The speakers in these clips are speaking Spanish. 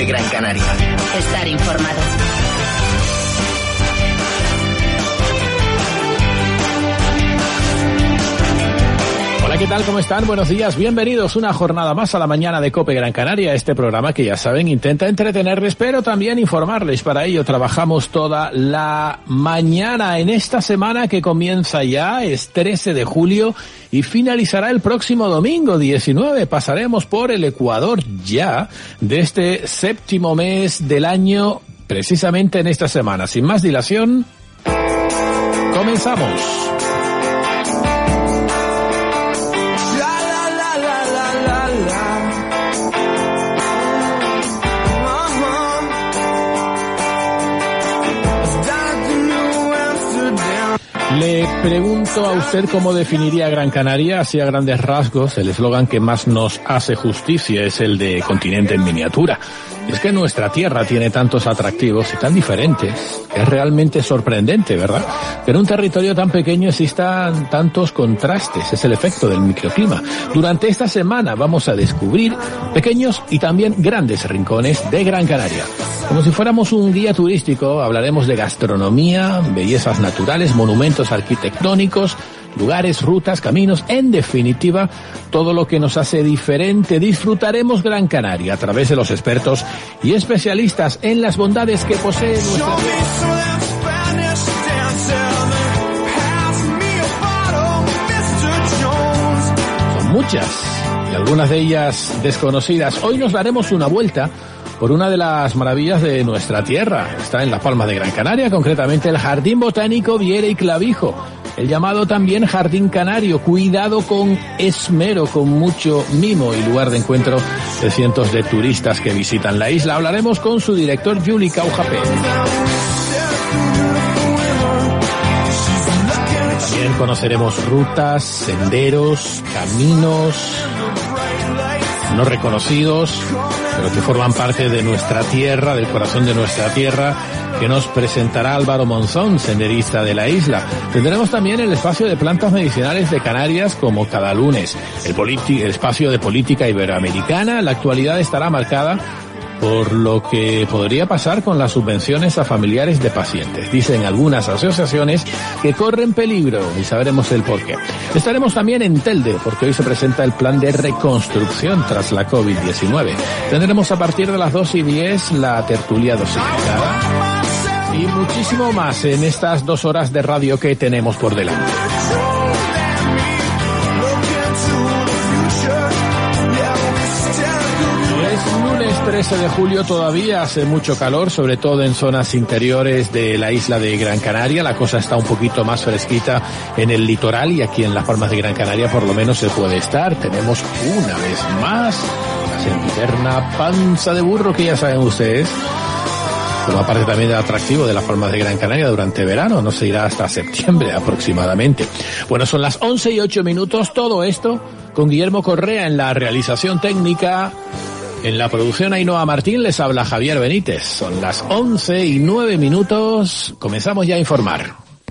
Gran Canaria. Estar informado. Hola, ¿qué tal? ¿Cómo están? Buenos días, bienvenidos una jornada más a la mañana de COPE Gran Canaria, este programa que ya saben intenta entretenerles pero también informarles. Para ello trabajamos toda la mañana en esta semana que comienza ya, es 13 de julio y finalizará el próximo domingo 19. Pasaremos por el Ecuador ya de este séptimo mes del año, precisamente en esta semana. Sin más dilación, comenzamos. Le pregunto a usted cómo definiría Gran Canaria, así a grandes rasgos. El eslogan que más nos hace justicia es el de continente en miniatura. Es que nuestra tierra tiene tantos atractivos y tan diferentes, que es realmente sorprendente, ¿verdad? Que en un territorio tan pequeño existan tantos contrastes, es el efecto del microclima. Durante esta semana vamos a descubrir pequeños y también grandes rincones de Gran Canaria. Como si fuéramos un guía turístico, hablaremos de gastronomía, bellezas naturales, monumentos arquitectónicos, lugares, rutas, caminos, en definitiva, todo lo que nos hace diferente. Disfrutaremos Gran Canaria a través de los expertos y especialistas en las bondades que posee nuestra tierra. Son muchas y algunas de ellas desconocidas. Hoy nos daremos una vuelta por una de las maravillas de nuestra tierra. Está en Las Palmas de Gran Canaria, concretamente el Jardín Botánico Viera y Clavijo, el llamado también Jardín Canario, cuidado con esmero, con mucho mimo y lugar de encuentro de cientos de turistas que visitan la isla. Hablaremos con su director, Juli Caujapé. También conoceremos rutas, senderos, caminos no reconocidos, pero que forman parte de nuestra tierra, del corazón de nuestra tierra, que nos presentará Álvaro Monzón, senderista de la isla. Tendremos también el espacio de plantas medicinales de Canarias, como cada lunes. El espacio de política iberoamericana. La actualidad estará marcada por lo que podría pasar con las subvenciones a familiares de pacientes. Dicen algunas asociaciones que corren peligro y sabremos el porqué. Estaremos también en Telde, porque hoy se presenta el plan de reconstrucción tras la COVID-19. Tendremos a partir de las 2:10 la tertulia dosificada y muchísimo más en estas 2 horas de radio que tenemos por delante. 13 de julio todavía hace mucho calor, sobre todo en zonas interiores de la isla de Gran Canaria. La cosa está un poquito más fresquita en el litoral y aquí en Las Palmas de Gran Canaria por lo menos se puede estar. Tenemos una vez más la sempiterna panza de burro que ya saben ustedes. Forma parte también del atractivo de Las Palmas de Gran Canaria durante verano, no se irá hasta septiembre aproximadamente. Bueno, son las 11:08, todo esto con Guillermo Correa en la realización técnica. En la producción Ainhoa Martín les habla Javier Benítez. Son las 11:09. Comenzamos ya a informar.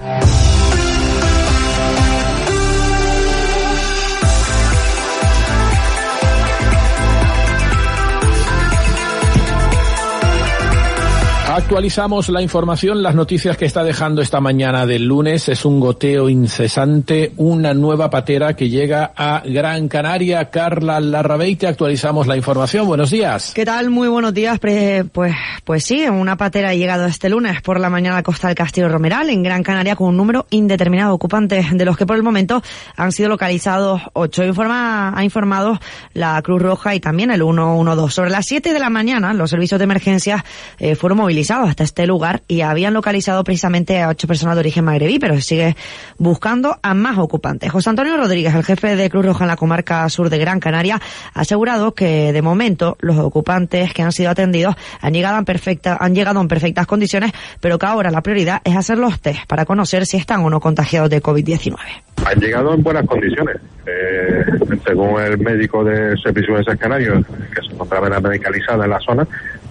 Actualizamos la información, las noticias que está dejando esta mañana del lunes. Es un goteo incesante, una nueva patera que llega a Gran Canaria. Carla Larrabeite, actualizamos la información. Buenos días. ¿Qué tal? Muy buenos días. Pues sí, una patera ha llegado este lunes por la mañana a la costa del Castillo Romeral, en Gran Canaria, con un número indeterminado de ocupantes, de los que por el momento han sido localizados 8. Ha informado la Cruz Roja y también el 112. Sobre las 7 de la mañana, los servicios de emergencia fueron movilizados hasta este lugar y habían localizado precisamente a 8 personas de origen magrebí, pero se sigue buscando a más ocupantes. José Antonio Rodríguez, el jefe de Cruz Roja en la comarca sur de Gran Canaria, ha asegurado que de momento los ocupantes que han sido atendidos han llegado en perfectas condiciones, pero que ahora la prioridad es hacer los test para conocer si están o no contagiados de COVID-19. Han llegado en buenas condiciones. Según el médico del Servicio de Canario, que se encontraba medicalizada en la zona,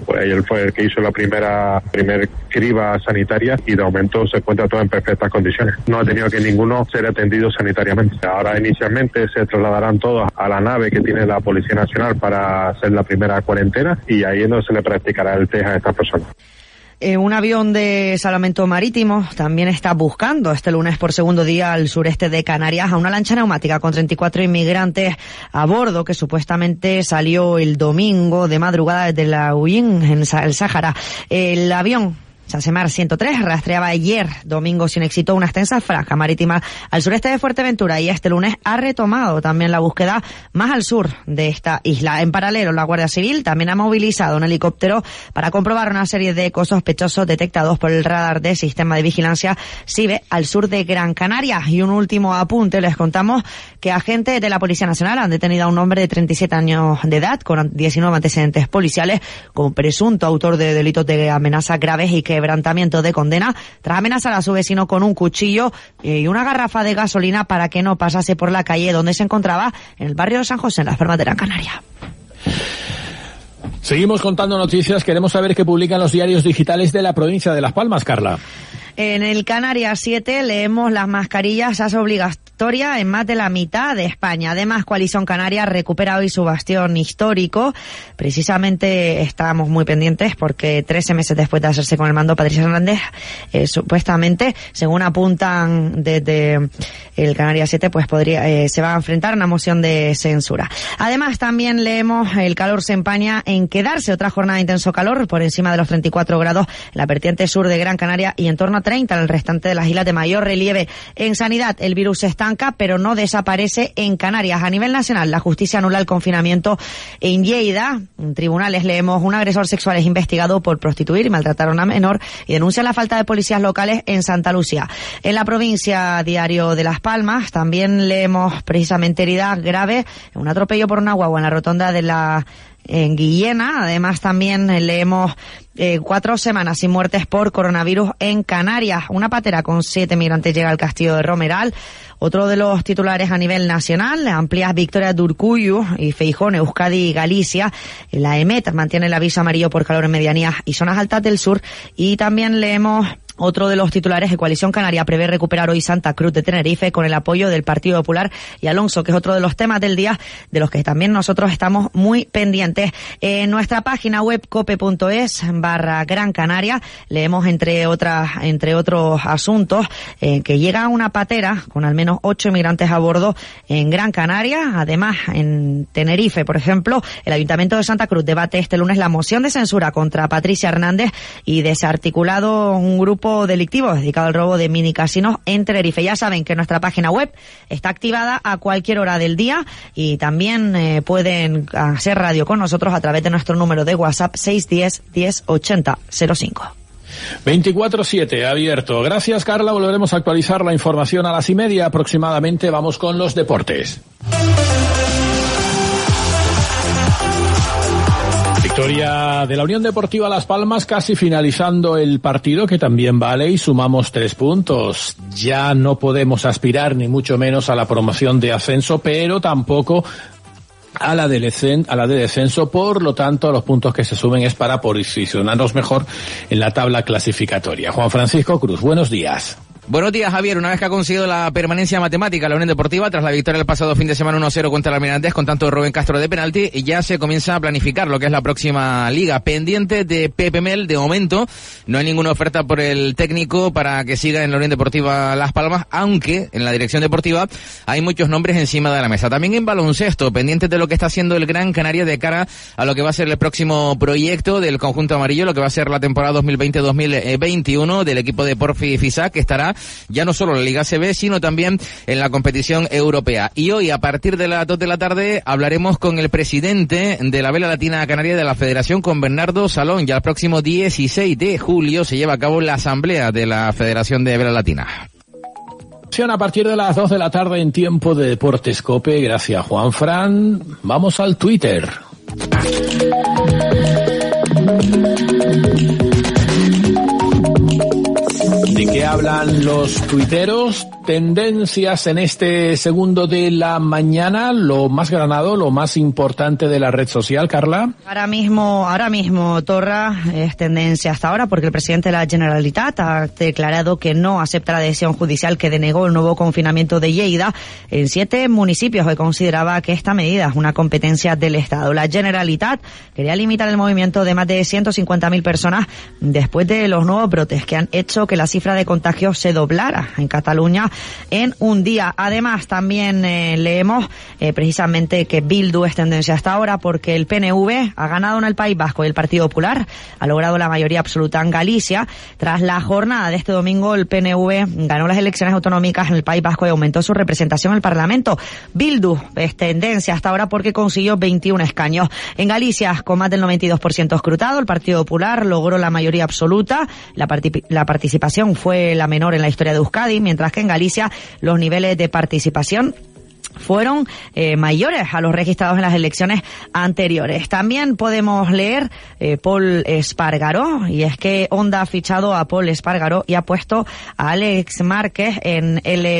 Pues él fue el que hizo la primer criba sanitaria y de momento se encuentra todo en perfectas condiciones. No ha tenido que ninguno ser atendido sanitariamente. Ahora inicialmente se trasladarán todos a la nave que tiene la Policía Nacional para hacer la primera cuarentena y ahí es donde se le practicará el test a estas personas. Un avión de salvamento marítimo también está buscando este lunes por segundo día al sureste de Canarias a una lancha neumática con 34 inmigrantes a bordo que supuestamente salió el domingo de madrugada desde la Uin, en el Sáhara. El avión Sasemar 103 rastreaba ayer, domingo, sin éxito, una extensa franja marítima al sureste de Fuerteventura y este lunes ha retomado también la búsqueda más al sur de esta isla. En paralelo, la Guardia Civil también ha movilizado un helicóptero para comprobar una serie de ecos sospechosos detectados por el radar del sistema de vigilancia SIBE al sur de Gran Canaria. Y un último apunte, les contamos que agentes de la Policía Nacional han detenido a un hombre de 37 años de edad con 19 antecedentes policiales como presunto autor de delitos de amenazas graves y quebrantamiento de condena tras amenazar a su vecino con un cuchillo y una garrafa de gasolina para que no pasase por la calle donde se encontraba en el barrio de San José, en Las Palmas de Gran Canaria. Seguimos contando noticias. Queremos saber qué publican los diarios digitales de la provincia de Las Palmas, Carla. En el Canarias 7 leemos las mascarillas es obligatoria en más de la mitad de España. Además, Coalición Canaria recupera hoy su bastión histórico. Precisamente estamos muy pendientes porque 13 meses después de hacerse con el mando, Patricia Hernández, supuestamente, según apuntan desde el Canarias 7, pues se va a enfrentar a una moción de censura. Además, también leemos el calor se empaña en quedarse otra jornada de intenso calor por encima de los 34 grados en la vertiente sur de Gran Canaria y en torno a 30 en el restante de las islas de mayor relieve. En sanidad, el virus se estanca, pero no desaparece en Canarias. A nivel nacional, la justicia anula el confinamiento en Lleida. En tribunales leemos un agresor sexual es investigado por prostituir y maltratar a una menor y denuncia la falta de policías locales en Santa Lucía. En la provincia, Diario de Las Palmas, también leemos precisamente herida grave, un atropello por una guagua en la rotonda de en Guillena. Además, también leemos 4 semanas sin muertes por coronavirus en Canarias. Una patera con 7 migrantes llega al castillo de Romeral. Otro de los titulares a nivel nacional, amplias victorias de Urkullu y Feijóo, Euskadi y Galicia. La EMET mantiene el aviso amarillo por calor en medianías y zonas altas del sur. Y también leemos otro de los titulares de Coalición Canaria prevé recuperar hoy Santa Cruz de Tenerife con el apoyo del Partido Popular y Alonso, que es otro de los temas del día de los que también nosotros estamos muy pendientes. En nuestra página web cope.es/Gran Canaria leemos entre otros asuntos que llega una patera con al menos 8 inmigrantes a bordo en Gran Canaria. Además, en Tenerife, por ejemplo, el Ayuntamiento de Santa Cruz debate este lunes la moción de censura contra Patricia Hernández y desarticulado un grupo delictivo dedicado al robo de mini casinos en Tenerife. Ya saben que nuestra página web está activada a cualquier hora del día y también pueden hacer radio con nosotros a través de nuestro número de WhatsApp 610 10 80 05. 24/7 abierto. Gracias, Carla. Volveremos a actualizar la información a las 1:30 aproximadamente. Vamos con los deportes. Victoria de la Unión Deportiva Las Palmas, casi finalizando el partido, que también vale, y sumamos 3 puntos. Ya no podemos aspirar ni mucho menos a la promoción de ascenso, pero tampoco a la de descenso. Por lo tanto, los puntos que se sumen es para posicionarnos mejor en la tabla clasificatoria. Juan Francisco Cruz, buenos días. Buenos días, Javier. Una vez que ha conseguido la permanencia matemática la Unión Deportiva tras la victoria el pasado fin de semana 1-0 contra el Almirantés con tanto de Rubén Castro de penalti, ya se comienza a planificar lo que es la próxima liga. Pendiente de Pepe Mel, de momento no hay ninguna oferta por el técnico para que siga en la Unión Deportiva Las Palmas, aunque en la dirección deportiva hay muchos nombres encima de la mesa. También en baloncesto, pendientes de lo que está haciendo el Gran Canaria de cara a lo que va a ser el próximo proyecto del conjunto amarillo, lo que va a ser la temporada 2020-2021 del equipo de Porfi Fisac, que estará ya no solo en la Liga CB, sino también en la competición europea. Y hoy, a partir de las 2 de la tarde, hablaremos con el presidente de la Vela Latina Canaria de la Federación, con Bernardo Salón. Ya el próximo 16 de julio se lleva a cabo la asamblea de la Federación de Vela Latina. A partir de las 2 de la tarde en tiempo de Deportes Cope. Gracias, Juan Fran. Vamos al Twitter. ¿De qué hablan los tuiteros? tendencias en este segundo de la mañana, lo más granado, lo más importante de la red social, Carla. Ahora mismo, Torra, es tendencia hasta ahora porque el presidente de la Generalitat ha declarado que no acepta la decisión judicial que denegó el nuevo confinamiento de Lleida en 7 municipios que consideraba que esta medida es una competencia del Estado. La Generalitat quería limitar el movimiento de más de 150.000 personas después de los nuevos brotes que han hecho que la cifra de contagios se doblara en Cataluña en un día. Además, también leemos precisamente que Bildu es tendencia hasta ahora porque el PNV ha ganado en el País Vasco y el Partido Popular ha logrado la mayoría absoluta en Galicia. Tras la jornada de este domingo, el PNV ganó las elecciones autonómicas en el País Vasco y aumentó su representación en el Parlamento. Bildu es tendencia hasta ahora porque consiguió 21 escaños. En Galicia, con más del 92% escrutado, el Partido Popular logró la mayoría absoluta. La participación fue la menor en la historia de Euskadi, mientras que en Galicia los niveles de participación fueron mayores a los registrados en las elecciones anteriores. También podemos leer Pol Espargaró, y es que Honda ha fichado a Pol Espargaró y ha puesto a Alex Márquez en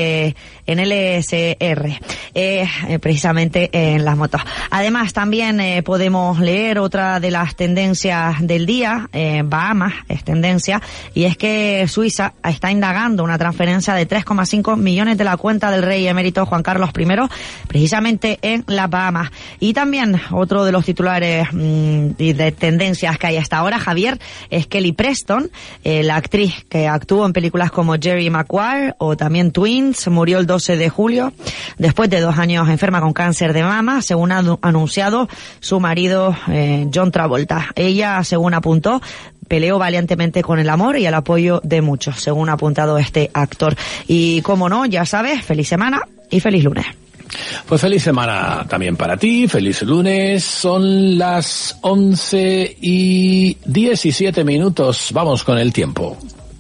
LSR, precisamente en las motos. Además, también podemos leer otra de las tendencias del día, Bahamas es tendencia, y es que Suiza está indagando una transferencia de 3,5 millones de la cuenta del rey emérito Juan Carlos I, precisamente en las Bahamas. Y también otro de los titulares de tendencias que hay hasta ahora, Javier, es Kelly Preston, la actriz que actuó en películas como Jerry Maguire o también Twins, murió el 12 de julio después de 2 años enferma con cáncer de mama, según ha anunciado su marido John Travolta. Ella, según apuntó, peleó valientemente con el amor y el apoyo de muchos, según ha apuntado este actor. Y como no, ya sabes, feliz semana y feliz lunes. Pues feliz semana también para ti, feliz lunes. Son las 11:17. Vamos con el tiempo.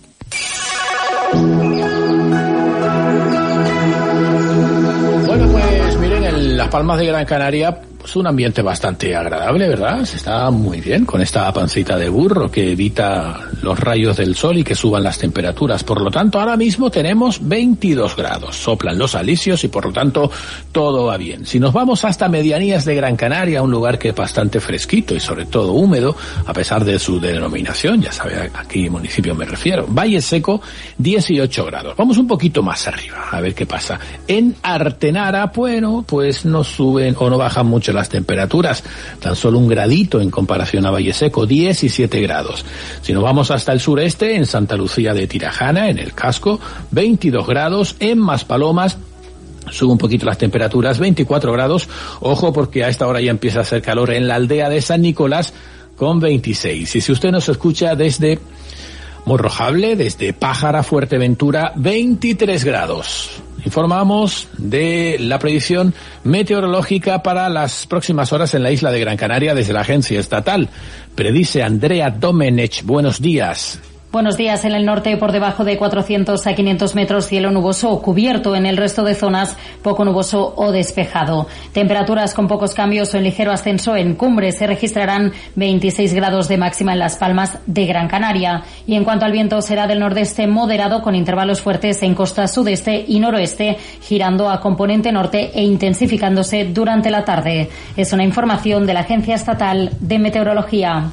Bueno, pues miren, en Las Palmas de Gran Canaria, pues un ambiente bastante agradable, ¿verdad? Se está muy bien con esta pancita de burro que evita los rayos del sol y que suban las temperaturas. Por lo tanto, ahora mismo tenemos 22 grados. Soplan los alisios y por lo tanto todo va bien. Si nos vamos hasta Medianías de Gran Canaria, un lugar que es bastante fresquito y sobre todo húmedo, a pesar de su denominación, ya sabe a qué municipio me refiero. Valle Seco, 18 grados. Vamos un poquito más arriba, a ver qué pasa. En Artenara, bueno, pues no suben o no bajan mucho las temperaturas, tan solo un gradito en comparación a Valle Seco, 17 grados. Si nos vamos hasta el sureste, en Santa Lucía de Tirajana, en el casco, 22 grados, en Maspalomas, sube un poquito las temperaturas, 24 grados, ojo porque a esta hora ya empieza a hacer calor en la aldea de San Nicolás, con 26. Y si usted nos escucha desde Morrojable, desde Pájara, Fuerteventura, 23 grados. Informamos de la predicción meteorológica para las próximas horas en la isla de Gran Canaria desde la agencia estatal. Predice Andrea Domenech. Buenos días. Buenos días. En el norte, por debajo de 400 a 500 metros, cielo nuboso o cubierto. En el resto de zonas, poco nuboso o despejado. Temperaturas con pocos cambios o en ligero ascenso. En cumbres se registrarán 26 grados de máxima en Las Palmas de Gran Canaria. Y en cuanto al viento, será del nordeste moderado con intervalos fuertes en costa sudeste y noroeste, girando a componente norte e intensificándose durante la tarde. Es una información de la Agencia Estatal de Meteorología.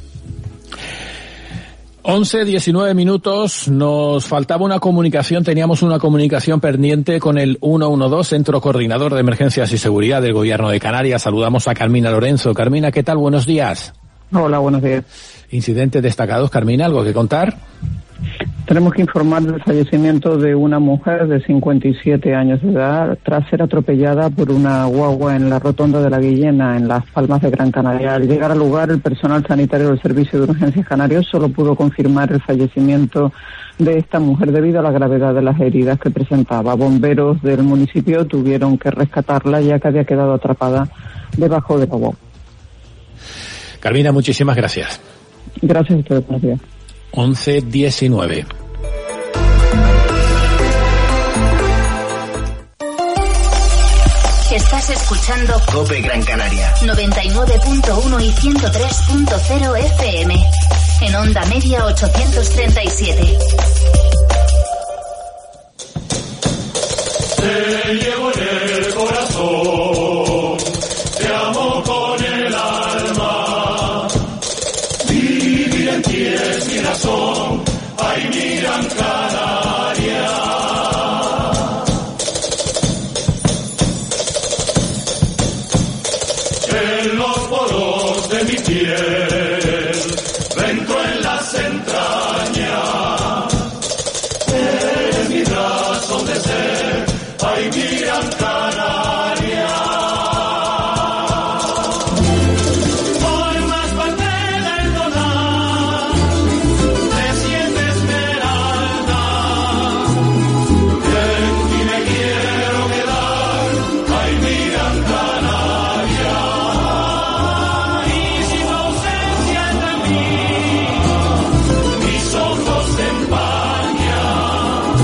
11:19. Nos faltaba una comunicación, teníamos una comunicación pendiente con el 112, Centro Coordinador de Emergencias y Seguridad del Gobierno de Canarias. Saludamos a Carmina Lorenzo. Carmina, ¿qué tal? Buenos días. Hola, buenos días. Incidentes destacados, Carmina, ¿algo que contar? Tenemos que informar del fallecimiento de una mujer de 57 años de edad tras ser atropellada por una guagua en la rotonda de la Guillena, en Las Palmas de Gran Canaria. Al llegar al lugar, el personal sanitario del Servicio de Urgencias Canarios solo pudo confirmar el fallecimiento de esta mujer debido a la gravedad de las heridas que presentaba. Bomberos del municipio tuvieron que rescatarla ya que había quedado atrapada debajo de la guagua. Carmina, muchísimas gracias. Gracias a ustedes, buenos días. 11:19. Estás escuchando COPE Gran Canaria 99.1 y 103.0 FM. En onda media 837. mi piel, dentro en las entrañas, en mi razón de ser, ay, mi Gran Canaria. Formas parte del donar de 7 esmeraldas, y en ti me quiero quedar, ay, mi Gran Canaria. Y si tu ausencia es de mí, mis ojos se empañan,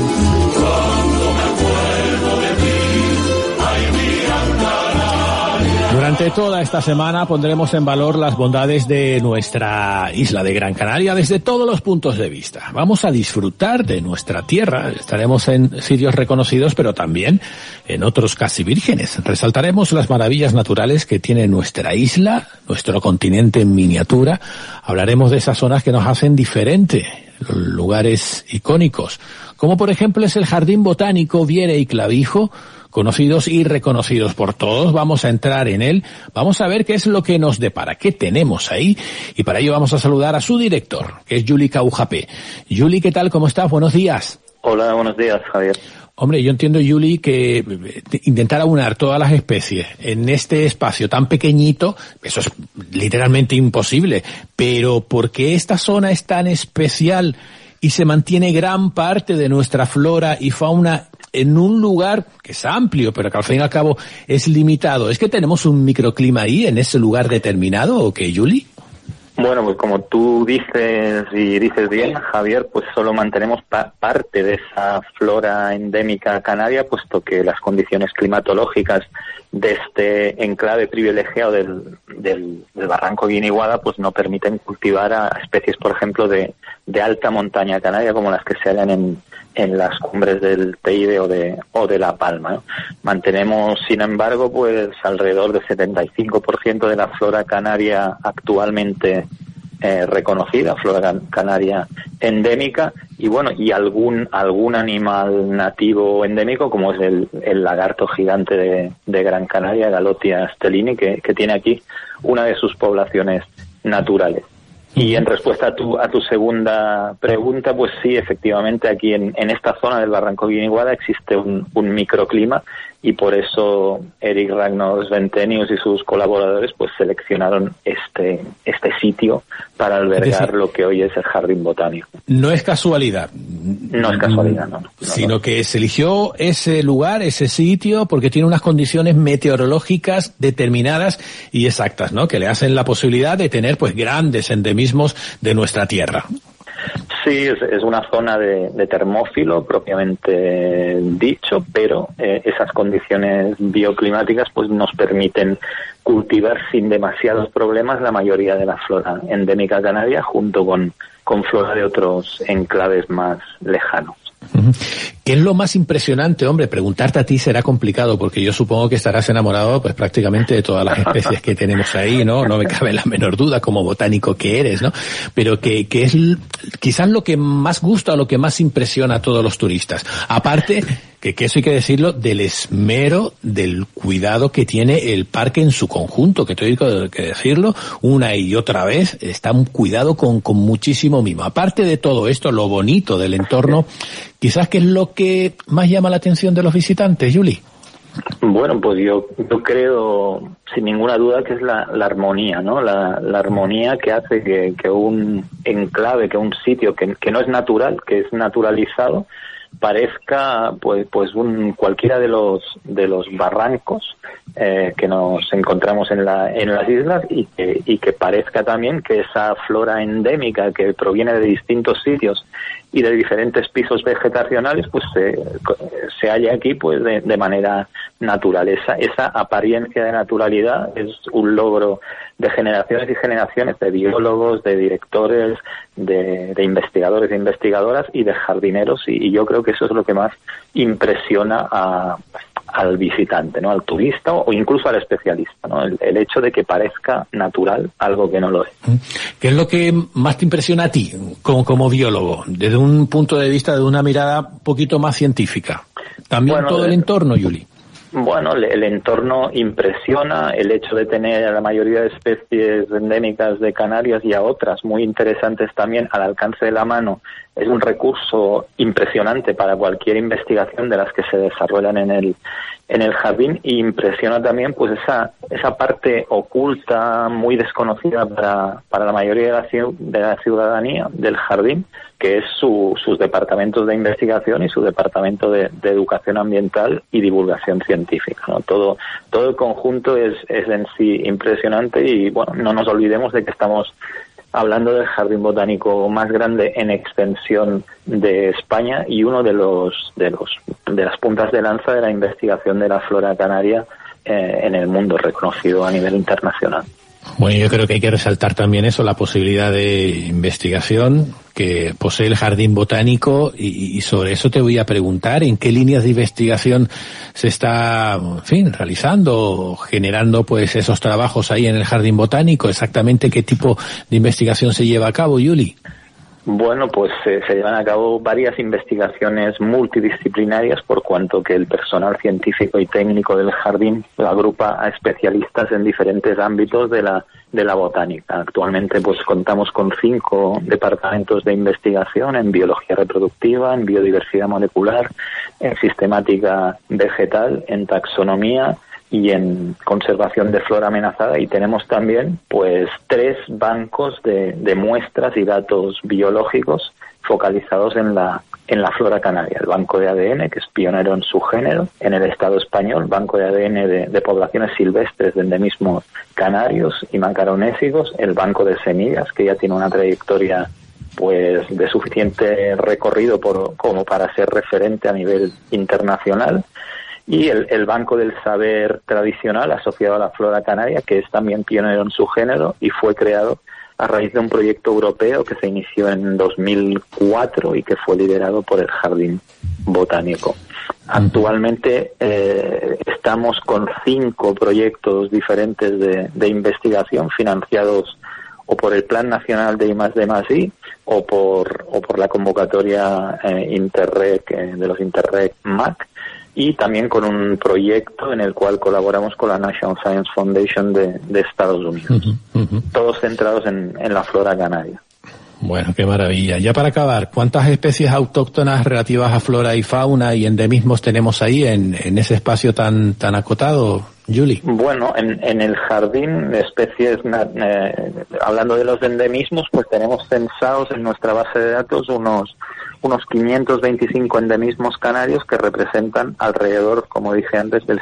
cuando me acuerdo de ti, ay, mi Gran Canaria. Durante toda esta semana pondremos en valor las bondades de nuestra isla de Gran Canaria desde todos los puntos de vista. Vamos a disfrutar de nuestra tierra, estaremos en sitios reconocidos, pero también en otros casi vírgenes. Resaltaremos las maravillas naturales que tiene nuestra isla, nuestro continente en miniatura. Hablaremos de esas zonas que nos hacen diferente, los lugares icónicos, como por ejemplo es el Jardín Botánico Viera y Clavijo, conocidos y reconocidos por todos. Vamos a entrar en él, vamos a ver qué es lo que nos depara, qué tenemos ahí, y para ello vamos a saludar a su director, que es Juli Caujapé. Juli, ¿qué tal? ¿Cómo estás? Buenos días. Hola, buenos días, Javier. Hombre, yo entiendo, Juli, que intentar aunar todas las especies en este espacio tan pequeñito, eso es literalmente imposible, pero ¿por qué esta zona es tan especial y se mantiene gran parte de nuestra flora y fauna en un lugar que es amplio, pero que al fin y al cabo es limitado? ¿Es que tenemos un microclima ahí, en ese lugar determinado, o qué, Juli? Bueno, pues como tú dices y dices bien, Javier, pues solo mantenemos parte de esa flora endémica canaria, puesto que las condiciones climatológicas de este enclave privilegiado del barranco Guiniguada pues no permiten cultivar a especies, por ejemplo, de alta montaña canaria, como las que se hallan en las cumbres del Teide o de La Palma, ¿no? Mantenemos, sin embargo, pues alrededor del 75% de la flora canaria actualmente reconocida, flora canaria endémica, y bueno, y algún animal nativo endémico, como es el lagarto gigante de Gran Canaria, Galotia stellini, que tiene aquí una de sus poblaciones naturales. Y en respuesta a tu segunda pregunta, pues sí, efectivamente aquí en esta zona del barranco Guiniguada existe un microclima, y por eso Erik Ragnar Sventenius y sus colaboradores pues seleccionaron este sitio para albergar lo que hoy es el Jardín Botánico. No es casualidad. No es casualidad, no. Sino que se eligió ese lugar, ese sitio, porque tiene unas condiciones meteorológicas determinadas y exactas, ¿no? Que le hacen la posibilidad de tener pues grandes endemismos de nuestra tierra. Sí, es una zona de termófilo propiamente dicho, pero esas condiciones bioclimáticas pues nos permiten cultivar sin demasiados problemas la mayoría de la flora endémica canaria, junto con flora de otros enclaves más lejanos. ¿Qué es lo más impresionante, hombre? Preguntarte a ti será complicado, porque yo supongo que estarás enamorado pues prácticamente de todas las especies que tenemos ahí, ¿no? No me cabe la menor duda, como botánico que eres, ¿no? Pero que es quizás lo que más gusta o lo que más impresiona a todos los turistas. Aparte, que eso hay que decirlo, del esmero, del cuidado que tiene el parque en su conjunto, que tengo que decirlo una y otra vez, está un cuidado con muchísimo mimo. Aparte de todo esto, lo bonito del entorno, quizás, ¿qué es lo que más llama la atención de los visitantes, Juli? Bueno, pues yo creo, sin ninguna duda, que es la armonía, ¿no? La armonía que hace que un enclave, que un sitio que no es natural, que es naturalizado, parezca pues cualquiera de los barrancos que nos encontramos en las islas, y que parezca también que esa flora endémica que proviene de distintos sitios y de diferentes pisos vegetacionales pues se halla aquí pues de manera natural. Esa apariencia de naturalidad es un logro de generaciones y generaciones de biólogos, de directores, de investigadores e investigadoras y de jardineros, y yo creo que eso es lo que más impresiona al visitante, ¿no? Al turista o incluso al especialista, ¿no? El hecho de que parezca natural algo que no lo es. ¿Qué es lo que más te impresiona a ti como biólogo, desde un punto de vista, de una mirada un poquito más científica? También todo el entorno, Juli. Bueno, el entorno impresiona, el hecho de tener a la mayoría de especies endémicas de Canarias y a otras muy interesantes también al alcance de la mano, es un recurso impresionante para cualquier investigación de las que se desarrollan en el jardín, y impresiona también pues esa parte oculta, muy desconocida para la mayoría de la ciudadanía del jardín, que es sus departamentos de investigación y su departamento de educación ambiental y divulgación científica, ¿no? Todo el conjunto es en sí impresionante, y bueno, no nos olvidemos de que estamos hablando del jardín botánico más grande en extensión de España y uno de las puntas de lanza de la investigación de la flora canaria en el mundo, reconocido a nivel internacional. Bueno, yo creo que hay que resaltar también eso, la posibilidad de investigación que posee el Jardín Botánico, y sobre eso te voy a preguntar en qué líneas de investigación se está, en fin, realizando, generando pues esos trabajos ahí en el Jardín Botánico. Exactamente qué tipo de investigación se lleva a cabo, Yuli. Bueno, pues se llevan a cabo varias investigaciones multidisciplinarias, por cuanto que el personal científico y técnico del jardín agrupa a especialistas en diferentes ámbitos de la botánica. Actualmente pues contamos con 5 departamentos de investigación en biología reproductiva, en biodiversidad molecular, en sistemática vegetal, en taxonomía y en conservación de flora amenazada, y tenemos también pues 3 bancos de muestras y datos biológicos focalizados en la flora canaria. El banco de ADN, que es pionero en su género en el Estado español, banco de ADN de poblaciones silvestres de endemismos canarios y macaronésicos, el banco de semillas, que ya tiene una trayectoria pues de suficiente recorrido como para ser referente a nivel internacional, y el Banco del Saber Tradicional asociado a la flora canaria, que es también pionero en su género y fue creado a raíz de un proyecto europeo que se inició en 2004 y que fue liderado por el Jardín Botánico. Actualmente estamos con 5 proyectos diferentes de investigación financiados o por el Plan Nacional de I+D+I o por la convocatoria Interreg de los Interreg MAC, y también con un proyecto en el cual colaboramos con la National Science Foundation de Estados Unidos. Todos centrados en la flora canaria. Bueno, qué maravilla. Ya para acabar, ¿cuántas especies autóctonas relativas a flora y fauna y endemismos tenemos ahí en ese espacio tan acotado, Yuli? Bueno, en el jardín, especies, hablando de los endemismos, pues tenemos censados en nuestra base de datos unos 525 endemismos canarios que representan alrededor, como dije antes, del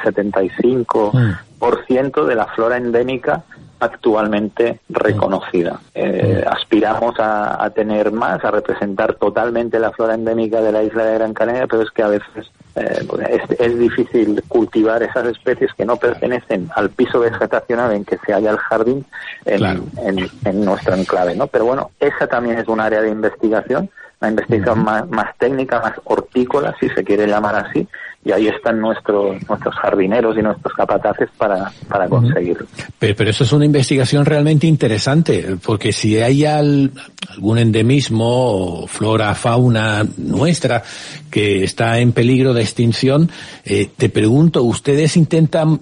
75% de la flora endémica actualmente reconocida. Aspiramos a tener más, a representar totalmente la flora endémica de la isla de Gran Canaria, pero es que a veces es difícil cultivar esas especies que no pertenecen al piso vegetacional en que se halla el jardín en nuestro enclave, ¿no? Pero bueno, esa también es un área de investigación, una investigación más técnica, más hortícola, si se quiere llamar así, y ahí están nuestros jardineros y nuestros capataces para conseguirlo. Pero eso es una investigación realmente interesante, porque si hay algún endemismo o flora, fauna nuestra que está en peligro de extinción, te pregunto, ¿ustedes intentan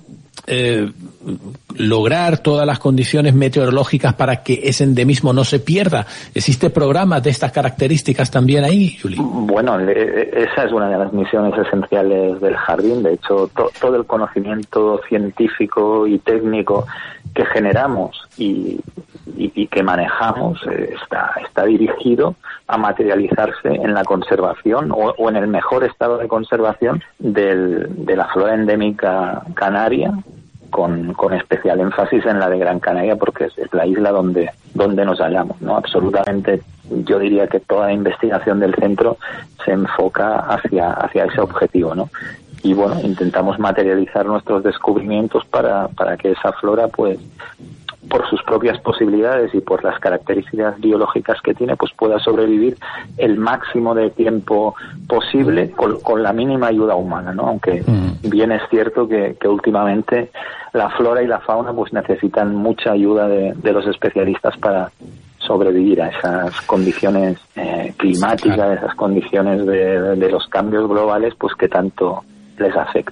lograr todas las condiciones meteorológicas para que ese endemismo no se pierda? ¿Existe programas de estas características también ahí, Juli? Bueno, esa es una de las misiones esenciales del jardín. De hecho, todo el conocimiento científico y técnico que generamos y que manejamos está dirigido a materializarse en la conservación o en el mejor estado de conservación de la flora endémica canaria, con especial énfasis en la de Gran Canaria, porque es la isla donde nos hallamos, ¿no? Absolutamente, yo diría que toda la investigación del centro se enfoca hacia ese objetivo, ¿no? Y bueno, intentamos materializar nuestros descubrimientos para que esa flora, pues, por sus propias posibilidades y por las características biológicas que tiene, pues pueda sobrevivir el máximo de tiempo posible con la mínima ayuda humana, ¿no? Aunque bien es cierto que últimamente la flora y la fauna pues necesitan mucha ayuda de los especialistas para sobrevivir a esas condiciones climáticas, esas condiciones de los cambios globales, pues que tanto les afectan.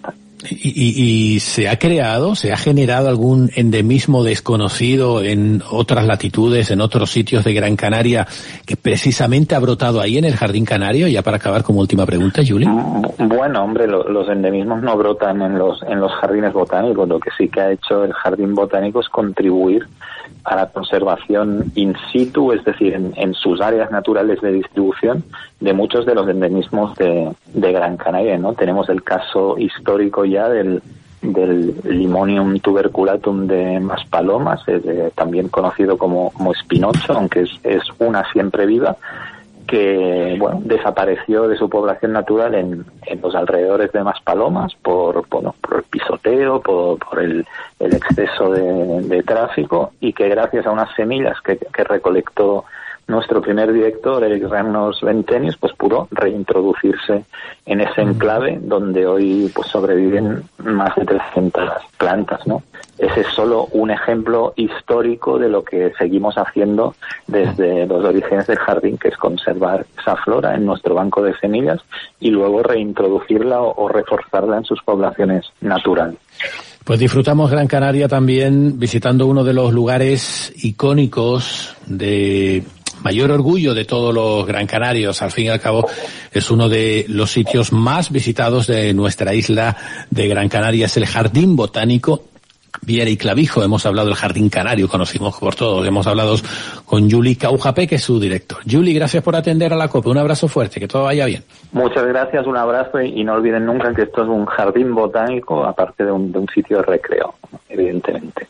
¿Y se ha generado algún endemismo desconocido en otras latitudes, en otros sitios de Gran Canaria, que precisamente ha brotado ahí en el Jardín Canario? Ya para acabar, como última pregunta, Juli. Bueno, hombre, los endemismos no brotan en los jardines botánicos. Lo que sí que ha hecho el Jardín Botánico es contribuir a la conservación in situ, es decir, en sus áreas naturales de distribución, de muchos de los endemismos de Gran Canaria, ¿no? Tenemos el caso histórico ya del Limonium tuberculatum de Maspalomas, también conocido como espinocho, aunque es una siempre viva, que desapareció de su población natural en los alrededores de Maspalomas por el pisoteo, por el exceso de tráfico, y que gracias a unas semillas que recolectó nuestro primer director, Eric Ramos Ventenius, pues pudo reintroducirse en ese enclave donde hoy pues sobreviven más de 300 plantas, ¿no? Ese es solo un ejemplo histórico de lo que seguimos haciendo desde los orígenes del jardín, que es conservar esa flora en nuestro banco de semillas y luego reintroducirla o reforzarla en sus poblaciones naturales. Pues disfrutamos Gran Canaria también visitando uno de los lugares icónicos de mayor orgullo de todos los gran canarios. Al fin y al cabo es uno de los sitios más visitados de nuestra isla de Gran Canaria, es el Jardín Botánico Viera y Clavijo. Hemos hablado del Jardín Canario, conocimos por todos. Hemos hablado con Juli Caujapé, que es su director. Juli, gracias por atender a la COPE. Un abrazo fuerte, que todo vaya bien. Muchas gracias, un abrazo, y no olviden nunca que esto es un jardín botánico, aparte de un sitio de recreo, evidentemente.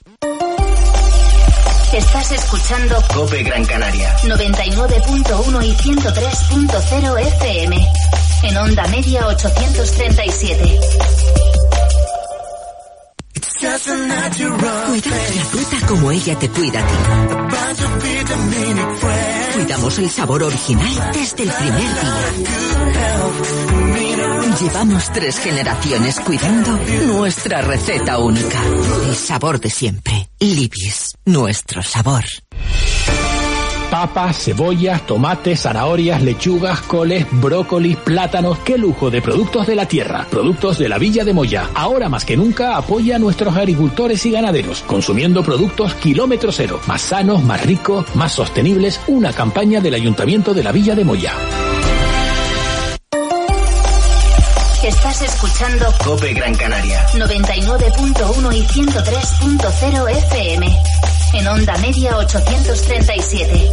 Estás escuchando COPE Gran Canaria 99.1 y 103.0 FM. En onda media 837. Cuidamos la fruta como ella te cuida a ti. Cuidamos el sabor original desde el primer día. Llevamos 3 generaciones cuidando nuestra receta única. El sabor de siempre. Libis, nuestro sabor. Papas, cebollas, tomates, zanahorias, lechugas, coles, brócolis, plátanos. ¡Qué lujo de productos de la tierra! Productos de la Villa de Moya. Ahora más que nunca apoya a nuestros agricultores y ganaderos, consumiendo productos kilómetro cero. Más sanos, más ricos, más sostenibles. Una campaña del Ayuntamiento de la Villa de Moya. Estás escuchando COPE Gran Canaria 99.1 y 103.0 FM. En onda media 837.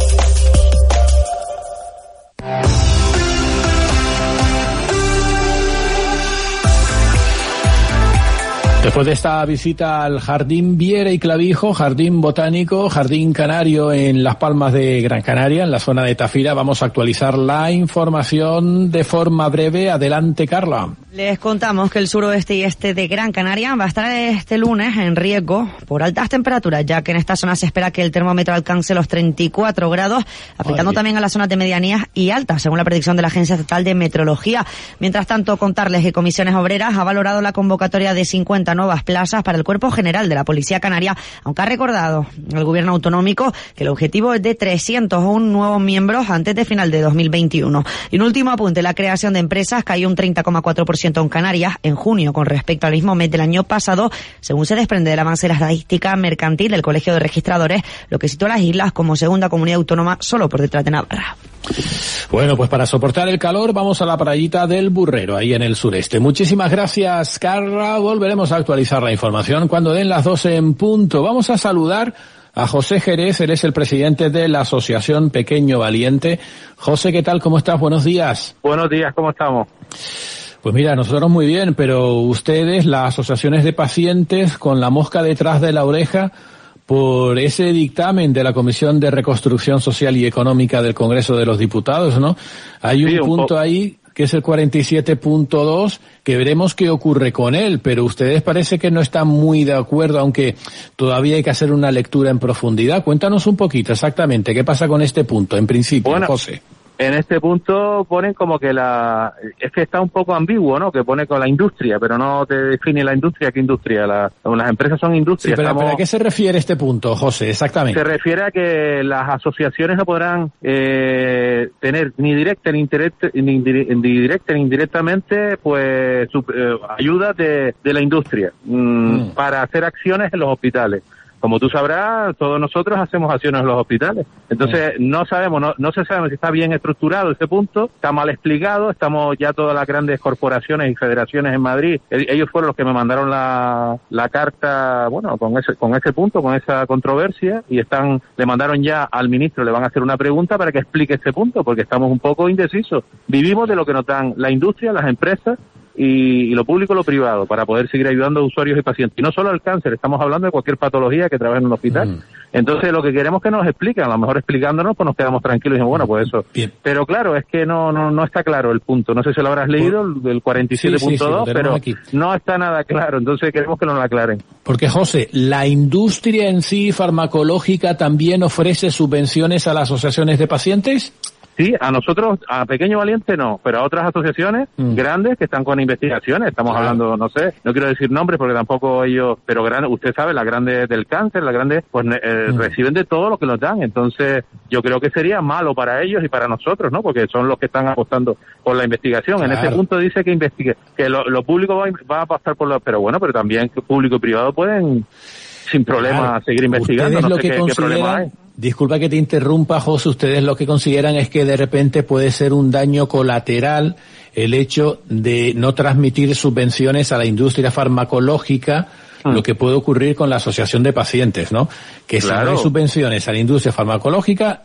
Después de esta visita al Jardín Viera y Clavijo, Jardín Botánico, Jardín Canario en Las Palmas de Gran Canaria, en la zona de Tafira, vamos a actualizar la información de forma breve. Adelante, Carla. Les contamos que el suroeste y este de Gran Canaria va a estar este lunes en riesgo por altas temperaturas, ya que en esta zona se espera que el termómetro alcance los 34 grados, afectando también a las zonas de medianías y altas, según la predicción de la Agencia Estatal de Meteorología. Mientras tanto, contarles que Comisiones Obreras ha valorado la convocatoria de 50 nuevas plazas para el Cuerpo General de la Policía Canaria, aunque ha recordado el Gobierno autonómico que el objetivo es de 301 nuevos miembros antes de final de 2021. Y un último apunte, la creación de empresas cayó un 30,4% en Canarias en junio con respecto al mismo mes del año pasado, según se desprende del avance de la estadística mercantil del Colegio de Registradores, lo que situó a las islas como segunda comunidad autónoma solo por detrás de Navarra. Bueno, pues para soportar el calor vamos a la playita del Burrero, ahí en el sureste. Muchísimas gracias, Carla. Volveremos a actualizar la información cuando den las 12 en punto. Vamos a saludar a José Jerez, él es el presidente de la Asociación Pequeño Valiente. José, ¿qué tal? ¿Cómo estás? Buenos días. Buenos días, ¿cómo estamos? Pues mira, nosotros muy bien, pero ustedes, las asociaciones de pacientes, con la mosca detrás de la oreja por ese dictamen de la Comisión de Reconstrucción Social y Económica del Congreso de los Diputados, ¿no? Hay un punto ahí que es el 47.2, que veremos qué ocurre con él, pero ustedes parece que no están muy de acuerdo, aunque todavía hay que hacer una lectura en profundidad. Cuéntanos un poquito exactamente qué pasa con este punto, en principio, bueno, José. En este punto ponen como que es que está un poco ambiguo, ¿no? Que pone con la industria, pero no te define la industria. ¿Qué industria? Las empresas son industrias. Sí, pero ¿a qué se refiere este punto, José? Exactamente. Se refiere a que las asociaciones no podrán tener ni directa ni indirectamente pues ayuda de la industria para hacer acciones en los hospitales. Como tú sabrás, todos nosotros hacemos acciones en los hospitales. Entonces, no se sabe si está bien estructurado ese punto, está mal explicado, estamos ya todas las grandes corporaciones y federaciones en Madrid. Ellos fueron los que me mandaron la carta, bueno, con ese punto, con esa controversia, y le mandaron ya al ministro, le van a hacer una pregunta para que explique ese punto, porque estamos un poco indecisos. Vivimos de lo que nos dan la industria, las empresas, y lo público y lo privado, para poder seguir ayudando a usuarios y pacientes. Y no solo al cáncer, estamos hablando de cualquier patología que trabaje en un hospital. Entonces, lo que queremos es que nos expliquen, a lo mejor explicándonos, pues nos quedamos tranquilos y decimos, bueno, pues eso. Bien. Pero claro, es que no está claro el punto. No sé si lo habrás leído, el 47.2, pero aquí no está nada claro. Entonces, queremos que nos lo aclaren. Porque, José, ¿la industria en sí farmacológica también ofrece subvenciones a las asociaciones de pacientes? Sí, a nosotros, a Pequeño Valiente no, pero a otras asociaciones grandes que están con investigaciones, estamos hablando, no sé, no quiero decir nombres porque tampoco ellos, pero grandes, usted sabe, las grandes del cáncer, las grandes, pues reciben de todo lo que nos dan, entonces yo creo que sería malo para ellos y para nosotros, ¿no? Porque son los que están apostando por la investigación. Claro. En este punto dice que lo público va a pasar por pero bueno, pero también que público y privado pueden sin problema seguir investigando, no sé qué problema hay. Disculpa que te interrumpa, José, ustedes lo que consideran es que de repente puede ser un daño colateral el hecho de no transmitir subvenciones a la industria farmacológica, lo que puede ocurrir con la asociación de pacientes, ¿no? Que si no hay subvenciones a la industria farmacológica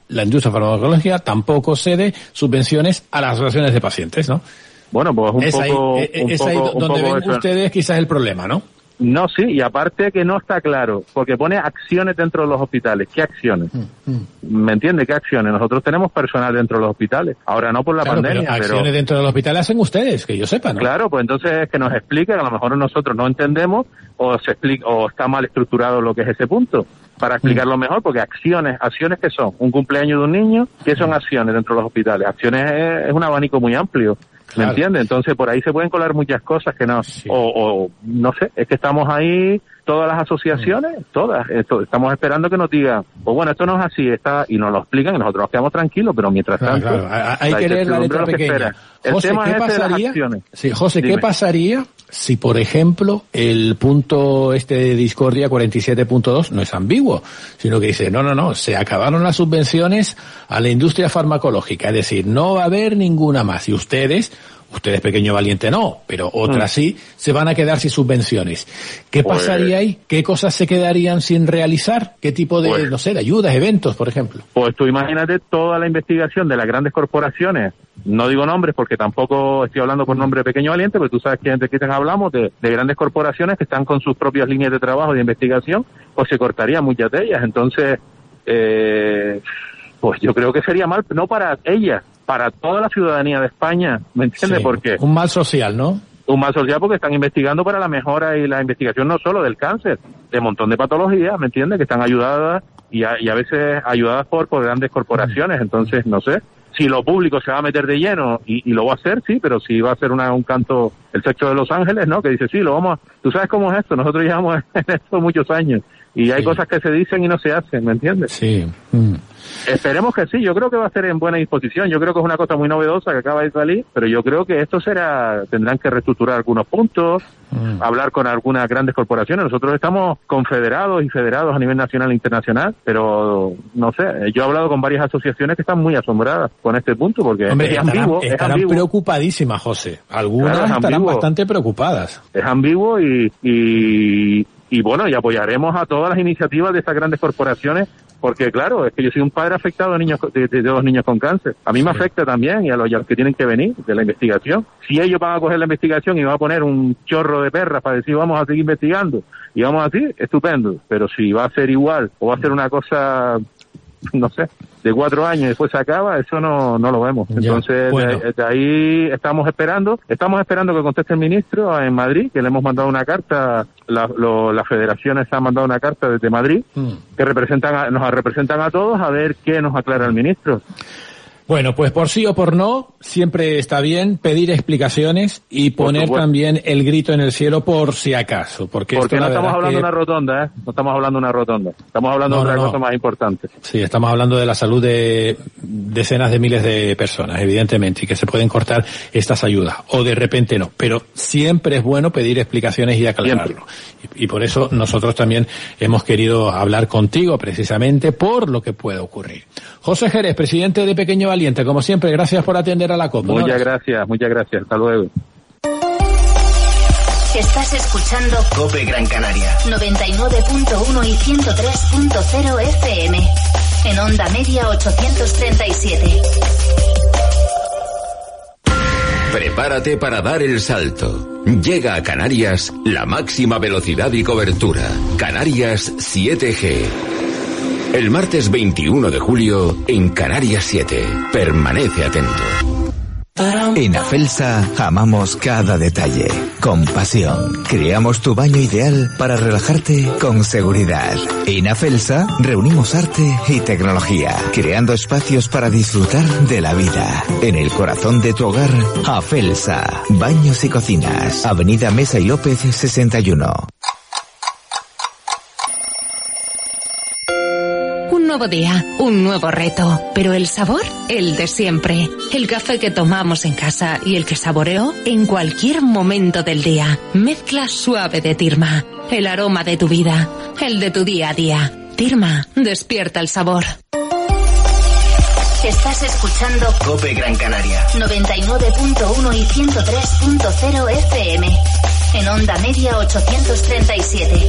tampoco cede subvenciones a las asociaciones de pacientes, ¿no? Bueno, pues es ahí donde ven ustedes quizás el problema, ¿no? No, sí, y aparte que no está claro, porque pone acciones dentro de los hospitales. ¿Qué acciones? ¿Me entiende? ¿Qué acciones? Nosotros tenemos personal dentro de los hospitales. Ahora no por la pandemia, pero acciones dentro de los hospitales hacen ustedes, que yo sepa, ¿no? Claro, pues entonces que nos expliquen, a lo mejor nosotros no entendemos o está mal estructurado lo que es ese punto, para explicarlo mejor, porque acciones ¿qué son? Un cumpleaños de un niño, ¿qué son acciones dentro de los hospitales? Acciones es un abanico muy amplio. ¿Me entiendes? Entonces por ahí se pueden colar muchas cosas que no, o no sé, es que estamos ahí, todas las asociaciones, estamos esperando que nos digan, pues bueno, esto no es así, y nos lo explican y nosotros nos quedamos tranquilos, pero mientras tanto, hay que leer la letra pequeña. José, ¿qué pasaría? Sí, José, ¿qué pasaría si, por ejemplo, el punto de discordia 47.2 no es ambiguo, sino que dice, no, se acabaron las subvenciones a la industria farmacológica, es decir, no va a haber ninguna más, y ustedes Pequeño Valiente no, pero otras sí, se van a quedar sin subvenciones. ¿Qué pasaría ahí? ¿Qué cosas se quedarían sin realizar? ¿Qué tipo de, de ayudas, eventos, por ejemplo? Pues tú imagínate toda la investigación de las grandes corporaciones, no digo nombres porque tampoco estoy hablando por nombre de Pequeño Valiente, pero tú sabes de quién hablamos, de grandes corporaciones que están con sus propias líneas de trabajo y de investigación, pues se cortarían muchas de ellas. Entonces, pues yo creo que sería mal, no para ellas, para toda la ciudadanía de España, ¿me entiendes? Porque un mal social, ¿no? Un mal social porque están investigando para la mejora y la investigación no solo del cáncer, de un montón de patologías, ¿me entiendes? Que están ayudadas y a veces ayudadas por grandes corporaciones. Entonces, no sé, si lo público se va a meter de lleno y lo va a hacer, sí, pero si va a ser un canto, el sexo de Los Ángeles, ¿no? Que dice, sí, tú sabes cómo es esto, nosotros llevamos en esto muchos años y hay cosas que se dicen y no se hacen, ¿me entiendes? Sí. Esperemos que sí, yo creo que va a ser en buena disposición, yo creo que es una cosa muy novedosa que acaba de salir, pero yo creo que esto tendrán que reestructurar algunos puntos, hablar con algunas grandes corporaciones. Nosotros estamos confederados y federados a nivel nacional e internacional, pero no sé, yo he hablado con varias asociaciones que están muy asombradas con este punto, porque es ambiguo. Estarán preocupadísimas, José, algunas estarán bastante preocupadas. Es ambiguo y bueno, y apoyaremos a todas las iniciativas de estas grandes corporaciones, porque claro, es que yo soy un padre afectado de dos niños con cáncer. A mí me afecta también y a los que tienen que venir de la investigación. Si ellos van a coger la investigación y van a poner un chorro de perras para decir vamos a seguir investigando y vamos así, estupendo. Pero si va a ser igual o va a ser una cosa, no sé, de 4 años y después se acaba, eso no lo vemos. Entonces, de ahí estamos esperando que conteste el ministro en Madrid, que le hemos mandado una carta, las federaciones han mandado una carta desde Madrid, que nos representan a todos, a ver qué nos aclara el ministro. Bueno, pues por sí o por no, siempre está bien pedir explicaciones y poner también el grito en el cielo por si acaso. Porque esto, no estamos hablando de una rotonda, ¿eh? No estamos hablando de una rotonda. Estamos hablando de otra cosa más importante. Sí, estamos hablando de la salud de decenas de miles de personas, evidentemente, y que se pueden cortar estas ayudas. O de repente no. Pero siempre es bueno pedir explicaciones y aclararlo. Y por eso nosotros también hemos querido hablar contigo, precisamente por lo que puede ocurrir. José Jerez, presidente de Pequeño Valiente, como siempre, gracias por atender a la COPE. Muchas gracias. Hasta luego. Estás escuchando COPE Gran Canaria. 99.1 y 103.0 FM. En onda media 837. Prepárate para dar el salto. Llega a Canarias la máxima velocidad y cobertura. Canarias 7G. El martes 21 de julio en Canarias 7. Permanece atento. En Afelsa amamos cada detalle, con pasión. Creamos tu baño ideal para relajarte con seguridad. En Afelsa reunimos arte y tecnología, creando espacios para disfrutar de la vida. En el corazón de tu hogar, Afelsa, baños y cocinas. Avenida Mesa y López 61. Un nuevo día, un nuevo reto, pero el sabor, el de siempre. El café que tomamos en casa y el que saboreo en cualquier momento del día. Mezcla suave de Tirma, el aroma de tu vida, el de tu día a día. Tirma, despierta el sabor. Estás escuchando COPE Gran Canaria. 99.1 y 103.0 FM. En onda media 837.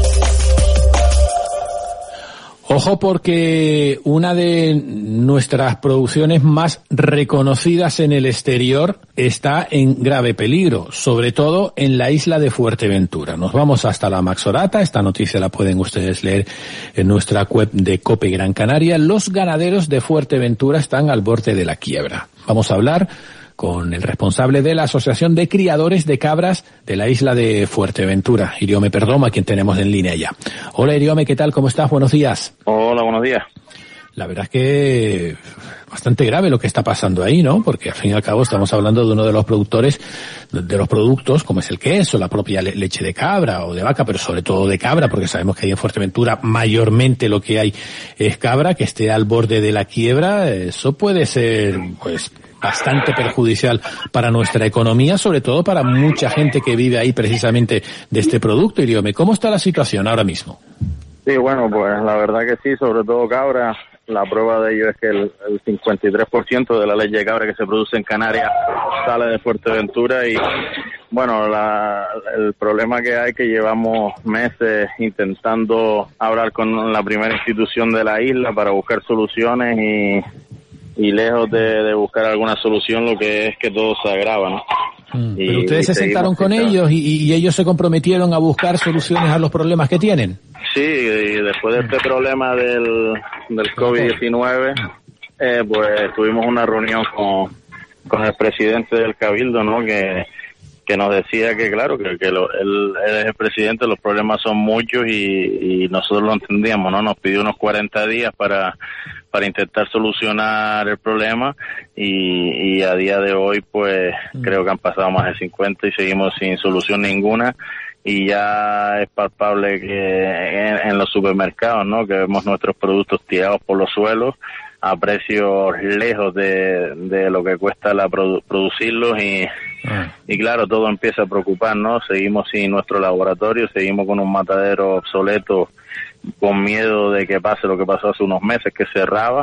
Ojo, porque una de nuestras producciones más reconocidas en el exterior está en grave peligro, sobre todo en la isla de Fuerteventura. Nos vamos hasta la Maxorata. Esta noticia la pueden ustedes leer en nuestra web de COPE Gran Canaria. Los ganaderos de Fuerteventura están al borde de la quiebra. Vamos a hablar con el responsable de la Asociación de Criadores de Cabras de la isla de Fuerteventura, Iriome Perdomo, a quien tenemos en línea ya. Hola Iriome, ¿qué tal? ¿Cómo estás? Buenos días. Hola, buenos días. La verdad es que bastante grave lo que está pasando ahí, ¿no? Porque al fin y al cabo estamos hablando de uno de los productores, de los productos, como es el queso, la propia leche de cabra o de vaca, pero sobre todo de cabra, porque sabemos que ahí en Fuerteventura mayormente lo que hay es cabra, que esté al borde de la quiebra. Eso puede ser, pues, bastante perjudicial para nuestra economía, sobre todo para mucha gente que vive ahí precisamente de este producto. Iriome, ¿cómo está la situación ahora mismo? Sí, bueno, pues la verdad que sí, sobre todo cabra. La prueba de ello es que el 53% de la leche de cabra que se produce en Canarias sale de Fuerteventura y, bueno, el problema que hay es que llevamos meses intentando hablar con la primera institución de la isla para buscar soluciones y lejos de buscar alguna solución, lo que es que todo se agrava, ¿no? Pero ustedes se sentaron con ellos y ellos se comprometieron a buscar soluciones a los problemas que tienen. Sí, y después de este problema del COVID-19, pues tuvimos una reunión con el presidente del Cabildo, ¿no? Que nos decía que claro, que él es el presidente, los problemas son muchos y nosotros lo entendíamos, ¿no? Nos pidió unos 40 días para intentar solucionar el problema y a día de hoy pues creo que han pasado más de 50 y seguimos sin solución ninguna y ya es palpable que en los supermercados, ¿no? Que vemos nuestros productos tirados por los suelos a precios lejos de lo que cuesta producirlos y claro, todo empieza a preocupar, ¿no? Seguimos sin nuestro laboratorio, seguimos con un matadero obsoleto con miedo de que pase lo que pasó hace unos meses, que cerraba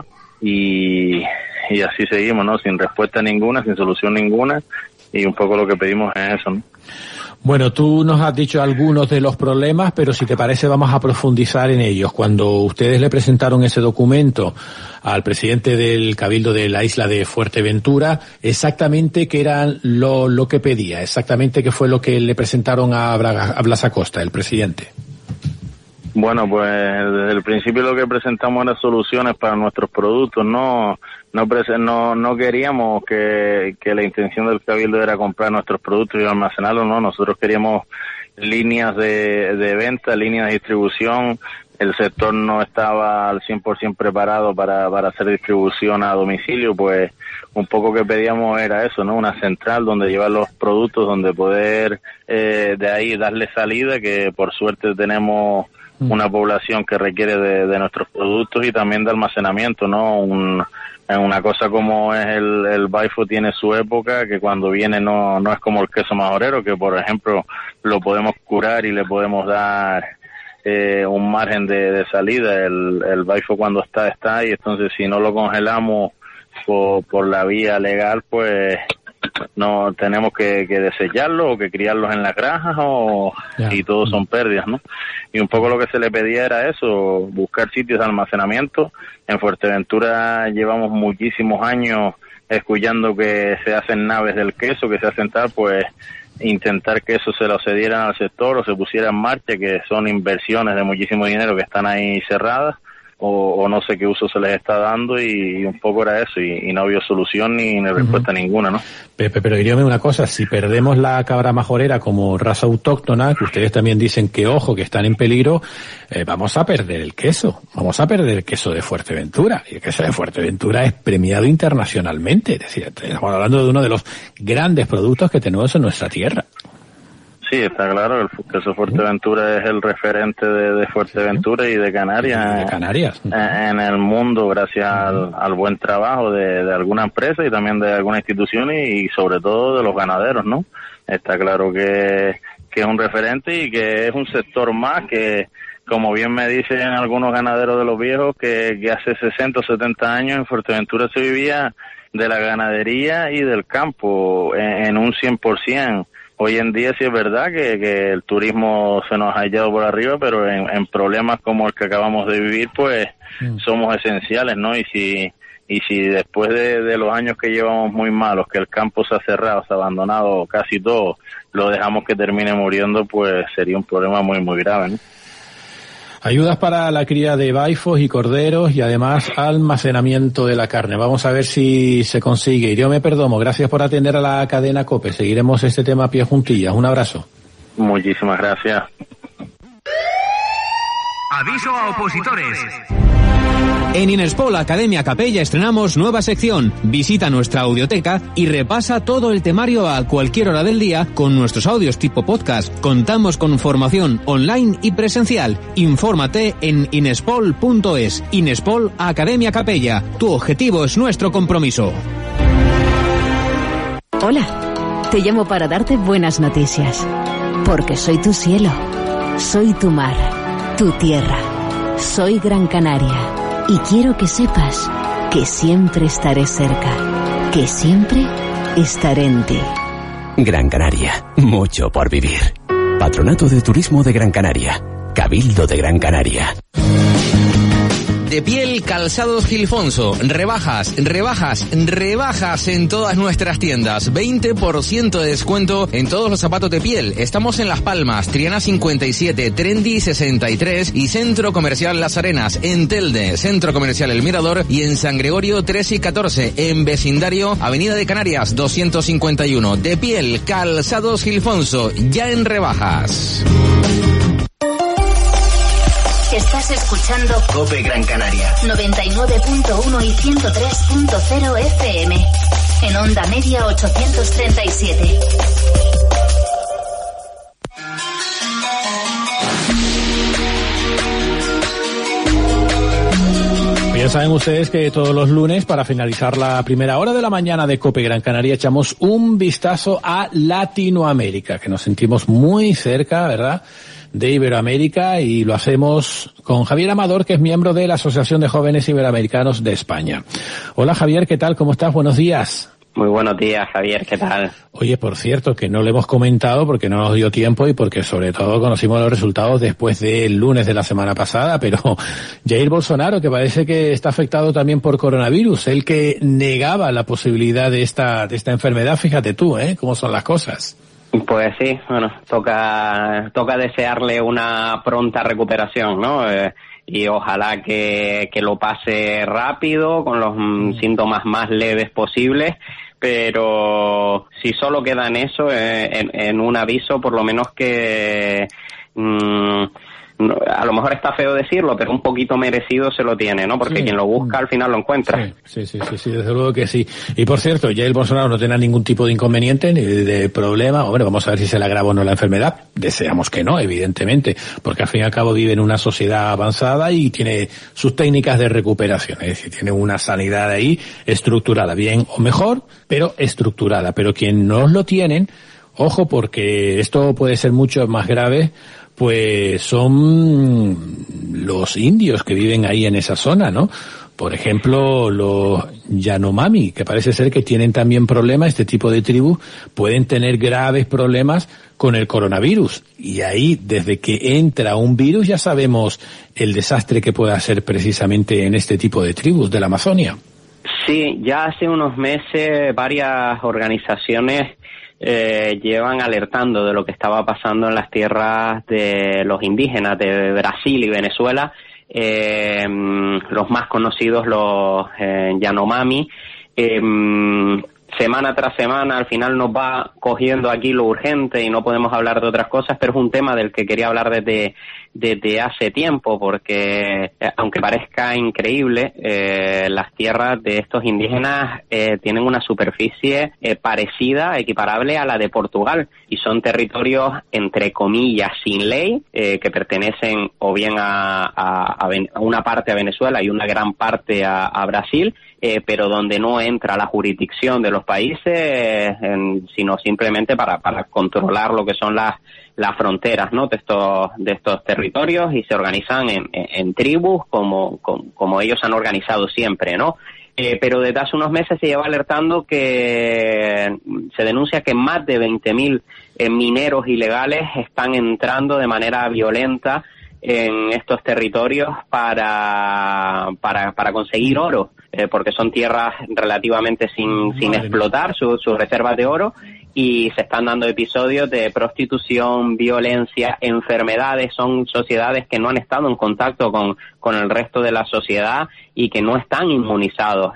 y así seguimos, ¿no? Sin respuesta ninguna, sin solución ninguna y un poco lo que pedimos es eso, ¿no? Bueno, tú nos has dicho algunos de los problemas, pero si te parece vamos a profundizar en ellos. Cuando ustedes le presentaron ese documento al presidente del Cabildo de la isla de Fuerteventura, exactamente qué era lo que pedía, exactamente qué fue lo que le presentaron a Blas Acosta, el presidente. Bueno, pues desde el principio lo que presentamos eran soluciones para nuestros productos, no queríamos que la intención del Cabildo era comprar nuestros productos y almacenarlos, no, nosotros queríamos líneas de venta, líneas de distribución, el sector no estaba al 100% preparado para hacer distribución a domicilio, pues un poco que pedíamos era eso, ¿no? Una central donde llevar los productos, donde poder de ahí darle salida, que por suerte tenemos una población que requiere de nuestros productos y también de almacenamiento, ¿no? Una cosa como es el Baifo tiene su época, que cuando viene no es como el queso majorero, que por ejemplo lo podemos curar y le podemos dar un margen de salida. El Baifo cuando está, y entonces si no lo congelamos por la vía legal, pues no tenemos que desellarlo o que criarlos en las granjas y todos son pérdidas, ¿no? Y un poco lo que se le pedía era eso, buscar sitios de almacenamiento. En Fuerteventura llevamos muchísimos años escuchando que se hacen naves del queso, que se hacen tal, pues intentar que eso se lo cedieran al sector o se pusiera en marcha, que son inversiones de muchísimo dinero que están ahí cerradas, o no sé qué uso se les está dando, y un poco era eso, y no había solución ni respuesta ninguna, ¿no? Pepe, pero diríame una cosa, si perdemos la cabra majorera como raza autóctona, que ustedes también dicen que ojo, que están en peligro, vamos a perder el queso de Fuerteventura, y el queso de Fuerteventura es premiado internacionalmente, es decir, estamos hablando de uno de los grandes productos que tenemos en nuestra tierra. Sí, está claro, el queso Fuerteventura es el referente de Fuerteventura y de Canarias, en el mundo, gracias al buen trabajo de alguna empresa y también de alguna institución y sobre todo de los ganaderos, ¿no? Está claro que es un referente y que es un sector más que, como bien me dicen algunos ganaderos de los viejos, que hace 60 o 70 años en Fuerteventura se vivía de la ganadería y del campo en un 100%. Hoy en día sí es verdad que el turismo se nos ha echado por arriba, pero en problemas como el que acabamos de vivir, pues somos esenciales, ¿no? Y si después de los años que llevamos muy malos, que el campo se ha cerrado, se ha abandonado casi todo, lo dejamos que termine muriendo, pues sería un problema muy, muy grave, ¿no? Ayudas para la cría de baifos y corderos y además almacenamiento de la carne. Vamos a ver si se consigue. Iriome Perdomo, gracias por atender a la cadena COPE. Seguiremos este tema a pie juntillas. Un abrazo. Muchísimas gracias. Aviso a opositores. En Inespol Academia Capella estrenamos nueva sección. Visita nuestra audioteca y repasa todo el temario a cualquier hora del día con nuestros audios tipo podcast. Contamos con formación online y presencial. Infórmate en inespol.es. Inespol Academia Capella. Tu objetivo es nuestro compromiso. Hola, te llamo para darte buenas noticias. Porque soy tu cielo, soy tu mar, tu tierra. Soy Gran Canaria. Y quiero que sepas que siempre estaré cerca, que siempre estaré en ti. Gran Canaria, mucho por vivir. Patronato de Turismo de Gran Canaria. Cabildo de Gran Canaria. De Piel Calzados Gilfonso. Rebajas en todas nuestras tiendas. 20% de descuento en todos los zapatos de piel. Estamos en Las Palmas, Triana 57, Trendy 63 y Centro Comercial Las Arenas. En Telde, Centro Comercial El Mirador y en San Gregorio 13 y 14. En vecindario, Avenida de Canarias 251. De Piel Calzados Gilfonso. Ya en rebajas. Estás escuchando COPE Gran Canaria 99.1 y 103.0 FM. En onda media 837. Ya saben ustedes que todos los lunes, para finalizar la primera hora de la mañana de COPE Gran Canaria, echamos un vistazo a Latinoamérica, que nos sentimos muy cerca, ¿verdad?, de Iberoamérica, y lo hacemos con Javier Amador, que es miembro de la Asociación de Jóvenes Iberoamericanos de España. Hola Javier, ¿qué tal? ¿Cómo estás? Buenos días. Muy buenos días, Javier, ¿qué tal? Oye, por cierto, que no le hemos comentado porque no nos dio tiempo y porque sobre todo conocimos los resultados después del lunes de la semana pasada, pero Jair Bolsonaro, que parece que está afectado también por coronavirus, él que negaba la posibilidad de esta enfermedad, fíjate tú, cómo son las cosas. Pues sí, bueno, toca desearle una pronta recuperación, ¿no? Y ojalá que lo pase rápido, con los síntomas más leves posibles, pero si solo queda en eso, en un aviso, por lo menos que a lo mejor está feo decirlo, pero un poquito merecido se lo tiene, ¿no? Porque quien lo busca al final lo encuentra. Sí, desde luego que sí. Y por cierto, Jair Bolsonaro no tiene ningún tipo de inconveniente ni de problema. Hombre, vamos a ver si se le agrava o no la enfermedad. Deseamos que no, evidentemente, porque al fin y al cabo vive en una sociedad avanzada y tiene sus técnicas de recuperación. Es decir, tiene una sanidad ahí estructurada, bien o mejor, pero estructurada. Pero quien no lo tienen, ojo, porque esto puede ser mucho más grave, pues son los indios que viven ahí en esa zona, ¿no? Por ejemplo, los Yanomami, que parece ser que tienen también problemas, este tipo de tribus pueden tener graves problemas con el coronavirus. Y ahí, desde que entra un virus, ya sabemos el desastre que puede hacer precisamente en este tipo de tribus de la Amazonia. Sí, ya hace unos meses varias organizaciones llevan alertando de lo que estaba pasando en las tierras de los indígenas de Brasil y Venezuela, los más conocidos, los Yanomami. Semana tras semana al final nos va cogiendo aquí lo urgente y no podemos hablar de otras cosas, pero es un tema del que quería hablar desde hace tiempo, porque aunque parezca increíble, las tierras de estos indígenas tienen una superficie parecida, equiparable a la de Portugal, y son territorios entre comillas sin ley, que pertenecen o bien a una parte a Venezuela y una gran parte a Brasil, pero donde no entra la jurisdicción de los países, sino simplemente para controlar lo que son las fronteras, ¿no?, de estos territorios, y se organizan en tribus como ellos han organizado siempre, ¿no? Pero desde hace unos meses se lleva alertando que se denuncia que más de 20.000 mineros ilegales están entrando de manera violenta en estos territorios para conseguir oro, porque son tierras relativamente sin explotar, sus reservas de oro, y se están dando episodios de prostitución, violencia, enfermedades. Son sociedades que no han estado en contacto con el resto de la sociedad y que no están inmunizados.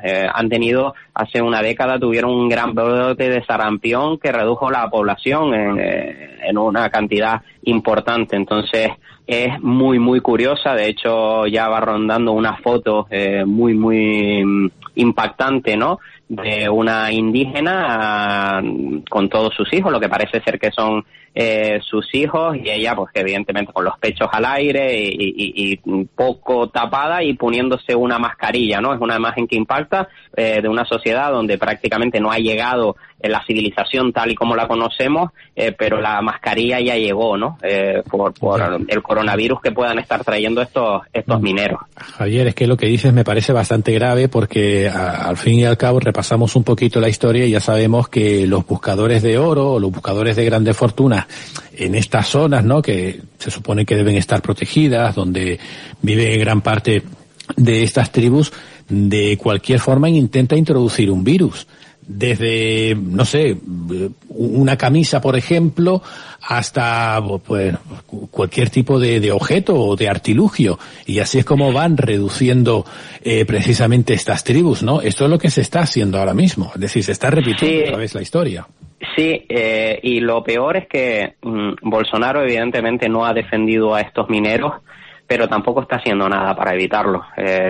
Hace una década tuvieron un gran brote de sarampión que redujo la población en una cantidad importante. Entonces es muy, muy curiosa. De hecho, ya va rondando una foto muy, muy impactante, ¿no?, de una indígena con todos sus hijos, lo que parece ser que son sus hijos, y ella, pues evidentemente con los pechos al aire y un poco tapada y poniéndose una mascarilla, ¿no? Es una imagen que impacta de una sociedad donde prácticamente no ha llegado la civilización tal y como la conocemos, pero la mascarilla ya llegó, ¿no? Por el coronavirus que puedan estar trayendo estos mineros. Javier, es que lo que dices me parece bastante grave, porque al fin y al cabo repasamos un poquito la historia y ya sabemos que los buscadores de oro o los buscadores de grandes fortunas en estas zonas, ¿no?, que se supone que deben estar protegidas, donde vive gran parte de estas tribus, de cualquier forma intenta introducir un virus. Desde, no sé, una camisa, por ejemplo, hasta pues cualquier tipo de objeto o de artilugio. Y así es como van reduciendo precisamente estas tribus, ¿no? Esto es lo que se está haciendo ahora mismo. Es decir, se está repitiendo otra vez la historia. Sí, y lo peor es que Bolsonaro evidentemente no ha defendido a estos mineros, pero tampoco está haciendo nada para evitarlo.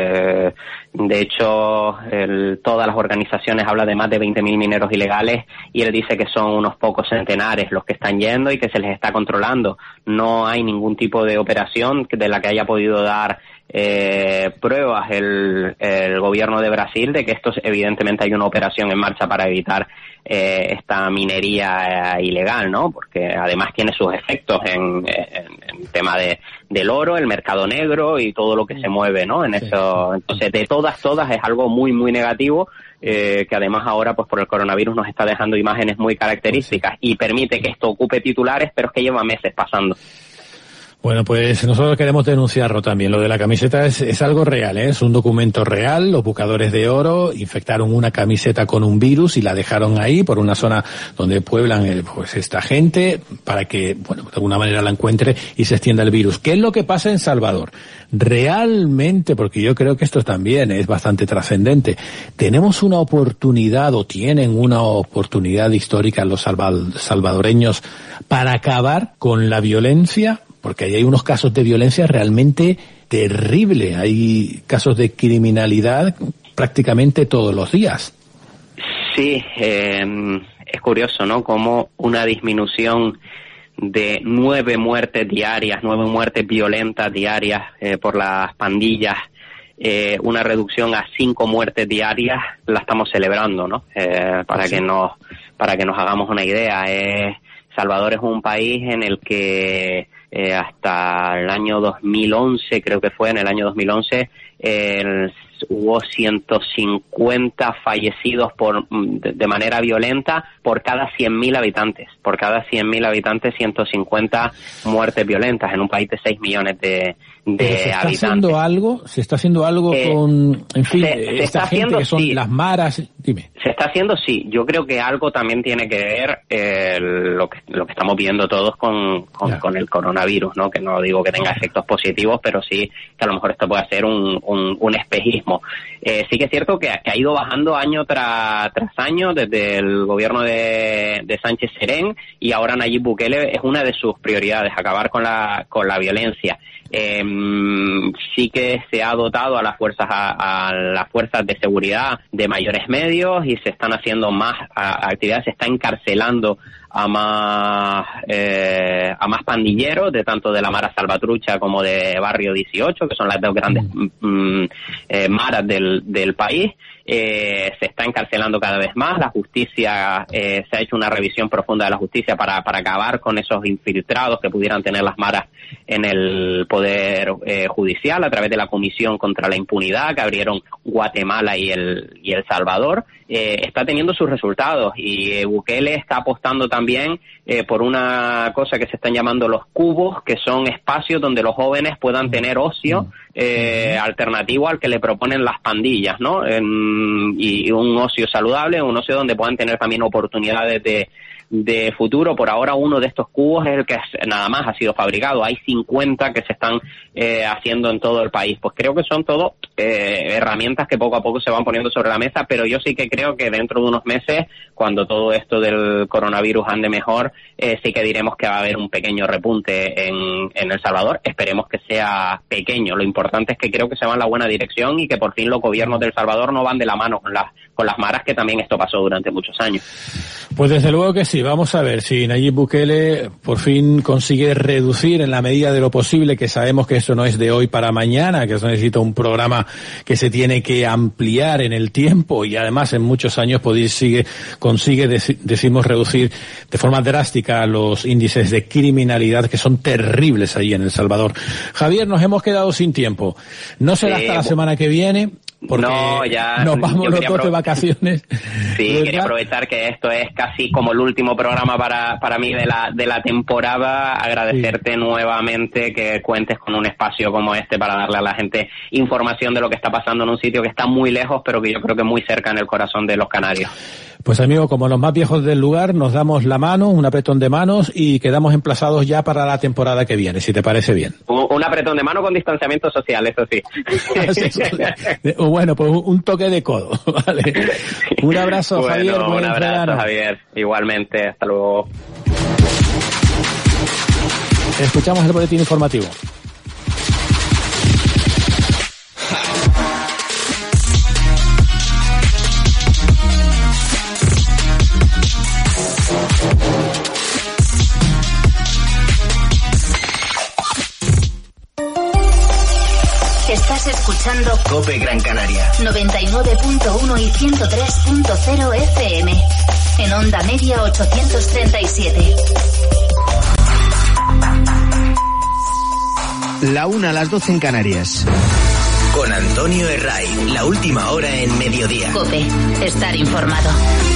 De hecho, todas las organizaciones hablan de más de 20.000 mineros ilegales, y él dice que son unos pocos centenares los que están yendo y que se les está controlando. No hay ningún tipo de operación de la que haya podido dar pruebas el gobierno de Brasil de que esto evidentemente hay una operación en marcha para evitar esta minería ilegal, ¿no? Porque además tiene sus efectos en tema del oro, el mercado negro y todo lo que se mueve, ¿no? En eso, entonces de todas es algo muy, muy negativo, que además ahora pues por el coronavirus nos está dejando imágenes muy características y permite que esto ocupe titulares, pero es que lleva meses pasando. Bueno, pues nosotros queremos denunciarlo también. Lo de la camiseta es algo real, ¿eh? Es un documento real. Los buscadores de oro infectaron una camiseta con un virus y la dejaron ahí por una zona donde pueblan pues esta gente para que, bueno, de alguna manera la encuentre y se extienda el virus. ¿Qué es lo que pasa en Salvador? Realmente, porque yo creo que esto también es bastante trascendente, tenemos una oportunidad o tienen una oportunidad histórica los salvadoreños para acabar con la violencia, porque ahí hay unos casos de violencia realmente terribles. Hay casos de criminalidad prácticamente todos los días. Sí, es curioso, ¿no? Como una disminución de 9 muertes diarias, 9 muertes violentas diarias por las pandillas, una reducción a 5 muertes diarias, la estamos celebrando, ¿no? Para que nos hagamos una idea. Salvador es un país en el que hasta el año 2011, creo que fue en el año 2011, hubo 150 fallecidos de manera violenta por cada 100.000 habitantes. Por cada 100.000 habitantes, 150 muertes violentas en un país de 6 millones de habitantes. ¿Se está haciendo algo con, en fin, se esta gente haciendo, que son sí. las maras? Dime. Se está haciendo, sí. Yo creo que algo también tiene que ver lo que estamos viendo todos con el coronavirus, ¿no? Que no digo que tenga efectos positivos, pero sí que a lo mejor esto puede ser un espejismo. Sí que es cierto que ha ido bajando año tras año desde el gobierno de Sánchez Serén, y ahora Nayib Bukele es una de sus prioridades, acabar con la violencia. Sí que se ha dotado a las fuerzas de seguridad de mayores medios y se están haciendo más actividades, se está encarcelando a más pandilleros, de tanto de la Mara Salvatrucha como de Barrio 18, que son las dos grandes maras del país. Se está encarcelando cada vez más. La justicia, se ha hecho una revisión profunda de la justicia para acabar con esos infiltrados que pudieran tener las maras en el poder judicial, a través de la Comisión contra la Impunidad que abrieron Guatemala y El Salvador. Está teniendo sus resultados, y Bukele está apostando también por una cosa que se están llamando los cubos, que son espacios donde los jóvenes puedan tener ocio alternativo al que le proponen las pandillas, ¿no? Y un ocio saludable, un ocio donde puedan tener también oportunidades de futuro. Por ahora uno de estos cubos es el que nada más ha sido fabricado. Hay 50 que se están haciendo en todo el país. Pues creo que son todo herramientas que poco a poco se van poniendo sobre la mesa, pero yo sí que creo que dentro de unos meses, cuando todo esto del coronavirus ande mejor, sí que diremos que va a haber un pequeño repunte en El Salvador. Esperemos que sea pequeño. Lo importante es que creo que se va en la buena dirección y que por fin los gobiernos de El Salvador no van de la mano con las maras, que también esto pasó durante muchos años. Pues desde luego que sí. Vamos a ver si Nayib Bukele por fin consigue reducir en la medida de lo posible, que sabemos que eso no es de hoy para mañana, que eso necesita un programa que se tiene que ampliar en el tiempo, y además en muchos años consigue reducir de forma drástica los índices de criminalidad, que son terribles ahí en El Salvador. Javier, nos hemos quedado sin tiempo. No será hasta la semana que viene, porque nos vamos los dos de vacaciones. Sí, quería aprovechar que esto es casi como el último programa para mí de la temporada. Agradecerte nuevamente que cuentes con un espacio como este para darle a la gente información de lo que está pasando en un sitio que está muy lejos, pero que yo creo que muy cerca en el corazón de los canarios. Pues amigo, como los más viejos del lugar, nos damos la mano, un apretón de manos, y quedamos emplazados ya para la temporada que viene, si te parece bien. Un apretón de mano con distanciamiento social, eso sí. Bueno, pues un toque de codo, ¿vale? Un abrazo, bueno, Javier. Un abrazo, Javier. Igualmente, hasta luego. Escuchamos el boletín informativo. Estás escuchando COPE Gran Canaria 99.1 y 103.0 FM. En onda media 837. La 1 a las 12 en Canarias. Con Antonio Herray, la última hora en mediodía. COPE, estar informado.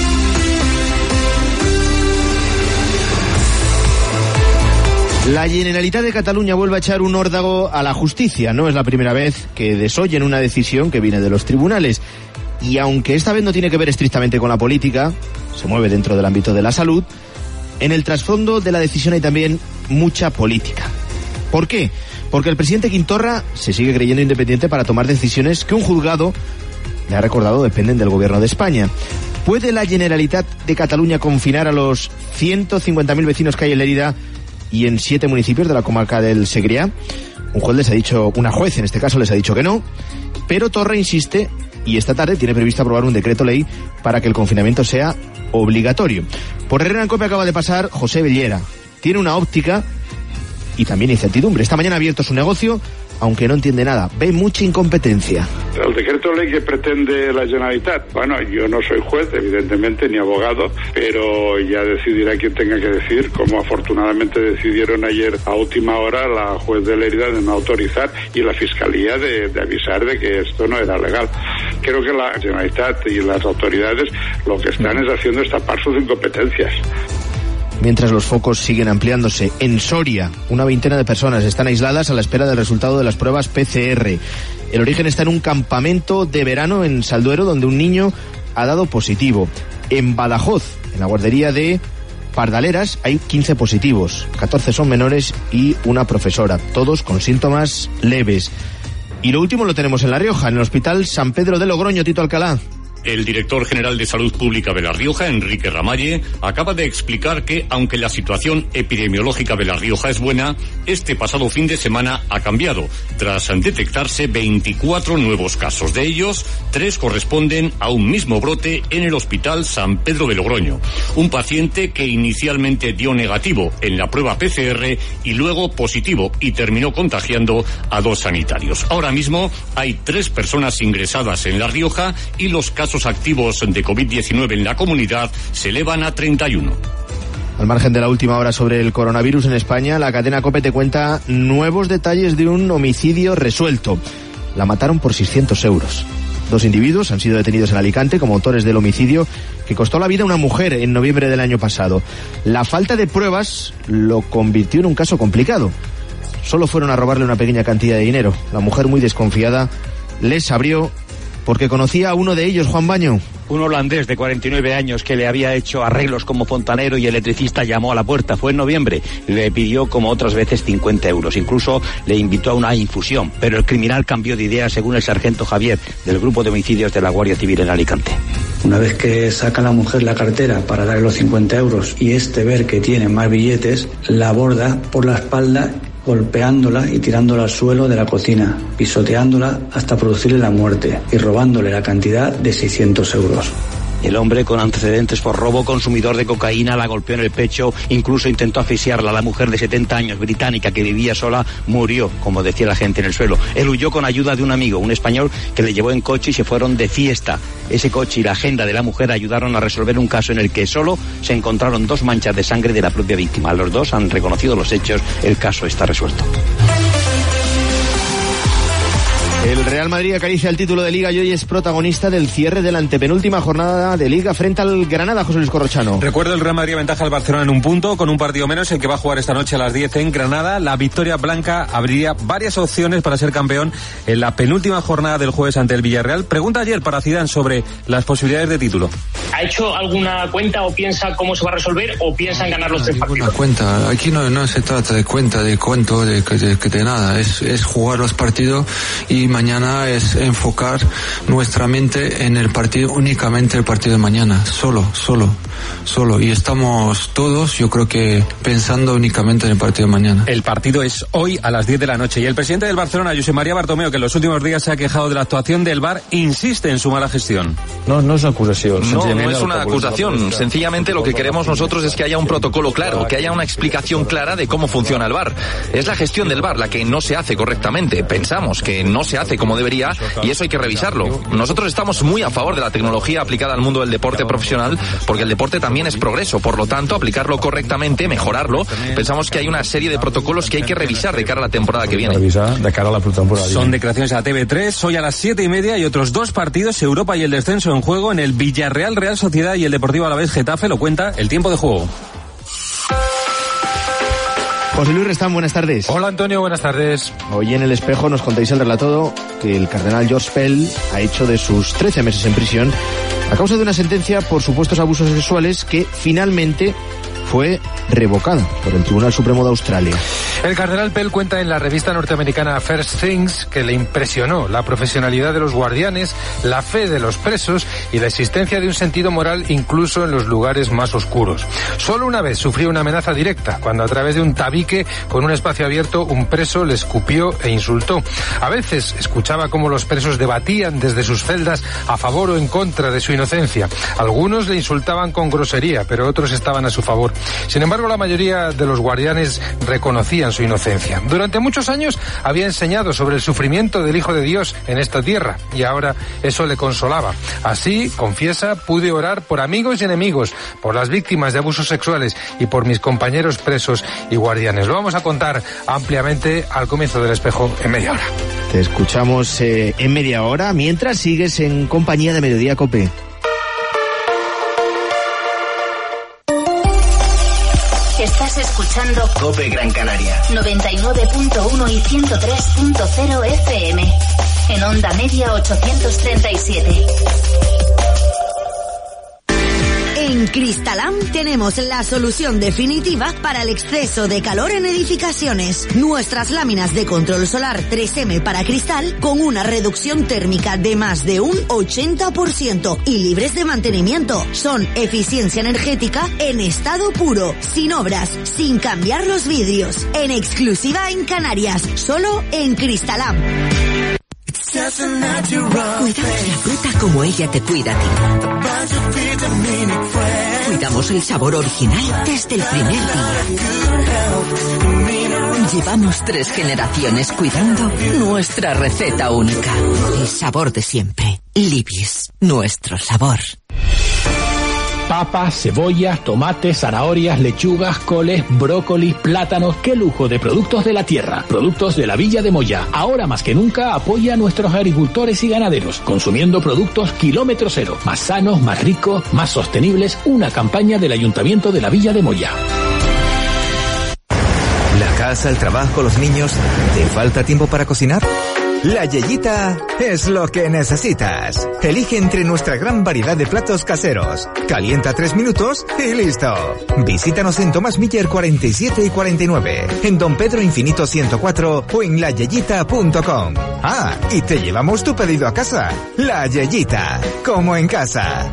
La Generalitat de Cataluña vuelve a echar un órdago a la justicia. No es la primera vez que desoyen una decisión que viene de los tribunales. Y aunque esta vez no tiene que ver estrictamente con la política, se mueve dentro del ámbito de la salud, en el trasfondo de la decisión hay también mucha política. ¿Por qué? Porque el presidente Quintorra se sigue creyendo independiente para tomar decisiones que un juzgado le ha recordado dependen del gobierno de España. ¿Puede la Generalitat de Cataluña confinar a los 150.000 vecinos que hay en Lérida y en 7 municipios de la comarca del Segrià. Una juez en este caso les ha dicho que no, pero Torra insiste y esta tarde tiene previsto aprobar un decreto ley para que el confinamiento sea obligatorio. Por Herrera en Cope acaba de pasar José Bellera. Tiene una óptica y también incertidumbre. Esta mañana ha abierto su negocio, aunque no entiende nada. Ve mucha incompetencia. El decreto ley que pretende la Generalitat, bueno, yo no soy juez, evidentemente, ni abogado, pero ya decidirá quien tenga que decir, como afortunadamente decidieron ayer a última hora la juez de Lérida de no autorizar y la Fiscalía de avisar de que esto no era legal. Creo que la Generalitat y las autoridades lo que están es haciendo es tapar sus incompetencias. Mientras los focos siguen ampliándose, en Soria, una veintena de personas están aisladas a la espera del resultado de las pruebas PCR. El origen está en un campamento de verano en Salduero, donde un niño ha dado positivo. En Badajoz, en la guardería de Pardaleras, hay 15 positivos. 14 son menores y una profesora, todos con síntomas leves. Y lo último lo tenemos en La Rioja, en el Hospital San Pedro de Logroño. Tito Alcalá. El director general de Salud Pública de La Rioja, Enrique Ramalle, acaba de explicar que, aunque la situación epidemiológica de La Rioja es buena, este pasado fin de semana ha cambiado, tras detectarse 24 nuevos casos. De ellos, 3 corresponden a un mismo brote en el Hospital San Pedro de Logroño. Un paciente que inicialmente dio negativo en la prueba PCR y luego positivo y terminó contagiando a 2 sanitarios. Ahora mismo hay 3 personas ingresadas en La Rioja y los casos activos de COVID-19 en la comunidad se elevan a 31. Al margen de la última hora sobre el coronavirus en España, la cadena COPE te cuenta nuevos detalles de un homicidio resuelto. La mataron por 600 euros. 2 individuos han sido detenidos en Alicante como autores del homicidio que costó la vida a una mujer en noviembre del año pasado. La falta de pruebas lo convirtió en un caso complicado. Solo fueron a robarle una pequeña cantidad de dinero. La mujer, muy desconfiada, les abrió porque conocía a uno de ellos, Juan Baño. Un holandés de 49 años que le había hecho arreglos como fontanero y electricista llamó a la puerta. Fue en noviembre. Le pidió, como otras veces, 50 euros. Incluso le invitó a una infusión. Pero el criminal cambió de idea, según el sargento Javier, del grupo de homicidios de la Guardia Civil en Alicante. Una vez que saca la mujer la cartera para darle los 50 euros y ver que tiene más billetes, la aborda por la espalda, golpeándola y tirándola al suelo de la cocina, pisoteándola hasta producirle la muerte y robándole la cantidad de 600 euros. El hombre, con antecedentes por robo, consumidor de cocaína, la golpeó en el pecho, incluso intentó asfixiarla. La mujer de 70 años, británica, que vivía sola, murió, como decía la gente, en el suelo. Él huyó con ayuda de un amigo, un español, que le llevó en coche y se fueron de fiesta. Ese coche y la agenda de la mujer ayudaron a resolver un caso en el que solo se encontraron 2 manchas de sangre de la propia víctima. Los 2 han reconocido los hechos, el caso está resuelto. El Real Madrid acaricia el título de Liga y hoy es protagonista del cierre de la antepenúltima jornada de Liga frente al Granada, José Luis Corrochano. Recuerdo, el Real Madrid aventaja al Barcelona en un punto, con un partido menos, el que va a jugar esta noche a las 10 en Granada. La victoria blanca abriría varias opciones para ser campeón en la penúltima jornada del jueves ante el Villarreal. Pregunta ayer para Zidane sobre las posibilidades de título. ¿Ha hecho alguna cuenta o piensa cómo se va a resolver o piensa en ganar los 3 partidos? Una cuenta, aquí no se trata de cuenta, de cuento, de nada, es jugar los partidos y mañana es enfocar nuestra mente en el partido, únicamente el partido de mañana, solo, y estamos todos, yo creo que pensando únicamente en el partido de mañana. El partido es hoy a las 10 de la noche y el presidente del Barcelona, Josep María Bartomeu, que en los últimos días se ha quejado de la actuación del VAR, insiste en su mala gestión. No es una acusación. No es una acusación. Sencillamente lo que queremos nosotros es que haya un protocolo claro, que haya una explicación clara de cómo funciona el VAR. Es la gestión del VAR la que no se hace correctamente. Pensamos que no se hace como debería y eso hay que revisarlo. Nosotros estamos muy a favor de la tecnología aplicada al mundo del deporte profesional porque el deporte también es progreso. Por lo tanto, aplicarlo correctamente, mejorarlo. Pensamos que hay una serie de protocolos que hay que revisar de cara a la temporada que viene. Son declaraciones a TV3. Hoy a las 7:30 y otros 2 partidos, Europa y el descenso en juego en el Villarreal Real Sociedad y el Deportivo Alavés Getafe. Lo cuenta el tiempo de juego. José Luis Restán, buenas tardes. Hola Antonio, buenas tardes. Hoy en El Espejo nos contáis el relato que el cardenal George Pell ha hecho de sus 13 meses en prisión a causa de una sentencia por supuestos abusos sexuales que finalmente fue revocada por el Tribunal Supremo de Australia. El cardenal Pell cuenta en la revista norteamericana First Things que le impresionó la profesionalidad de los guardianes, la fe de los presos y la existencia de un sentido moral incluso en los lugares más oscuros. Solo una vez sufrió una amenaza directa, cuando a través de un tabique con un espacio abierto un preso le escupió e insultó. A veces escuchaba cómo los presos debatían desde sus celdas a favor o en contra de su inocencia. Algunos le insultaban con grosería, pero otros estaban a su favor. Sin embargo, la mayoría de los guardianes reconocían su inocencia. Durante muchos años había enseñado sobre el sufrimiento del Hijo de Dios en esta tierra y ahora eso le consolaba. Así, confiesa, pude orar por amigos y enemigos, por las víctimas de abusos sexuales y por mis compañeros presos y guardianes. Lo vamos a contar ampliamente al comienzo del Espejo en media hora. Te escuchamos en media hora mientras sigues en compañía de Mediodía COPE. Estás escuchando COPE Gran Canaria 99.1 y 103.0 FM. En onda media 837. En Cristalam tenemos la solución definitiva para el exceso de calor en edificaciones. Nuestras láminas de control solar 3M para cristal con una reducción térmica de más de un 80% y libres de mantenimiento. Son eficiencia energética en estado puro, sin obras, sin cambiar los vidrios. En exclusiva en Canarias, solo en Cristalam. Cuidamos la fruta como ella te cuida a ti. Cuidamos el sabor original desde el primer día. Llevamos 3 generaciones cuidando nuestra receta única. El sabor de siempre. Libis, nuestro sabor. Papas, cebollas, tomates, zanahorias, lechugas, coles, brócolis, plátanos. ¡Qué lujo de productos de la tierra! Productos de la Villa de Moya. Ahora más que nunca apoya a nuestros agricultores y ganaderos, consumiendo productos kilómetro cero. Más sanos, más ricos, más sostenibles. Una campaña del Ayuntamiento de la Villa de Moya. La casa, el trabajo, los niños. ¿Te falta tiempo para cocinar? La Yeyita es lo que necesitas. Elige entre nuestra gran variedad de platos caseros. Calienta 3 minutos y listo. Visítanos en Tomás Miller 47 y 49, en Don Pedro Infinito 104 o en layeyita.com. Ah, y te llevamos tu pedido a casa. La Yeyita, como en casa.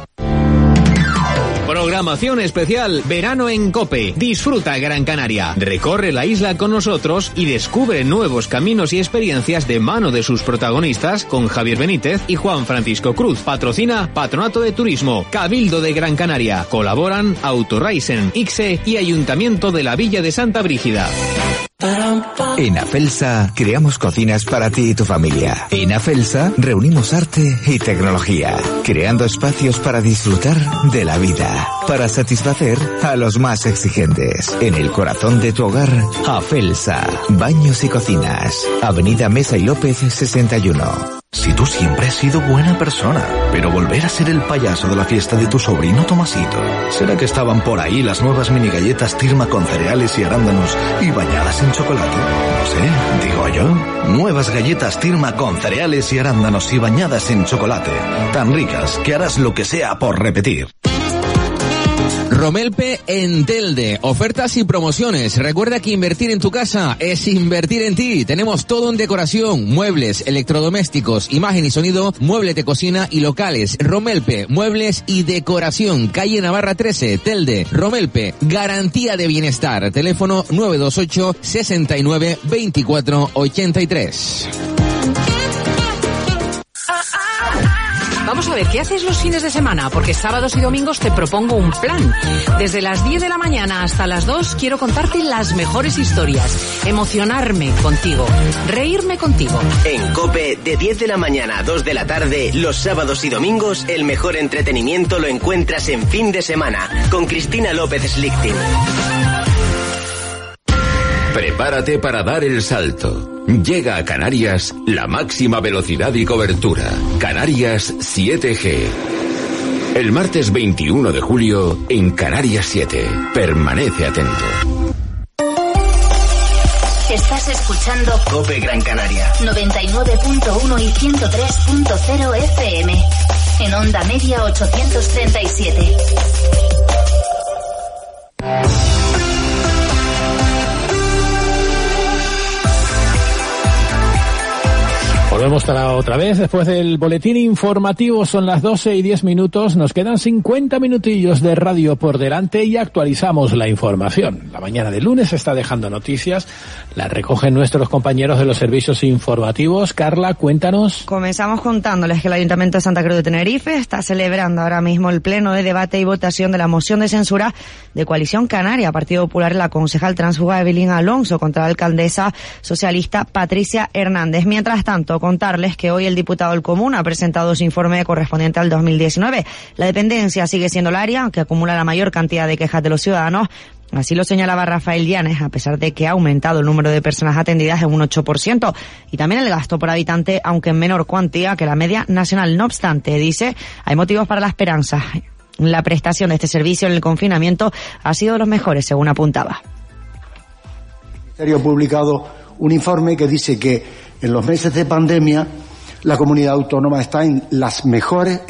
Programación especial Verano en COPE. Disfruta Gran Canaria. Recorre la isla con nosotros y descubre nuevos caminos y experiencias de mano de sus protagonistas con Javier Benítez y Juan Francisco Cruz. Patrocina Patronato de Turismo, Cabildo de Gran Canaria. Colaboran Autoraisen, ICSE y Ayuntamiento de la Villa de Santa Brígida. En Afelsa creamos cocinas para ti y tu familia. En Afelsa reunimos arte y tecnología, creando espacios para disfrutar de la vida, para satisfacer a los más exigentes. En el corazón de tu hogar, Afelsa, baños y cocinas. Avenida Mesa y López 61. Si tú siempre has sido buena persona, pero volver a ser el payaso de la fiesta de tu sobrino Tomasito. ¿Será que estaban por ahí las nuevas mini galletas Tirma con cereales y arándanos y bañadas en chocolate? No sé, digo yo. Nuevas galletas Tirma con cereales y arándanos y bañadas en chocolate. Tan ricas que harás lo que sea por repetir. Romelpe en Telde. Ofertas y promociones. Recuerda que invertir en tu casa es invertir en ti. Tenemos todo en decoración, muebles, electrodomésticos, imagen y sonido, muebles de cocina y locales. Romelpe, muebles y decoración. Calle Navarra 13, Telde. Romelpe, garantía de bienestar. Teléfono 928 69 24 83. Vamos a ver, ¿qué haces los fines de semana? Porque sábados y domingos te propongo un plan. Desde las 10 de la mañana hasta las 2 quiero contarte las mejores historias, emocionarme contigo, reírme contigo. En COPE, de 10 de la mañana a 2 de la tarde, los sábados y domingos, el mejor entretenimiento lo encuentras en Fin de Semana, con Cristina López Slichting. Prepárate para dar el salto. Llega a Canarias la máxima velocidad y cobertura. Canarias 7G. El martes 21 de julio en Canarias 7. Permanece atento. Estás escuchando COPE Gran Canaria 99.1 y 103.0 FM. En onda media 837. Volvemos otra vez después del boletín informativo. Son las 12:10. Nos quedan 50 minutillos de radio por delante y actualizamos la información. La mañana de lunes está dejando noticias. La recogen nuestros compañeros de los servicios informativos. Carla, cuéntanos. Comenzamos contándoles que el Ayuntamiento de Santa Cruz de Tenerife está celebrando ahora mismo el pleno de debate y votación de la moción de censura de Coalición Canaria, Partido Popular, la concejal transfuga Evelyn Alonso contra la alcaldesa socialista Patricia Hernández. Mientras tanto, contarles que hoy el diputado del Común ha presentado su informe correspondiente al 2019. La dependencia sigue siendo el área que acumula la mayor cantidad de quejas de los ciudadanos. Así lo señalaba Rafael Llanes, a pesar de que ha aumentado el número de personas atendidas en un 8%. Y también el gasto por habitante, aunque en menor cuantía que la media nacional. No obstante, dice, hay motivos para la esperanza. La prestación de este servicio en el confinamiento ha sido de los mejores, según apuntaba. El Ministerio ha publicado un informe que dice que en los meses de pandemia la comunidad autónoma está entre las mejores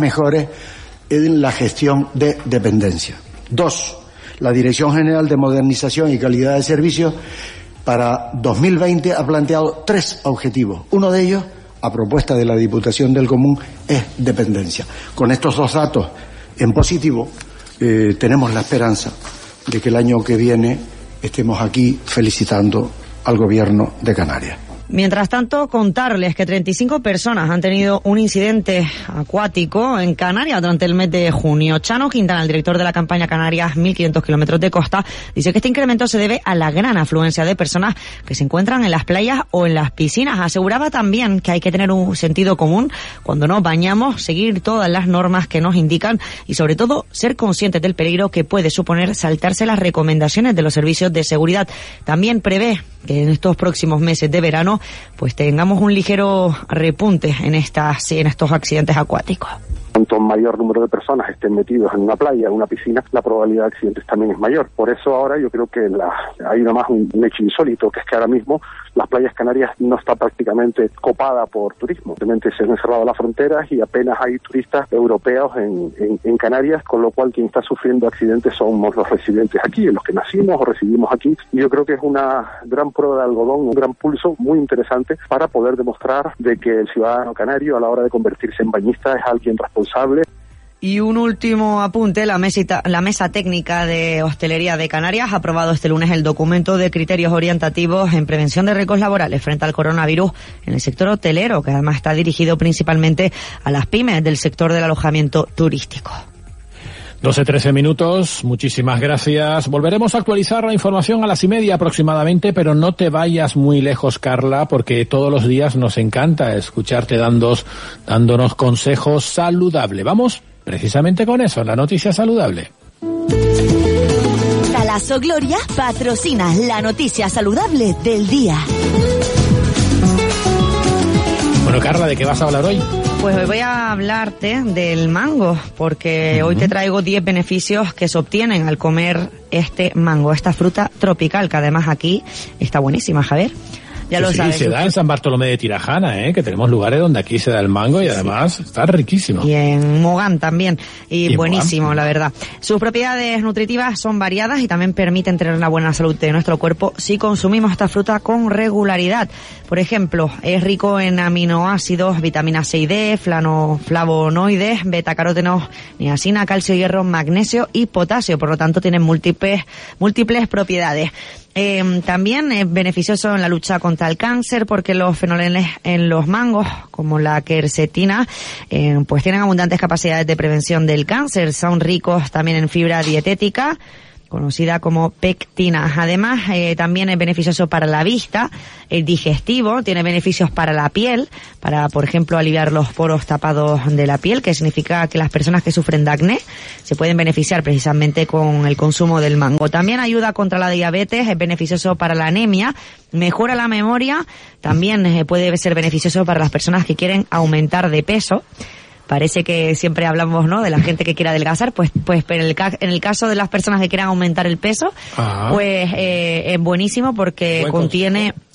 en la gestión de dependencia. 2. La Dirección General de Modernización y Calidad de Servicios para 2020 ha planteado 3 objetivos. Uno de ellos, a propuesta de la Diputación del Común, es dependencia. Con estos 2 datos en positivo, tenemos la esperanza de que el año que viene estemos aquí felicitando al Gobierno de Canarias. Mientras tanto, contarles que 35 personas han tenido un incidente acuático en Canarias durante el mes de junio. Chano Quintana, el director de la campaña Canarias 1500 kilómetros de costa, dice que este incremento se debe a la gran afluencia de personas que se encuentran en las playas o en las piscinas. Aseguraba también que hay que tener un sentido común cuando nos bañamos, seguir todas las normas que nos indican y sobre todo ser conscientes del peligro que puede suponer saltarse las recomendaciones de los servicios de seguridad. También prevé que en estos próximos meses de verano pues tengamos un ligero repunte en estos accidentes acuáticos. Cuanto mayor número de personas estén metidos en una playa, en una piscina, la probabilidad de accidentes también es mayor. Por eso ahora yo creo que hay además un hecho insólito, que es que ahora mismo las playas canarias no está prácticamente copada por turismo. Simplemente se han cerrado las fronteras y apenas hay turistas europeos en Canarias, con lo cual quien está sufriendo accidentes somos los residentes aquí, los que nacimos o residimos aquí. Y yo creo que es una gran prueba de algodón, un gran pulso muy interesante para poder demostrar de que el ciudadano canario a la hora de convertirse en bañista es alguien responsable. Y un último apunte, la Mesa Técnica de Hostelería de Canarias ha aprobado este lunes el documento de criterios orientativos en prevención de riesgos laborales frente al coronavirus en el sector hotelero, que además está dirigido principalmente a las pymes del sector del alojamiento turístico. 12:13. Muchísimas gracias. Volveremos a actualizar la información a las 1:30 aproximadamente, pero no te vayas muy lejos, Carla, porque todos los días nos encanta escucharte dándonos consejos saludables. Vamos precisamente con eso, la noticia saludable. Talaso Gloria patrocina la noticia saludable del día. Bueno, Carla, ¿de qué vas a hablar hoy? Pues hoy voy a hablarte del mango, porque hoy te traigo 10 beneficios que se obtienen al comer este mango, esta fruta tropical, que además aquí está buenísima, Javier. Ya lo sabes. Sí, se da en San Bartolomé de Tirajana, que tenemos lugares donde aquí se da el mango y además está riquísimo. Y en Mogán también, y buenísimo, Mogán, la verdad. Sus propiedades nutritivas son variadas y también permiten tener una buena salud de nuestro cuerpo si consumimos esta fruta con regularidad. Por ejemplo, es rico en aminoácidos, vitamina C y D, flavonoides, betacarótenos, niacina, calcio, hierro, magnesio y potasio. Por lo tanto, tiene múltiples propiedades. También es beneficioso en la lucha contra el cáncer porque los fenoles en los mangos, como la quercetina, pues tienen abundantes capacidades de prevención del cáncer. Son ricos también en fibra dietética, conocida como pectina. Además, también es beneficioso para la vista, el digestivo, tiene beneficios para la piel, para, por ejemplo, aliviar los poros tapados de la piel, que significa que las personas que sufren de acné se pueden beneficiar precisamente con el consumo del mango. También ayuda contra la diabetes, es beneficioso para la anemia, mejora la memoria, también puede ser beneficioso para las personas que quieren aumentar de peso. Parece que siempre hablamos, ¿no?, de la gente que quiere adelgazar, pues pero en el caso de las personas que quieran aumentar el peso, pues es buenísimo porque contiene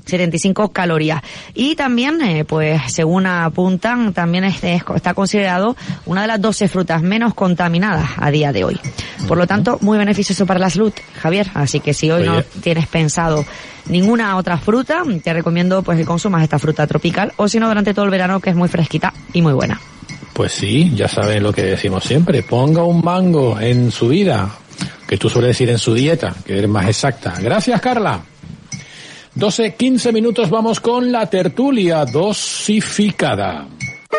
75 calorías. Y también, pues según apuntan, también está considerado una de las 12 frutas menos contaminadas a día de hoy. Por lo tanto, muy beneficioso para la salud, Javier. Así que si hoy no tienes pensado ninguna otra fruta, te recomiendo pues que consumas esta fruta tropical, o si no, durante todo el verano, que es muy fresquita y muy buena. Pues sí, ya saben lo que decimos siempre, ponga un mango en su vida, que tú sueles decir en su dieta, que eres más exacta. Gracias, Carla. 12:15 minutos, vamos con la tertulia dosificada.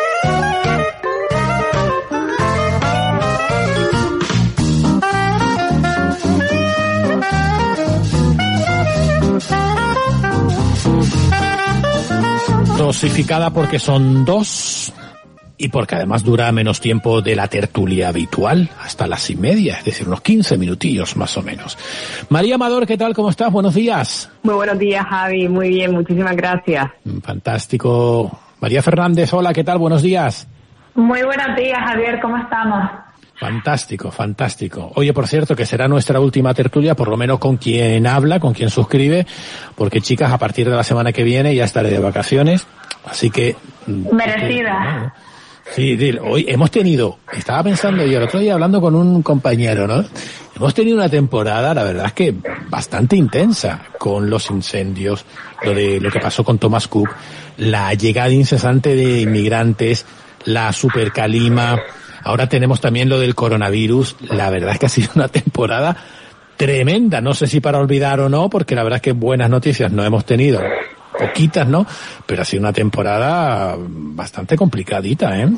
Dosificada porque son 2 y porque además dura menos tiempo de la tertulia habitual, hasta las 1:30, es decir, unos 15 minutillos más o menos. María Amador, ¿qué tal? ¿Cómo estás? Buenos días. Muy buenos días, Javi. Muy bien, muchísimas gracias. Fantástico. María Fernández, hola, ¿qué tal? Buenos días. Muy buenos días, Javier. ¿Cómo estamos? Fantástico, fantástico. Oye, por cierto, que será nuestra última tertulia, por lo menos con quien habla, con quien suscribe, porque, chicas, a partir de la semana que viene ya estaré de vacaciones, así que... Merecida. Sí, hoy hemos tenido, estaba pensando yo el otro día hablando con un compañero, ¿no? Hemos tenido una temporada, la verdad es que bastante intensa, con los incendios, lo que pasó con Thomas Cook, la llegada incesante de inmigrantes, la supercalima, ahora tenemos también lo del coronavirus. La verdad es que ha sido una temporada tremenda, no sé si para olvidar o no, porque la verdad es que buenas noticias no hemos tenido. Poquitas, ¿no? Pero ha sido una temporada bastante complicadita, ¿eh?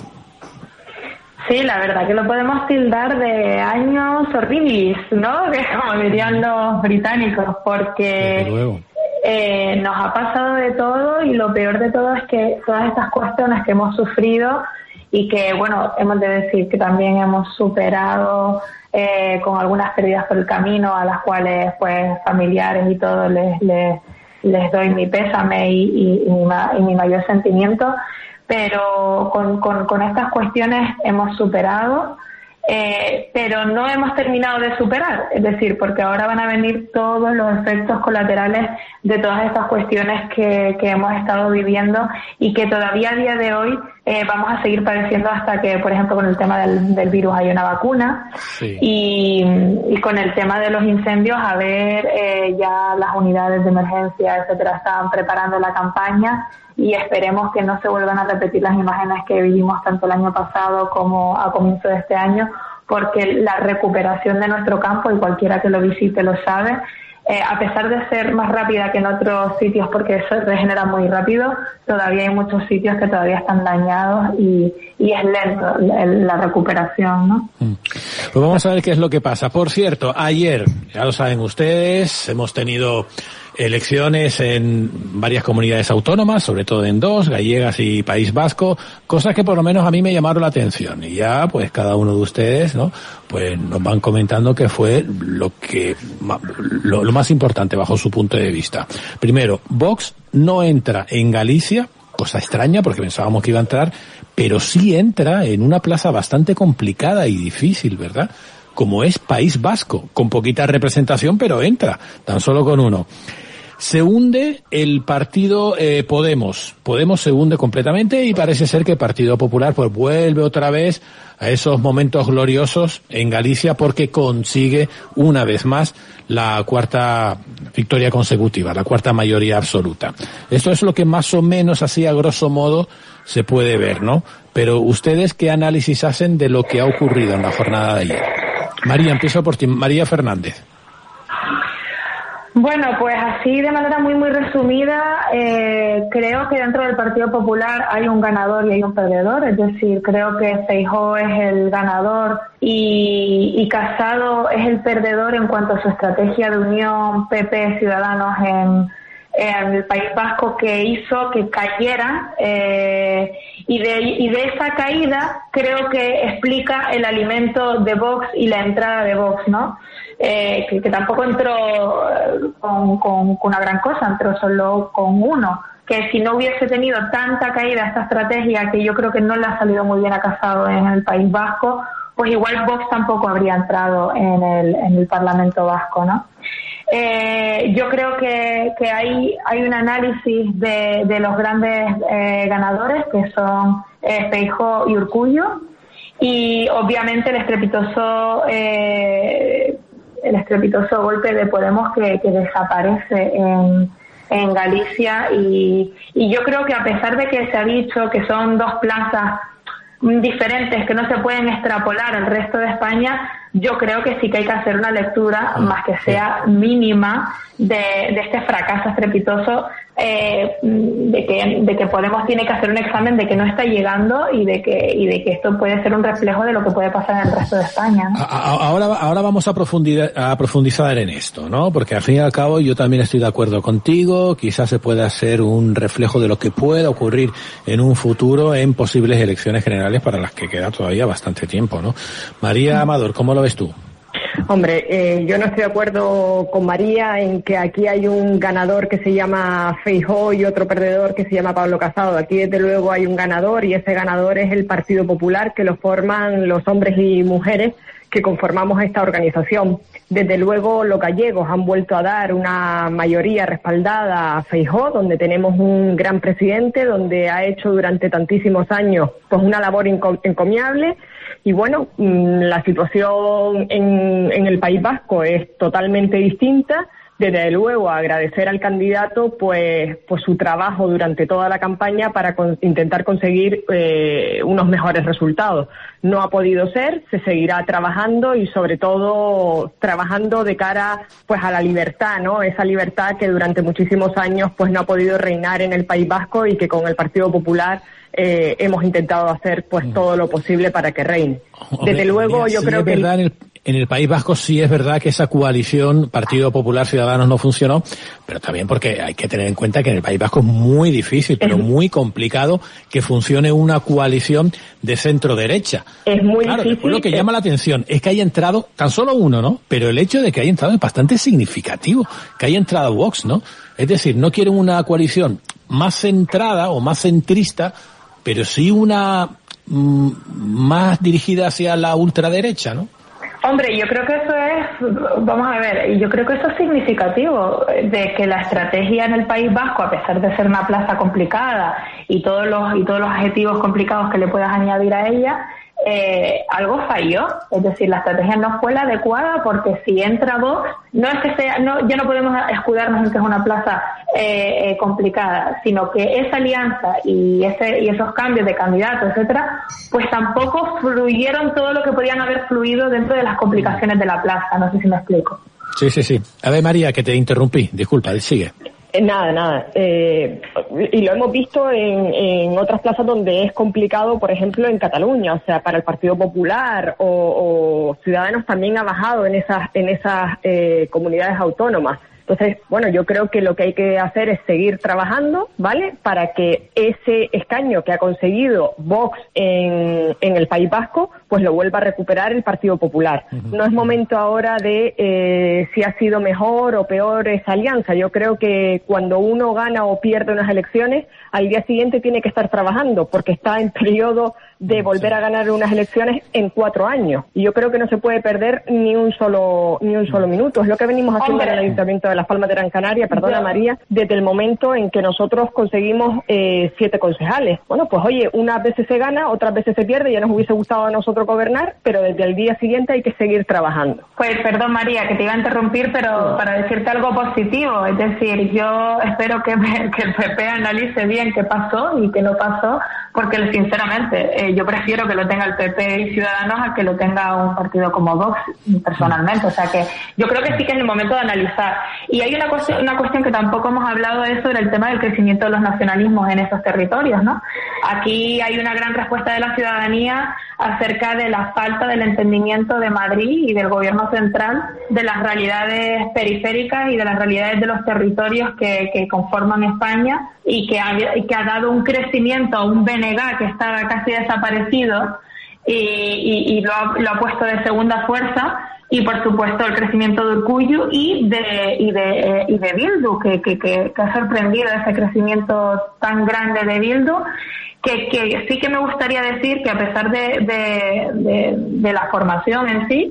Sí, la verdad que lo podemos tildar de años horribles, ¿no? Que como dirían los británicos, porque nos ha pasado de todo, y lo peor de todo es que todas estas cuestiones que hemos sufrido y que, bueno, hemos de decir que también hemos superado con algunas pérdidas por el camino, a las cuales, pues, familiares y todo les doy mi pésame y mi mayor sentimiento, pero con estas cuestiones hemos superado, pero no hemos terminado de superar, es decir, porque ahora van a venir todos los efectos colaterales de todas estas cuestiones que hemos estado viviendo y que todavía a día de hoy vamos a seguir padeciendo hasta que, por ejemplo, con el tema del virus hay una vacuna. Sí. Y con el tema de los incendios, a ver, ya las unidades de emergencia, etcétera, estaban preparando la campaña, y esperemos que no se vuelvan a repetir las imágenes que vivimos tanto el año pasado como a comienzo de este año, porque la recuperación de nuestro campo, y cualquiera que lo visite lo sabe, a pesar de ser más rápida que en otros sitios porque se regenera muy rápido, todavía hay muchos sitios que todavía están dañados y es lento la recuperación, ¿no? Pues vamos a ver qué es lo que pasa. Por cierto, ayer, ya lo saben ustedes, hemos tenido elecciones en varias comunidades autónomas, sobre todo en 2, gallegas y País Vasco, cosas que por lo menos a mí me llamaron la atención, y ya pues cada uno de ustedes, ¿no?, pues nos van comentando qué fue lo más importante bajo su punto de vista. Primero, Vox no entra en Galicia, cosa extraña porque pensábamos que iba a entrar, pero sí entra en una plaza bastante complicada y difícil, ¿verdad?, como es País Vasco, con poquita representación, pero entra, tan solo con uno. Se hunde el partido Podemos. Podemos se hunde completamente, y parece ser que el Partido Popular pues vuelve otra vez a esos momentos gloriosos en Galicia, porque consigue una vez más la cuarta victoria consecutiva, la cuarta mayoría absoluta. Esto es lo que más o menos, así a grosso modo, se puede ver, ¿no? Pero ustedes, ¿qué análisis hacen de lo que ha ocurrido en la jornada de ayer? María, empiezo por ti. María Fernández. Bueno, pues así de manera muy resumida, creo que dentro del Partido Popular hay un ganador y hay un perdedor, es decir, creo que Feijóo es el ganador y Casado es el perdedor en cuanto a su estrategia de unión PP-Ciudadanos en el País Vasco, que hizo que cayera, y de esa caída creo que explica el alimento de Vox y la entrada de Vox, ¿no? Que tampoco entró con una gran cosa, entró solo con uno, que si no hubiese tenido tanta caída esta estrategia, que yo creo que no le ha salido muy bien a Casado en el País Vasco, pues igual Vox tampoco habría entrado en el Parlamento Vasco, ¿no? Yo creo que hay un análisis de los grandes ganadores, que son Feijóo y Urkullu, y obviamente el estrepitoso golpe de Podemos que desaparece en Galicia, y yo creo que a pesar de que se ha dicho que son dos plazas diferentes que no se pueden extrapolar al resto de España, yo creo que sí que hay que hacer una lectura, más que sea mínima, de este fracaso estrepitoso, de que Podemos tiene que hacer un examen de que no está llegando y de que esto puede ser un reflejo de lo que puede pasar en el resto de España, ¿no? Ahora vamos a profundizar en esto, ¿no? Porque al fin y al cabo yo también estoy de acuerdo contigo, quizás se pueda hacer un reflejo de lo que pueda ocurrir en un futuro en posibles elecciones generales para las que queda todavía bastante tiempo, ¿no? María Amador, ¿cómo lo ves tú? Hombre, yo no estoy de acuerdo con María en que aquí hay un ganador que se llama Feijóo y otro perdedor que se llama Pablo Casado. Aquí desde luego hay un ganador, y ese ganador es el Partido Popular, que lo forman los hombres y mujeres que conformamos esta organización. Desde luego los gallegos han vuelto a dar una mayoría respaldada a Feijóo, donde tenemos un gran presidente, donde ha hecho durante tantísimos años pues una labor encomiable. Y bueno, la situación en el País Vasco es totalmente distinta. Desde luego agradecer al candidato pues su trabajo durante toda la campaña para intentar conseguir unos mejores resultados. No ha podido ser, se seguirá trabajando, y sobre todo trabajando de cara pues a la libertad, ¿no? Esa libertad que durante muchísimos años pues no ha podido reinar en el País Vasco, y que con el Partido Popular hemos intentado hacer pues todo lo posible para que reine. Desde luego yo creo que en el País Vasco sí es verdad que esa coalición Partido Popular Ciudadanos no funcionó, pero también porque hay que tener en cuenta que en el País Vasco es muy difícil, pero muy complicado que funcione una coalición de centro-derecha. Es muy difícil. Después lo que llama la atención es que haya entrado tan solo uno, ¿no? Pero el hecho de que haya entrado es bastante significativo, que haya entrado Vox, ¿no? Es decir, no quieren una coalición más centrada o más centrista, pero sí una más dirigida hacia la ultraderecha, ¿no? Hombre, yo creo que eso vamos a ver, yo creo que eso es significativo, de que la estrategia en el País Vasco, a pesar de ser una plaza complicada y todos los adjetivos complicados que le puedas añadir a ella, algo falló. Es decir, la estrategia no fue la adecuada, porque si entra Vox, no es que sea, ya no podemos escudarnos en que es una plaza complicada, sino que esa alianza y esos cambios de candidatos, etcétera, pues tampoco fluyeron todo lo que podían haber fluido dentro de las complicaciones de la plaza. No sé si me explico. Sí. A ver, María, que te interrumpí. Disculpa, sigue. Nada. Y lo hemos visto en otras plazas donde es complicado, por ejemplo, en Cataluña. O sea, para el Partido Popular o Ciudadanos también ha bajado en esas comunidades autónomas. Entonces, bueno, yo creo que lo que hay que hacer es seguir trabajando, ¿vale? Para que ese escaño que ha conseguido Vox en el País Vasco, pues lo vuelva a recuperar el Partido Popular. No es momento ahora de si ha sido mejor o peor esa alianza. Yo creo que cuando uno gana o pierde unas elecciones, al día siguiente tiene que estar trabajando, porque está en periodo de volver a ganar unas elecciones en 4 años. Y yo creo que no se puede perder ni un solo minuto. Es lo que venimos haciendo en el Ayuntamiento de Las Palmas de Gran Canaria, perdona María, desde el momento en que nosotros conseguimos 7 concejales. Bueno, pues oye, unas veces se gana, otras veces se pierde, ya nos hubiese gustado a nosotros gobernar, pero desde el día siguiente hay que seguir trabajando. Pues perdón María, que te iba a interrumpir, pero para decirte algo positivo, es decir, yo espero que el PP analice bien qué pasó y qué no pasó, porque sinceramente yo prefiero que lo tenga el PP y Ciudadanos a que lo tenga un partido como Vox, personalmente. O sea que yo creo que sí que es el momento de analizar. Y hay una cuestión que tampoco hemos hablado de sobre el tema del crecimiento de los nacionalismos en esos territorios, ¿no? Aquí hay una gran respuesta de la ciudadanía acerca de la falta del entendimiento de Madrid y del gobierno central de las realidades periféricas y de las realidades de los territorios que conforman España, y que ha dado un crecimiento a un BNG que estaba casi desaparecido y lo ha puesto de segunda fuerza. Y por supuesto el crecimiento de Urkullu y de Bildu, que ha sorprendido ese crecimiento tan grande de Bildu, que sí que me gustaría decir que a pesar de la formación en sí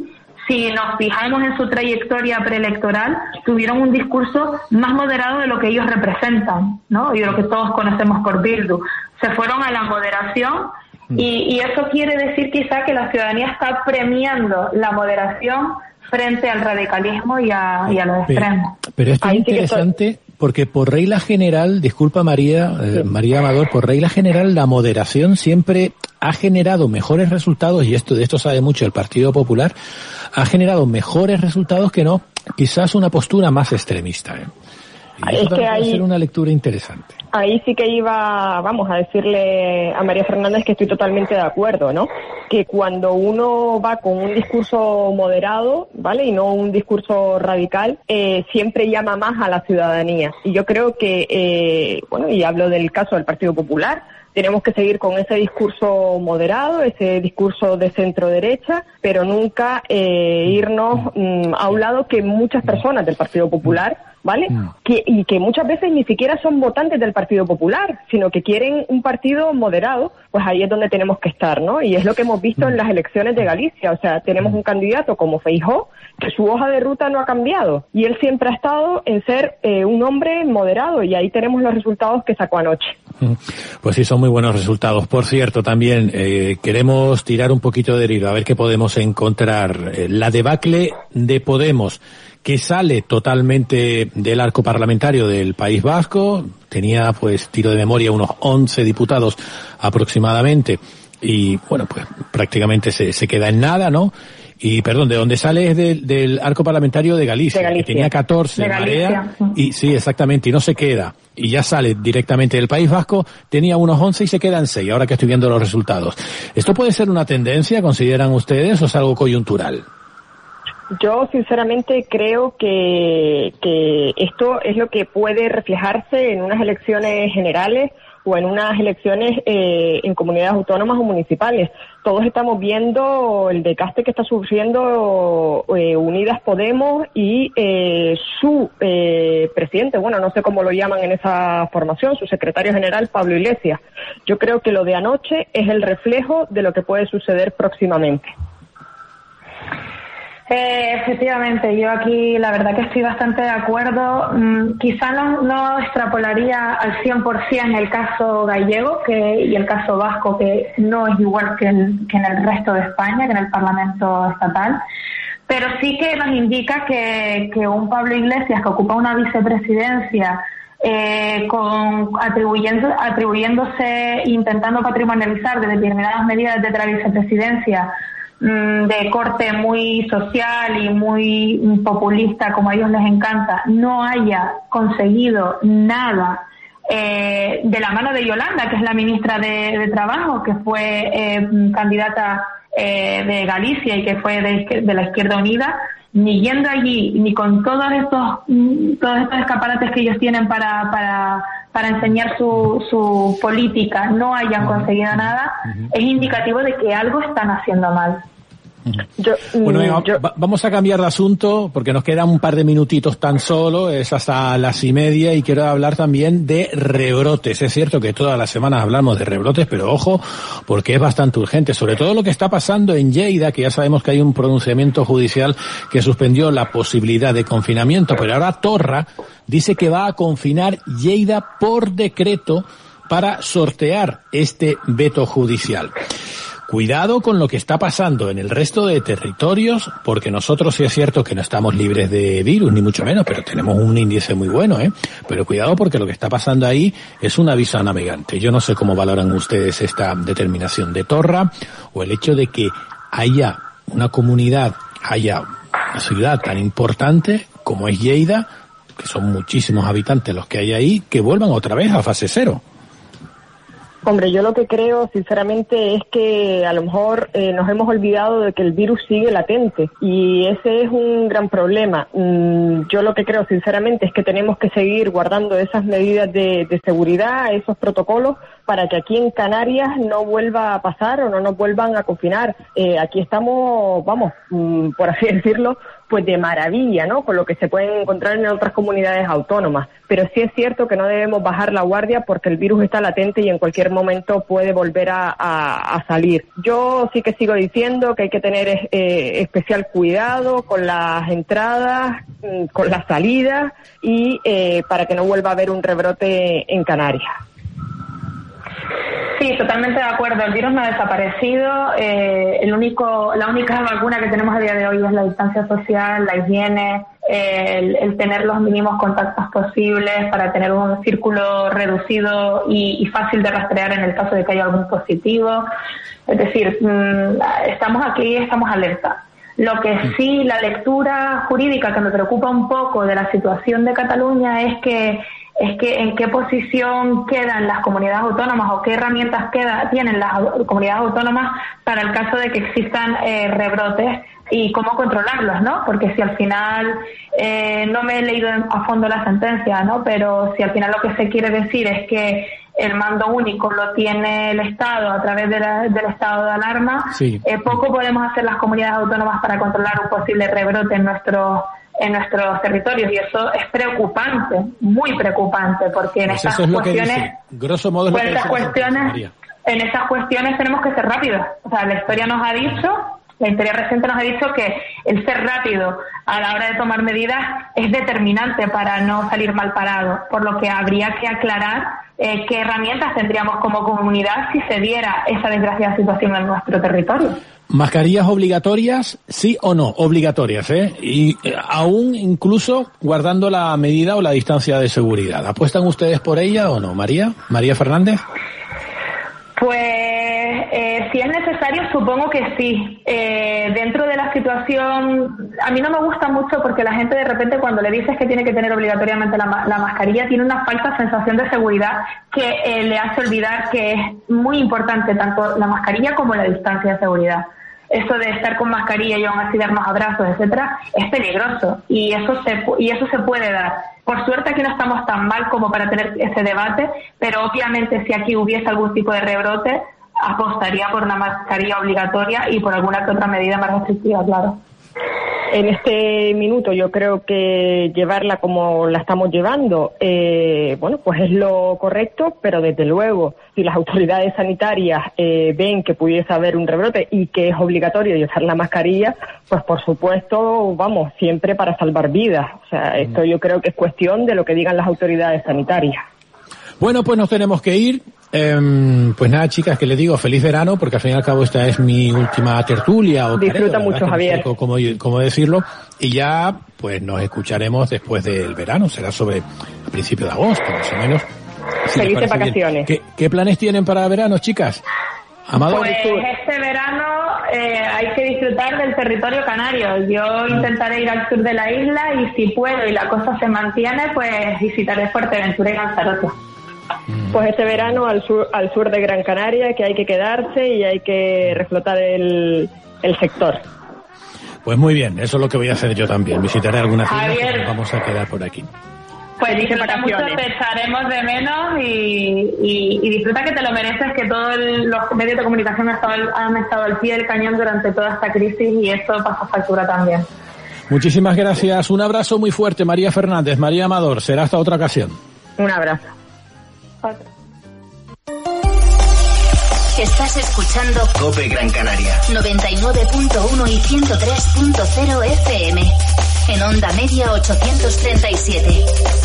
si nos fijamos en su trayectoria preelectoral, tuvieron un discurso más moderado de lo que ellos representan, ¿no? Y de lo que todos conocemos por Bildu. Se fueron a la moderación y eso quiere decir quizá que la ciudadanía está premiando la moderación frente al radicalismo y a los extremos. Pero esto es interesante porque por regla general, disculpa María Amador, por regla general la moderación siempre ha generado mejores resultados, y de esto sabe mucho el Partido Popular, ha generado mejores resultados que no quizás una postura más extremista. Y eso también puede ser una lectura interesante. Ahí sí que iba, a decirle a María Fernández que estoy totalmente de acuerdo, ¿no? Que cuando uno va con un discurso moderado, ¿vale? Y no un discurso radical, siempre llama más a la ciudadanía. Y yo creo que, y hablo del caso del Partido Popular, tenemos que seguir con ese discurso moderado, ese discurso de centro-derecha, pero nunca irnos a un lado que muchas personas del Partido Popular, ¿vale? Y que muchas veces ni siquiera son votantes del Partido Popular, sino que quieren un partido moderado, pues ahí es donde tenemos que estar, ¿no? Y es lo que hemos visto en las elecciones de Galicia. O sea, tenemos un candidato como Feijóo, que su hoja de ruta no ha cambiado, y él siempre ha estado en ser un hombre moderado, y ahí tenemos los resultados que sacó anoche. Pues sí, son muy buenos resultados. Por cierto, también queremos tirar un poquito de hilo, a ver qué podemos encontrar. La debacle de Podemos, que sale totalmente del arco parlamentario del País Vasco, tenía, pues, tiro de memoria, unos 11 diputados aproximadamente, y bueno, pues prácticamente se queda en nada, ¿no? Y perdón, de donde sale es del arco parlamentario de Galicia, que tenía 14, Marea, y sí, exactamente, y no se queda, y ya sale directamente del País Vasco, tenía unos 11 y se quedan 6, ahora que estoy viendo los resultados. ¿Esto puede ser una tendencia, consideran ustedes, o es algo coyuntural? Yo sinceramente creo que esto es lo que puede reflejarse en unas elecciones generales o en unas elecciones en comunidades autónomas o municipales. Todos estamos viendo el desgaste que está sufriendo Unidas Podemos y su presidente, no sé cómo lo llaman en esa formación, su secretario general, Pablo Iglesias. Yo creo que lo de anoche es el reflejo de lo que puede suceder próximamente. Efectivamente, yo aquí la verdad que estoy bastante de acuerdo. Quizá no extrapolaría al 100% el caso gallego y el caso vasco, que no es igual que en el resto de España, que en el Parlamento estatal, pero sí que nos indica que un Pablo Iglesias que ocupa una vicepresidencia atribuyéndose, intentando patrimonializar de determinadas medidas de la vicepresidencia de corte muy social y muy populista, como a ellos les encanta, no haya conseguido nada de la mano de Yolanda, que es la ministra de Trabajo, que fue candidata de Galicia y que fue de la Izquierda Unida, ni yendo allí, ni con todos estos escaparates que ellos tienen para enseñar su política, no hayan conseguido nada, es indicativo de que algo están haciendo mal. Vamos a cambiar de asunto porque nos quedan un par de minutitos tan solo, es hasta las 1:30, y quiero hablar también de rebrotes. Es cierto que todas las semanas hablamos de rebrotes, pero ojo, porque es bastante urgente, sobre todo lo que está pasando en Lleida, que ya sabemos que hay un pronunciamiento judicial que suspendió la posibilidad de confinamiento, pero ahora Torra dice que va a confinar Lleida por decreto para sortear este veto judicial. Cuidado con lo que está pasando en el resto de territorios, porque nosotros sí es cierto que no estamos libres de virus, ni mucho menos, pero tenemos un índice muy bueno, Pero cuidado porque lo que está pasando ahí es un aviso a navegante. Yo no sé cómo valoran ustedes esta determinación de Torra, o el hecho de que haya una comunidad, haya una ciudad tan importante como es Lleida, que son muchísimos habitantes los que hay ahí, que vuelvan otra vez a fase 0. Hombre, yo lo que creo, sinceramente, es que a lo mejor nos hemos olvidado de que el virus sigue latente, y ese es un gran problema. Yo lo que creo, sinceramente, es que tenemos que seguir guardando esas medidas de seguridad, esos protocolos, para que aquí en Canarias no vuelva a pasar o no nos vuelvan a confinar. Aquí estamos, vamos, por así decirlo, pues de maravilla, ¿no? Con lo que se pueden encontrar en otras comunidades autónomas. Pero sí es cierto que no debemos bajar la guardia porque el virus está latente y en cualquier momento puede volver a salir. Yo sí que sigo diciendo que hay que tener especial cuidado con las entradas, con las salidas y para que no vuelva a haber un rebrote en Canarias. Sí, totalmente de acuerdo. El virus no ha desaparecido. La única vacuna que tenemos a día de hoy es la distancia social, la higiene, el tener los mínimos contactos posibles para tener un círculo reducido y fácil de rastrear en el caso de que haya algún positivo. Es decir, estamos aquí, estamos alerta. Lo que sí, la lectura jurídica que me preocupa un poco de la situación de Cataluña es que en qué posición quedan las comunidades autónomas o qué herramientas tienen las comunidades autónomas para el caso de que existan rebrotes y cómo controlarlos, ¿no? Porque si al final, no me he leído a fondo la sentencia, ¿no? Pero si al final lo que se quiere decir es que el mando único lo tiene el Estado a través del estado de alarma, sí. Poco podemos hacer las comunidades autónomas para controlar un posible rebrote en nuestros territorios, y eso es preocupante, muy preocupante, porque en estas cuestiones, grosso modo, en esas cuestiones tenemos que ser rápidos. O sea, la historia reciente nos ha dicho que el ser rápido a la hora de tomar medidas es determinante para no salir mal parado, por lo que habría que aclarar qué herramientas tendríamos como comunidad si se diera esa desgraciada situación en nuestro territorio. ¿Mascarillas obligatorias, sí o no? Obligatorias, ¿eh? Y aún incluso guardando la medida o la distancia de seguridad. ¿Apuestan ustedes por ella o no, María? ¿María Fernández? Pues si es necesario, supongo que sí. Dentro de la situación, a mí no me gusta mucho porque la gente de repente cuando le dices que tiene que tener obligatoriamente la mascarilla tiene una falsa sensación de seguridad que le hace olvidar que es muy importante tanto la mascarilla como la distancia de seguridad. Eso de estar con mascarilla y aún así darnos abrazos, etcétera, es peligroso y eso se puede dar. Por suerte aquí no estamos tan mal como para tener ese debate, pero obviamente si aquí hubiese algún tipo de rebrote, apostaría por una mascarilla obligatoria y por alguna que otra medida más restrictiva, claro. En este minuto yo creo que llevarla como la estamos llevando, pues es lo correcto, pero desde luego, si las autoridades sanitarias ven que pudiese haber un rebrote y que es obligatorio llevar la mascarilla, pues por supuesto, vamos, siempre para salvar vidas. O sea, esto yo creo que es cuestión de lo que digan las autoridades sanitarias. Bueno, pues nos tenemos que ir. Pues nada, chicas, que les digo feliz verano, porque al fin y al cabo esta es mi última tertulia. Disfruta mucho, Javier. No sé cómo decirlo. Y ya, pues nos escucharemos después del verano. Será sobre a principios de agosto, más o menos. Felices vacaciones. ¿Qué planes tienen para verano, chicas? Amador. Pues este verano hay que disfrutar del territorio canario. Yo intentaré ir al sur de la isla y si puedo y la cosa se mantiene, pues visitaré Fuerteventura y Lanzarote. Pues este verano al sur de Gran Canaria, que hay que quedarse y hay que reflotar el sector. Pues muy bien, eso es lo que voy a hacer yo también. Visitaré algunas islas y nos vamos a quedar por aquí. Pues disfruta mucho, te echaremos de menos y disfruta, que te lo mereces, que todos los medios de comunicación han estado al pie del cañón durante toda esta crisis y eso pasa factura también. Muchísimas gracias, un abrazo muy fuerte, María Fernández, María Amador, será hasta otra ocasión. Un abrazo. Estás escuchando COPE Gran Canaria 99.1 y 103.0 FM. En onda media 837.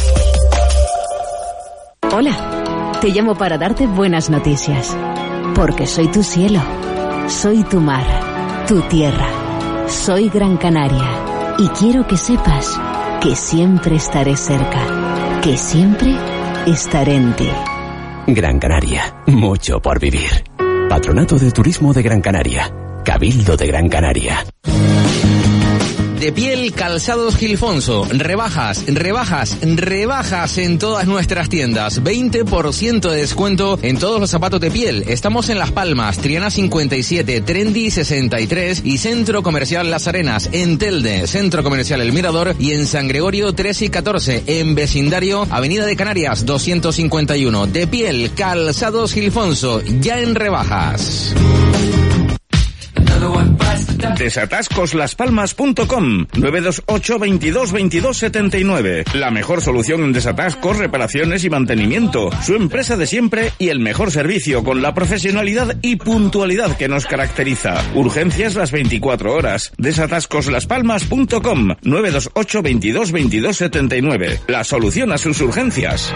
Hola, te llamo para darte buenas noticias. Porque soy tu cielo, soy tu mar, tu tierra. Soy Gran Canaria. Y quiero que sepas que siempre estaré cerca. Que siempre estaré en ti. Gran Canaria, mucho por vivir. Patronato de Turismo de Gran Canaria. Cabildo de Gran Canaria. De Piel Calzados Gilfonso. Rebajas en todas nuestras tiendas. 20% de descuento en todos los zapatos de piel. Estamos en Las Palmas, Triana 57, Trendy 63 y Centro Comercial Las Arenas, en Telde, Centro Comercial El Mirador y en San Gregorio 13 y 14, en vecindario Avenida de Canarias 251. De Piel Calzados Gilfonso, ya en rebajas. Desatascoslaspalmas.com 928 22 22 79. La mejor solución en desatascos, reparaciones y mantenimiento. Su empresa de siempre y el mejor servicio con la profesionalidad y puntualidad que nos caracteriza. Urgencias las 24 horas. Desatascoslaspalmas.com 928 22 22 79. La solución a sus urgencias.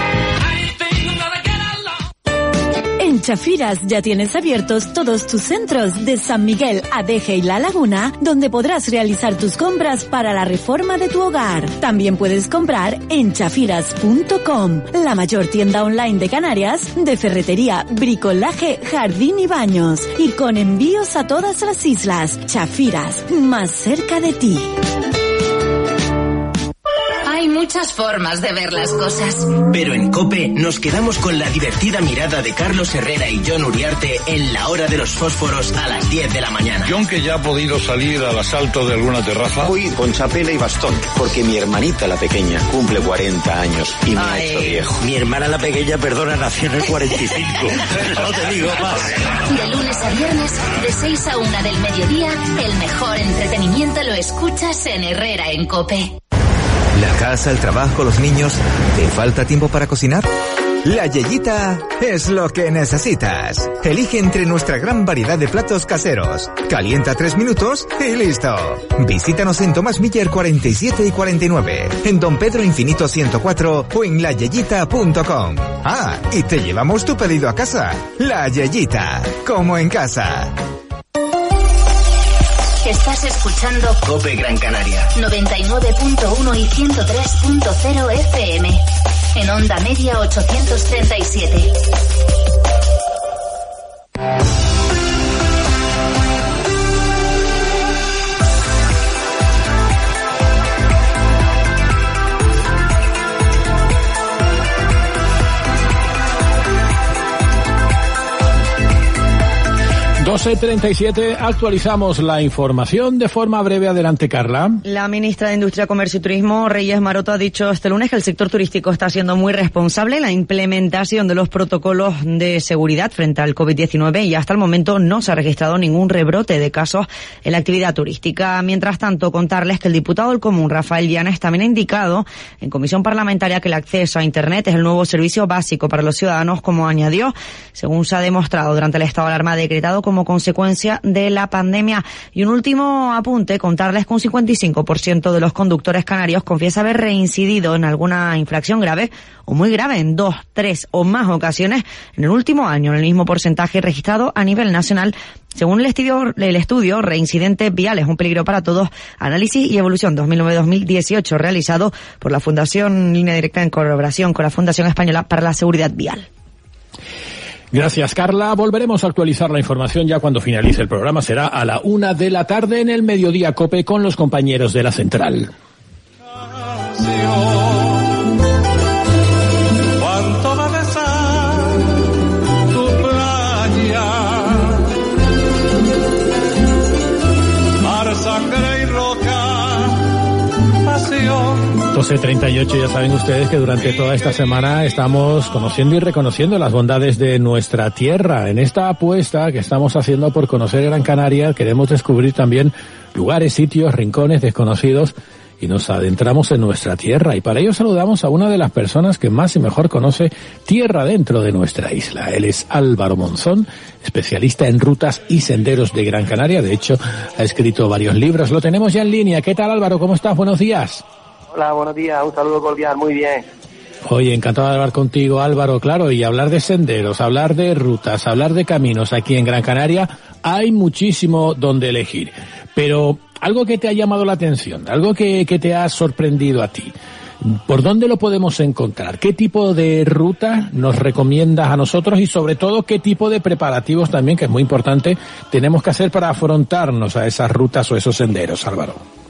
En Chafiras ya tienes abiertos todos tus centros de San Miguel, Adeje y La Laguna, donde podrás realizar tus compras para la reforma de tu hogar. También puedes comprar en chafiras.com, la mayor tienda online de Canarias de ferretería, bricolaje, jardín y baños. Y con envíos a todas las islas. Chafiras, más cerca de ti. Hay muchas formas de ver las cosas. Pero en COPE nos quedamos con la divertida mirada de Carlos Herrera y John Uriarte en la hora de los fósforos a las 10 de la mañana. John, que ya ha podido salir al asalto de alguna terraza. Voy con chapela y bastón, porque mi hermanita la pequeña cumple 40 años y me ha hecho viejo. Mi hermana la pequeña, perdona, nació en el 45. No te digo más. De lunes a viernes, de 6 a 1 del mediodía, el mejor entretenimiento lo escuchas en Herrera en COPE. La casa, el trabajo, los niños. ¿Te falta tiempo para cocinar? La Yeyita es lo que necesitas. Elige entre nuestra gran variedad de platos caseros. Calienta 3 minutos y listo. Visítanos en Tomás Miller 47 y 49, en Don Pedro Infinito 104 o en layeyita.com. Ah, y te llevamos tu pedido a casa. La Yeyita, como en casa. Estás escuchando COPE Gran Canaria 99.1 y 103.0 FM. En onda media 837. ...12:37, actualizamos la información de forma breve. Adelante, Carla. La ministra de Industria, Comercio y Turismo, Reyes Maroto, ha dicho este lunes que el sector turístico está siendo muy responsable en la implementación de los protocolos de seguridad frente al COVID-19 y hasta el momento no se ha registrado ningún rebrote de casos en la actividad turística. Mientras tanto, contarles que el diputado del Común, Rafael Llanes, también ha indicado en comisión parlamentaria que el acceso a Internet es el nuevo servicio básico para los ciudadanos, como añadió, según se ha demostrado durante el estado de alarma decretado como consecuencia de la pandemia. Y un último apunte, contarles que un 55% de los conductores canarios confiesa haber reincidido en alguna infracción grave o muy grave en 2, 3 o más ocasiones en el último año, en el mismo porcentaje registrado a nivel nacional. Según el estudio Reincidentes Viales, un peligro para todos, análisis y evolución 2009-2018, realizado por la Fundación Línea Directa en colaboración con la Fundación Española para la Seguridad Vial. Gracias, Carla. Volveremos a actualizar la información ya cuando finalice el programa. Será a la 1 de la tarde en el Mediodía COPE con los compañeros de la Central. ¿Cuánto va a besar tu playa? Mar, sangre y roca, pasión. 12:38, ya saben ustedes que durante toda esta semana estamos conociendo y reconociendo las bondades de nuestra tierra. En esta apuesta que estamos haciendo por conocer Gran Canaria, queremos descubrir también lugares, sitios, rincones desconocidos y nos adentramos en nuestra tierra. Y para ello saludamos a una de las personas que más y mejor conoce tierra dentro de nuestra isla. Él es Álvaro Monzón, especialista en rutas y senderos de Gran Canaria. De hecho, ha escrito varios libros. Lo tenemos ya en línea. ¿Qué tal, Álvaro? ¿Cómo estás? Buenos días. Hola, buenos días, un saludo cordial, muy bien. Oye, encantado de hablar contigo, Álvaro, claro, y hablar de senderos, hablar de rutas, hablar de caminos aquí en Gran Canaria, hay muchísimo donde elegir. Pero algo que te ha llamado la atención, algo que te ha sorprendido a ti, ¿por dónde lo podemos encontrar? ¿Qué tipo de ruta nos recomiendas a nosotros y sobre todo qué tipo de preparativos también, que es muy importante, tenemos que hacer para afrontarnos a esas rutas o esos senderos, Álvaro?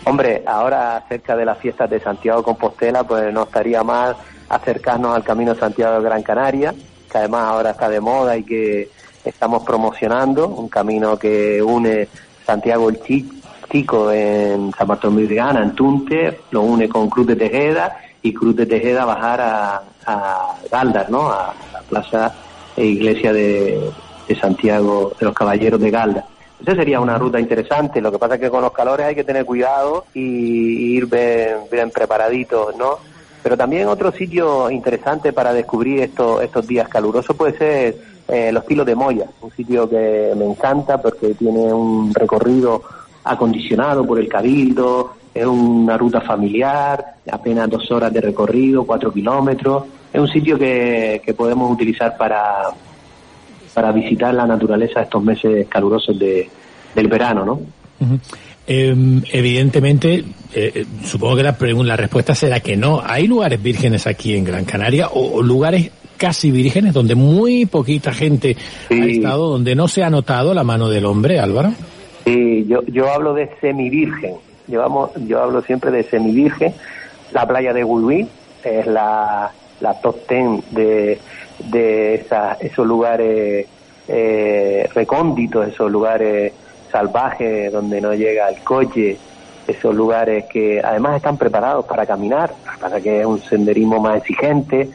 Hombre, ahora cerca de las fiestas de Santiago de Compostela, pues no estaría mal acercarnos al Camino de Santiago de Gran Canaria, que además ahora está de moda y que estamos promocionando, un camino que une Santiago el Chico en San Bartolomé de Gana, en Tunte, lo une con Cruz de Tejeda, y Cruz de Tejeda bajar a Galdar, ¿no? A la plaza e iglesia de Santiago de los Caballeros de Galdar. Esa sería una ruta interesante. Lo que pasa es que con los calores hay que tener cuidado y ir bien preparaditos, ¿no? Pero también otro sitio interesante para descubrir estos días calurosos puede ser los Tilos de Moya, un sitio que me encanta porque tiene un recorrido acondicionado por el Cabildo, es una ruta familiar, apenas 2 horas de recorrido, 4 kilómetros. Es un sitio que podemos utilizar para visitar la naturaleza estos meses calurosos del verano, ¿no? Uh-huh. Evidentemente, supongo que la respuesta será que no. ¿Hay lugares vírgenes aquí en Gran Canaria o lugares casi vírgenes donde muy poquita gente ha estado, donde no se ha notado la mano del hombre, Álvaro? Sí, yo hablo de semivirgen. Yo hablo siempre de semivirgen. La playa de Gulbí es la top 10 de esos lugares recónditos, esos lugares salvajes donde no llega el coche, esos lugares que además están preparados para caminar. Lo que pasa es que es un senderismo más exigente,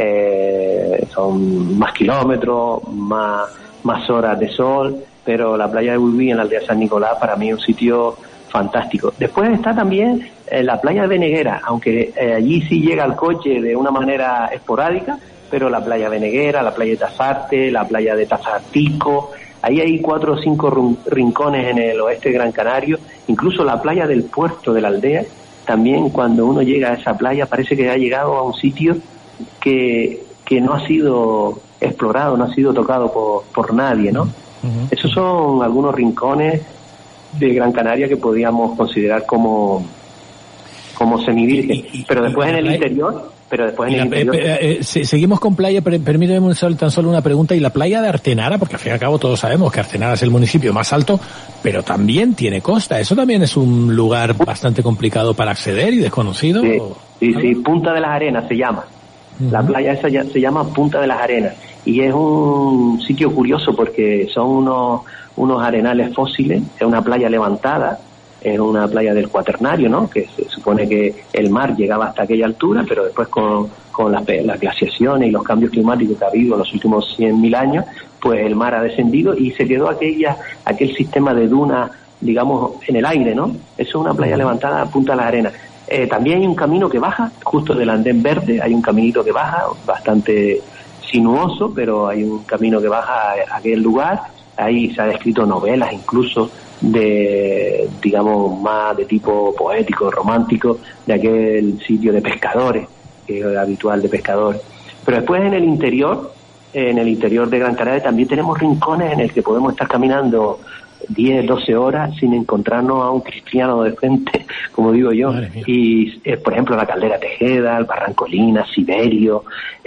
son más kilómetros, más horas de sol, pero la playa de Gulbí en la aldea San Nicolás para mí es un sitio fantástico. Después está también la playa de Beneguera, aunque allí sí llega el coche de una manera esporádica, pero la playa de Beneguera, la playa de Tazarte, la playa de Tazartico, ahí hay 4 o 5 rincones en el oeste de Gran Canario, incluso la playa del puerto de la aldea. También cuando uno llega a esa playa parece que ha llegado a un sitio que no ha sido explorado, no ha sido tocado por nadie, ¿no? Uh-huh. Esos son algunos rincones de Gran Canaria que podríamos considerar como semivirgen. Pero después en el interior... seguimos con playa, permíteme tan solo una pregunta. ¿Y la playa de Artenara? Porque al fin y al cabo todos sabemos que Artenara es el municipio más alto, pero también tiene costa. ¿Eso también es un lugar bastante complicado para acceder y desconocido? Sí, Punta de las Arenas se llama. Uh-huh. La playa esa se llama Punta de las Arenas. Y es un sitio curioso porque son unos arenales fósiles, es una playa levantada, es una playa del Cuaternario, ¿no? Que se supone que el mar llegaba hasta aquella altura, pero después con las glaciaciones y los cambios climáticos que ha habido en los últimos 100.000 años, pues el mar ha descendido y se quedó aquel sistema de dunas, digamos, en el aire, ¿no? Eso es una playa levantada a Punta de las Arenas. También hay un camino que baja, justo del andén verde, hay un caminito que baja, bastante sinuoso, pero hay un camino que baja a aquel lugar. Ahí se han escrito novelas incluso digamos, más de tipo poético, romántico, de aquel sitio de pescadores, que es habitual de pescadores. Pero después en el interior de Gran Canaria también tenemos rincones en el que podemos estar caminando 10, 12 horas sin encontrarnos a un cristiano de frente, como digo yo. Y por ejemplo la Caldera Tejeda, el Barrancolina, Siberio,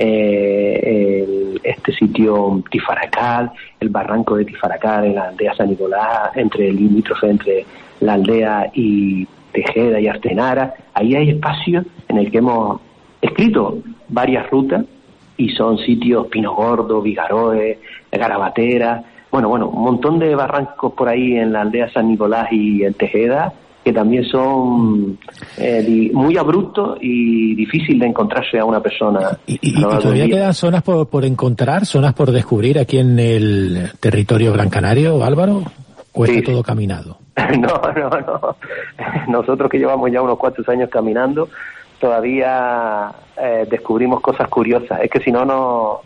este sitio Tifaracal, el barranco de Tifaracal en la aldea San Nicolás, entre el limítrofe entre la aldea y Tejeda y Artenara. Ahí hay espacios en el que hemos escrito varias rutas y son sitios Pino Gordo, Vigaroe, Garabatera. Bueno, un montón de barrancos por ahí en la aldea San Nicolás y en Tejeda, que también son muy abruptos y difícil de encontrarse a una persona. ¿Y todavía quedan zonas por encontrar, zonas por descubrir aquí en el territorio gran canario, Álvaro? ¿O está todo caminado? No. Nosotros que llevamos ya unos 4 años caminando, todavía descubrimos cosas curiosas. Es que si no.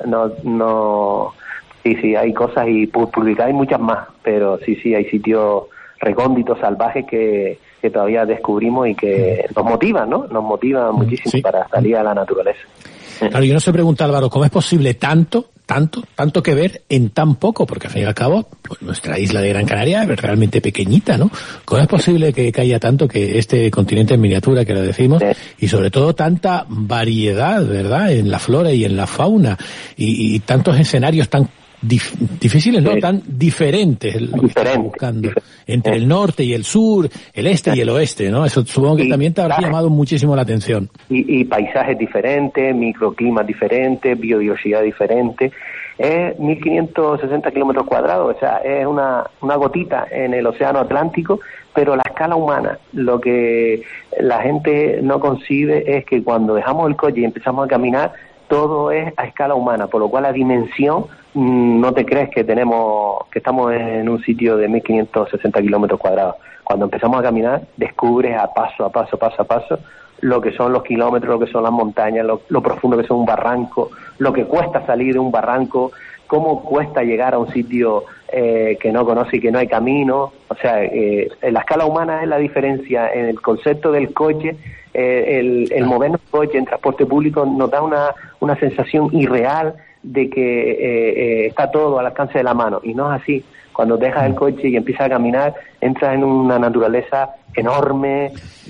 Sí, hay cosas y publicar hay muchas más, pero sí, hay sitios recónditos, salvajes que todavía descubrimos y que nos motivan, ¿no? Nos motivan muchísimo para salir a la naturaleza. Claro, yo no se pregunta, Álvaro, ¿cómo es posible tanto que ver en tan poco? Porque al fin y al cabo, pues, nuestra isla de Gran Canaria es realmente pequeñita, ¿no? ¿Cómo es posible que haya tanto, que este continente en miniatura, que lo decimos, y sobre todo tanta variedad, ¿verdad?, en la flora y en la fauna, y tantos escenarios tan difíciles, no, tan diferentes lo que estás buscando. Entre el norte y el sur, el este y el oeste, ¿no? Eso supongo que también te habrá llamado muchísimo la atención. Y paisajes diferentes, microclimas diferentes, biodiversidad diferente. Es 1.560 kilómetros cuadrados, o sea, es una gotita en el océano Atlántico, pero la escala humana, lo que la gente no concibe es que cuando dejamos el coche y empezamos a caminar, todo es a escala humana, por lo cual la dimensión, no te crees que estamos en un sitio de 1.560 kilómetros cuadrados. Cuando empezamos a caminar, descubres paso a paso, lo que son los kilómetros, lo que son las montañas, lo profundo que son un barranco, lo que cuesta salir de un barranco, cómo cuesta llegar a un sitio que no conoce y que no hay camino. O sea, la escala humana es la diferencia en el concepto del coche. El movernos en coche, en transporte público, nos da una sensación irreal de que está todo al alcance de la mano, y no es así. Cuando dejas el coche y empiezas a caminar, entras en una naturaleza enorme,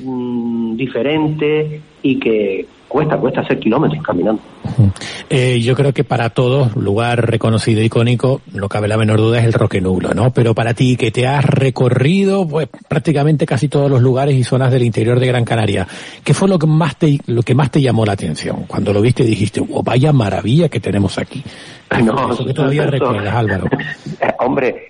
diferente, y que cuesta hacer kilómetros caminando. Yo creo que para todos, lugar reconocido, icónico, no cabe la menor duda, es el Roque Nublo, ¿no? Pero para ti, que te has recorrido pues prácticamente casi todos los lugares y zonas del interior de Gran Canaria, ¿qué fue lo que más te llamó la atención? Cuando lo viste dijiste, oh, vaya maravilla que tenemos aquí. No, eso que todavía recuerdas, Álvaro. Hombre,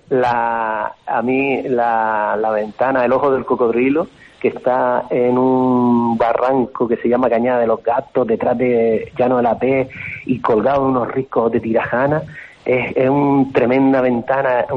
a mí la ventana, el ojo del cocodrilo, que está en un barranco que se llama Cañada de los Gatos, detrás de Llano de la P, y colgado en unos riscos de Tirajana, es una tremenda ventana,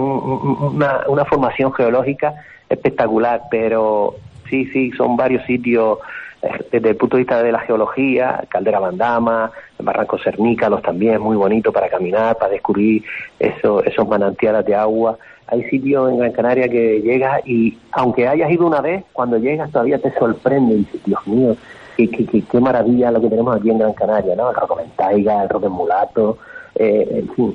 una formación geológica espectacular. Pero sí, son varios sitios desde el punto de vista de la geología. Caldera Bandama, el Barranco Cernícalos también es muy bonito para caminar, para descubrir esos manantiales de agua. Hay sitios en Gran Canaria que llegas y, aunque hayas ido una vez, cuando llegas todavía te sorprende y dices, Dios mío, qué maravilla lo que tenemos aquí en Gran Canaria, ¿no? El Rocomentaiga, el Roque Mulato, en fin,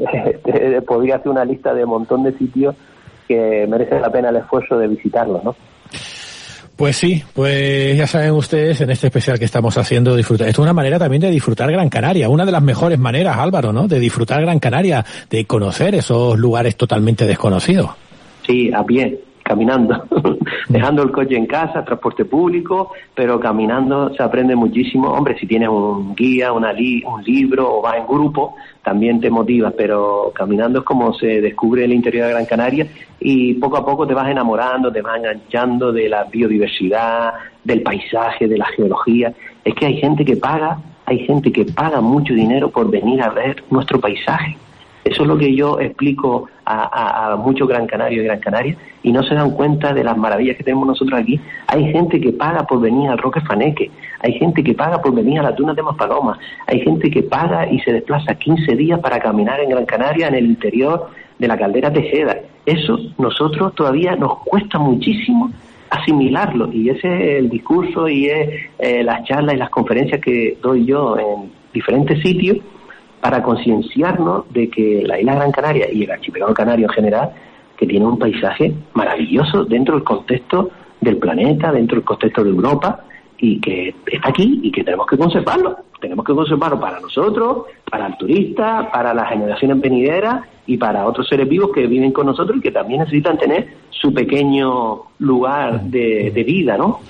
podría hacer una lista de un montón de sitios que merecen la pena el esfuerzo de visitarlos, ¿no? Pues sí, pues ya saben ustedes, en este especial que estamos haciendo, disfrutar. Esto es una manera también de disfrutar Gran Canaria, una de las mejores maneras, Álvaro, ¿no? De disfrutar Gran Canaria, de conocer esos lugares totalmente desconocidos. Sí, a pie, caminando, dejando el coche en casa, transporte público, pero caminando se aprende muchísimo. Hombre, si tienes un guía, un libro, o vas en grupo, también te motiva, pero caminando es como se descubre el interior de Gran Canaria, y poco a poco te vas enamorando, te vas enganchando de la biodiversidad, del paisaje, de la geología. Es que hay gente que paga mucho dinero por venir a ver nuestro paisaje. Eso es lo que yo explico a muchos gran canarios y Gran Canaria, y no se dan cuenta de las maravillas que tenemos nosotros aquí. Hay gente que paga por venir al Roque Faneque, hay gente que paga por venir a las dunas de Maspalomas, hay gente que paga y se desplaza 15 días para caminar en Gran Canaria, en el interior de la Caldera Tejeda. Eso nosotros todavía nos cuesta muchísimo asimilarlo, y ese es el discurso y es las charlas y las conferencias que doy yo en diferentes sitios, para concienciarnos de que la isla Gran Canaria y el archipiélago canario en general, que tiene un paisaje maravilloso dentro del contexto del planeta, dentro del contexto de Europa, y que está aquí y que tenemos que conservarlo. Tenemos que conservarlo para nosotros, para el turista, para las generaciones venideras y para otros seres vivos que viven con nosotros y que también necesitan tener su pequeño lugar de vida, ¿no?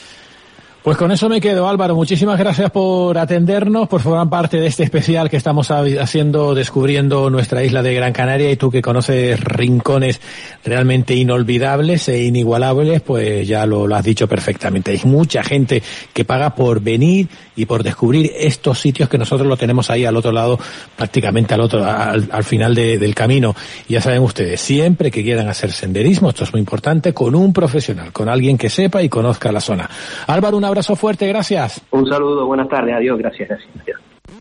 Pues con eso me quedo, Álvaro. Muchísimas gracias por atendernos, por formar parte de este especial que estamos haciendo, descubriendo nuestra isla de Gran Canaria, y tú que conoces rincones realmente inolvidables e inigualables, pues ya lo has dicho perfectamente. Hay mucha gente que paga por venir y por descubrir estos sitios que nosotros lo tenemos ahí al otro lado, prácticamente al final del camino. Y ya saben ustedes, siempre que quieran hacer senderismo, esto es muy importante, con un profesional, con alguien que sepa y conozca la zona. Álvaro, un abrazo fuerte, gracias. Un saludo, buenas tardes, adiós, gracias. Adiós.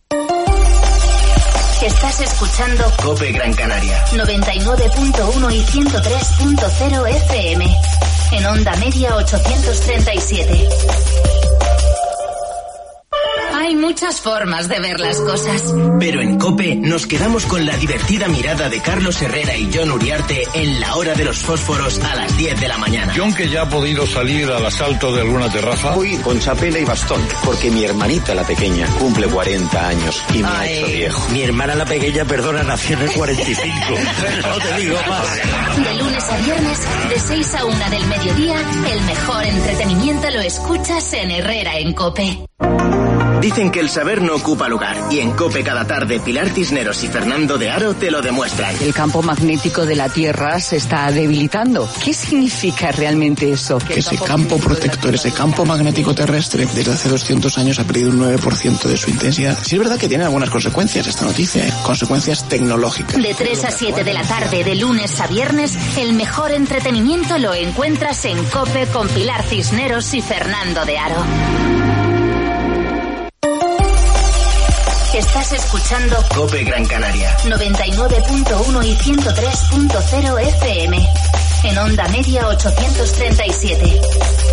Estás escuchando COPE Gran Canaria 99.1 y 103.0 FM en onda media 837. Hay muchas formas de ver las cosas. Pero en COPE nos quedamos con la divertida mirada de Carlos Herrera y John Uriarte en la hora de los fósforos a las 10 de la mañana. John, que ya ha podido salir al asalto de alguna terraza. Fui con chapela y bastón, porque mi hermanita la pequeña cumple 40 años y me ha hecho viejo. Mi hermana la pequeña, perdona, nació en el 45. No te digo más. De lunes a viernes, de 6 a 1 del mediodía, el mejor entretenimiento lo escuchas en Herrera en COPE. Dicen que el saber no ocupa lugar, y en COPE cada tarde Pilar Cisneros y Fernando de Aro te lo demuestran. El campo magnético de la Tierra se está debilitando. ¿Qué significa realmente eso? Que ese campo protector, ese campo magnético terrestre, desde hace 200 años ha perdido un 9% de su intensidad. Sí es verdad que tiene algunas consecuencias esta noticia, consecuencias tecnológicas. De 3 a 7 de la tarde, de lunes a viernes, el mejor entretenimiento lo encuentras en COPE con Pilar Cisneros y Fernando de Aro. Estás escuchando COPE Gran Canaria 99.1 y 103.0 FM. En onda media 837.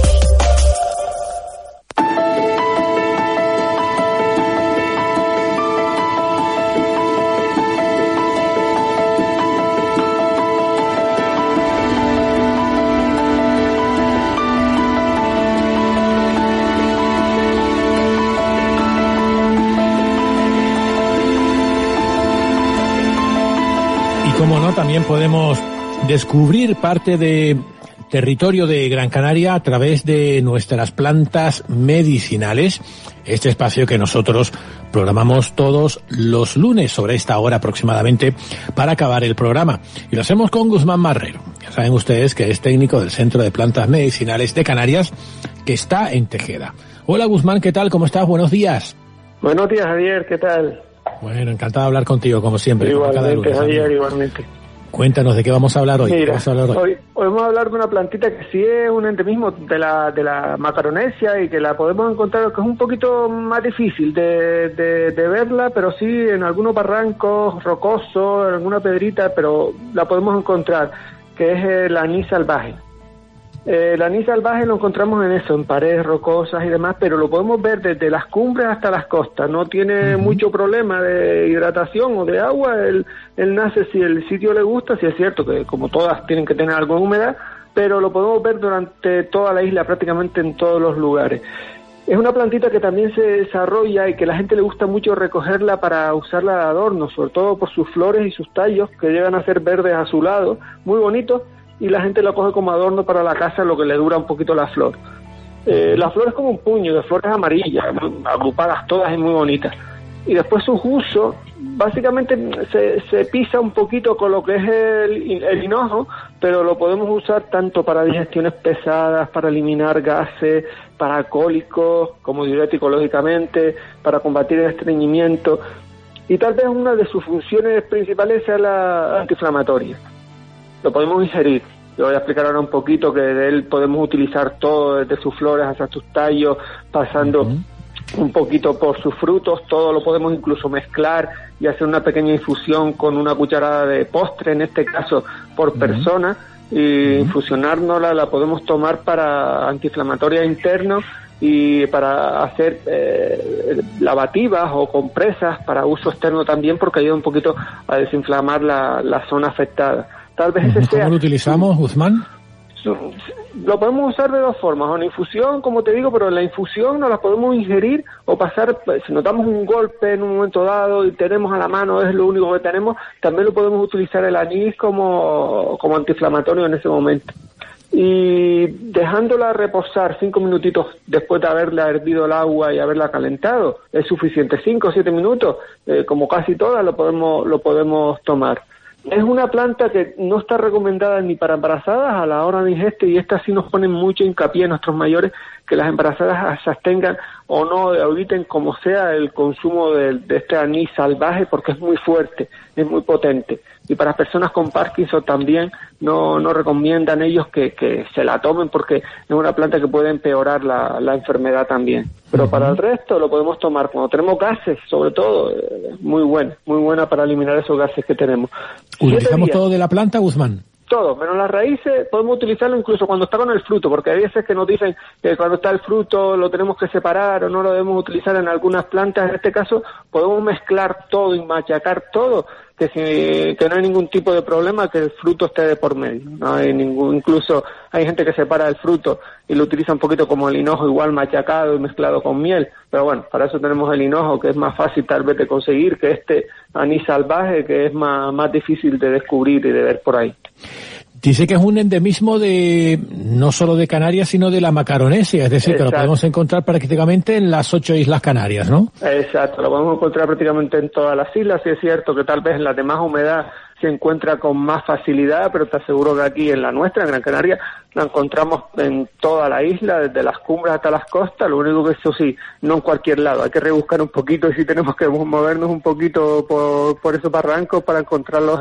Como no, también podemos descubrir parte de territorio de Gran Canaria a través de nuestras plantas medicinales. Este espacio que nosotros programamos todos los lunes sobre esta hora aproximadamente para acabar el programa. Y lo hacemos con Guzmán Marrero. Ya saben ustedes que es técnico del Centro de Plantas Medicinales de Canarias, que está en Tejeda. Hola Guzmán, ¿qué tal? ¿Cómo estás? Buenos días. Buenos días, Javier, ¿qué tal? Bueno, encantado de hablar contigo, como siempre. Igualmente, Javier, igualmente. Cuéntanos, ¿de qué vamos a hablar hoy? Mira, hoy vamos a hablar de una plantita que sí es un endemismo de la Macaronesia y que la podemos encontrar, que es un poquito más difícil de verla, pero sí en algunos barrancos rocosos, en alguna pedrita, pero la podemos encontrar, que es el anís salvaje. El anís salvaje lo encontramos en eso, en paredes rocosas y demás, pero lo podemos ver desde las cumbres hasta las costas. No tiene mucho problema de hidratación o de agua. Él nace si el sitio le gusta, si es cierto que como todas tienen que tener algo de humedad, pero lo podemos ver durante toda la isla, prácticamente en todos los lugares. Es una plantita que también se desarrolla y que a la gente le gusta mucho recogerla para usarla de adorno, sobre todo por sus flores y sus tallos, que llegan a ser verdes azulados, muy bonitos, y la gente la coge como adorno para la casa, lo que le dura un poquito la flor. La flor es como un puño de flores amarillas, agrupadas todas y muy bonitas. Y después sus usos, básicamente se pisa un poquito con lo que es el hinojo, pero lo podemos usar tanto para digestiones pesadas, para eliminar gases, para cólicos, como diurético lógicamente, para combatir el estreñimiento. Y tal vez una de sus funciones principales sea la antiinflamatoria. Lo podemos ingerir. Yo voy a explicar ahora un poquito que de él podemos utilizar todo, desde sus flores hasta sus tallos, pasando un poquito por sus frutos, todo lo podemos incluso mezclar y hacer una pequeña infusión con una cucharada de postre, en este caso por persona, y infusionárnosla, la podemos tomar para antiinflamatoria interno y para hacer lavativas o compresas para uso externo también, porque ayuda un poquito a desinflamar la zona afectada. Tal vez ese sea. ¿Cómo lo utilizamos, Guzmán? Lo podemos usar de dos formas, una infusión, como te digo, pero en la infusión nos la podemos ingerir o pasar, si notamos un golpe en un momento dado y tenemos a la mano, es lo único que tenemos, también lo podemos utilizar el anís como antiinflamatorio en ese momento. Y dejándola reposar 5 minutitos después de haberla hervido el agua y haberla calentado, es suficiente, 5 o 7 minutos, como casi todas lo podemos tomar. Es una planta que no está recomendada ni para embarazadas a la hora de ingesta, y esta sí nos ponen mucho hincapié a nuestros mayores que las embarazadas se abstengan o no eviten como sea el consumo de este anís salvaje, porque es muy fuerte, es muy potente. Y para personas con Parkinson también no recomiendan ellos que se la tomen, porque es una planta que puede empeorar la enfermedad también. Pero para el resto lo podemos tomar cuando tenemos gases, sobre todo, muy buena para eliminar esos gases que tenemos. ¿Utilizamos todo de la planta, Guzmán? todo, menos las raíces, podemos utilizarlo incluso cuando está con el fruto, porque hay veces que nos dicen que cuando está el fruto lo tenemos que separar o no lo debemos utilizar en algunas plantas. En este caso podemos mezclar todo y machacar todo, que no hay ningún tipo de problema que el fruto esté de por medio. No hay incluso hay gente que separa el fruto y lo utiliza un poquito como el hinojo, igual machacado y mezclado con miel, pero bueno, para eso tenemos el hinojo, que es más fácil tal vez de conseguir que este anís salvaje, que es más difícil de descubrir y de ver por ahí. Dice que es un endemismo no solo de Canarias, sino de la Macaronesia, es decir, Exacto. Que lo podemos encontrar prácticamente en las 8 islas Canarias, ¿no? Exacto, lo podemos encontrar prácticamente en todas las islas, sí es cierto que tal vez en las de más humedad se encuentra con más facilidad, pero te aseguro que aquí en la nuestra, en Gran Canaria, la encontramos en toda la isla, desde las cumbres hasta las costas. Lo único que eso sí, no en cualquier lado, hay que rebuscar un poquito y sí tenemos que movernos un poquito por esos barrancos para encontrarlos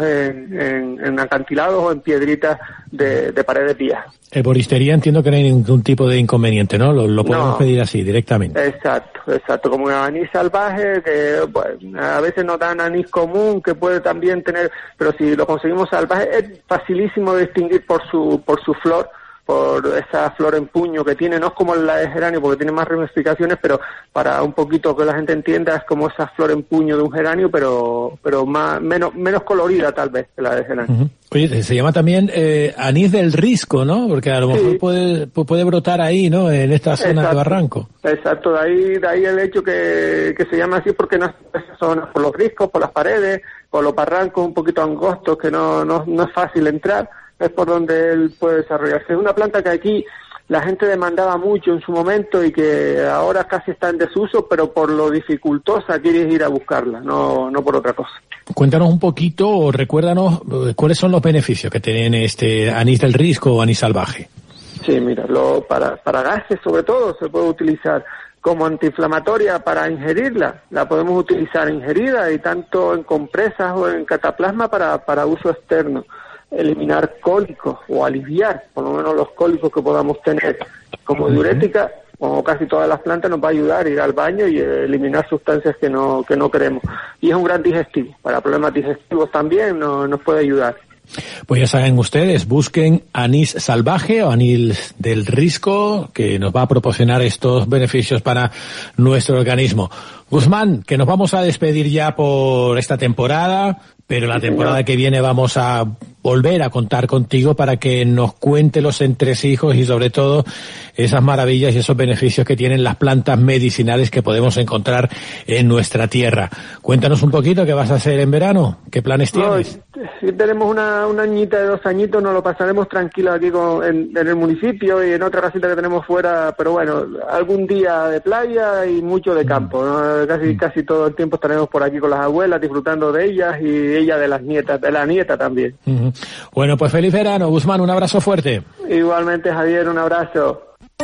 en acantilados o en piedritas de paredes viejas. Herboristería entiendo que no hay ningún tipo de inconveniente, ¿no? Lo podemos pedir así, directamente. Exacto, como un anís salvaje, que bueno, a veces no dan anís común, que puede también tener, pero si lo conseguimos salvaje es facilísimo de distinguir por su flor, por esa flor en puño que tiene, no es como la de geranio porque tiene más ramificaciones, pero para un poquito que la gente entienda es como esa flor en puño de un geranio, pero menos colorida tal vez que la de geranio. Uh-huh. Oye, se llama también anís del risco, ¿no? Porque a lo mejor puede brotar ahí, ¿no? En esta zona de barranco. Exacto, de ahí el hecho que se llama así, porque no es zona por los riscos, por las paredes, por los barrancos un poquito angostos que no es fácil entrar, es por donde él puede desarrollarse. Es una planta que aquí la gente demandaba mucho en su momento y que ahora casi está en desuso, pero por lo dificultosa quieres ir a buscarla, no por otra cosa. Cuéntanos un poquito o recuérdanos cuáles son los beneficios que tiene este anís del risco o anís salvaje. Sí, mira, para gases sobre todo se puede utilizar como antiinflamatoria para ingerirla. La podemos utilizar ingerida y tanto en compresas o en cataplasma para uso externo. Eliminar cólicos o aliviar por lo menos los cólicos que podamos tener. Como diurética, como casi todas las plantas, nos va a ayudar a ir al baño y eliminar sustancias que no queremos. Y es un gran digestivo. Para problemas digestivos también nos puede ayudar. Pues ya saben ustedes, busquen anís salvaje o anís del risco, que nos va a proporcionar estos beneficios para nuestro organismo. Guzmán, que nos vamos a despedir ya por esta temporada, pero la temporada que viene vamos a volver a contar contigo para que nos cuente los entresijos y sobre todo esas maravillas y esos beneficios que tienen las plantas medicinales que podemos encontrar en nuestra tierra. Cuéntanos un poquito qué vas a hacer en verano, qué planes tienes. Si tenemos una añita de 2 añitos, nos lo pasaremos tranquilo aquí en el municipio y en otra casita que tenemos fuera, pero bueno, algún día de playa y mucho de campo, ¿no? Casi todo el tiempo estaremos por aquí con las abuelas, disfrutando de ellas y ella de la nieta también. Uh-huh. Bueno, pues feliz verano, Guzmán, un abrazo fuerte. Igualmente, Javier, un abrazo.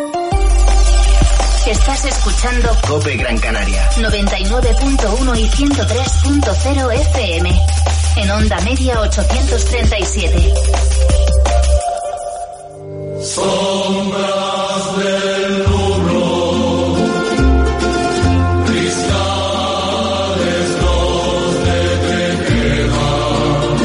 Estás escuchando COPE Gran Canaria 99.1 y 103.0 FM en onda media 837. Sombras del nublo, cristales los de Tejeda,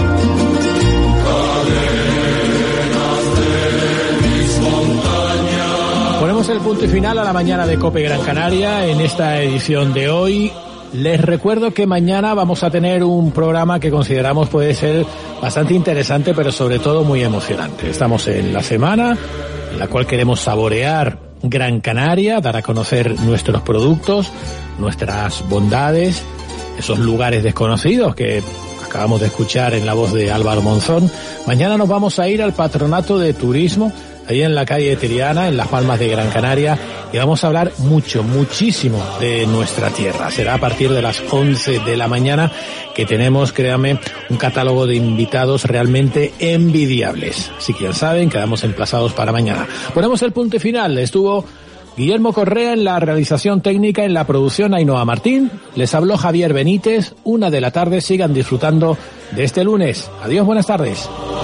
cadenas de mis montañas. Ponemos el punto y final a la mañana de COPE Gran Canaria en esta edición de hoy. Les recuerdo que mañana vamos a tener un programa que consideramos puede ser bastante interesante, pero sobre todo muy emocionante. Estamos en la semana en la cual queremos saborear Gran Canaria, dar a conocer nuestros productos, nuestras bondades, esos lugares desconocidos que acabamos de escuchar en la voz de Álvaro Monzón. Mañana nos vamos a ir al Patronato de Turismo, ahí en la calle Triana, en Las Palmas de Gran Canaria, y vamos a hablar muchísimo de nuestra tierra. Será a partir de las 11 de la mañana que tenemos, créanme, un catálogo de invitados realmente envidiables. Así que ya saben, quedamos emplazados para mañana. Ponemos el punto final. Estuvo Guillermo Correa en la realización técnica, en la producción Ainhoa Martín. Les habló Javier Benítez. 1 de la tarde. Sigan disfrutando de este lunes. Adiós, buenas tardes.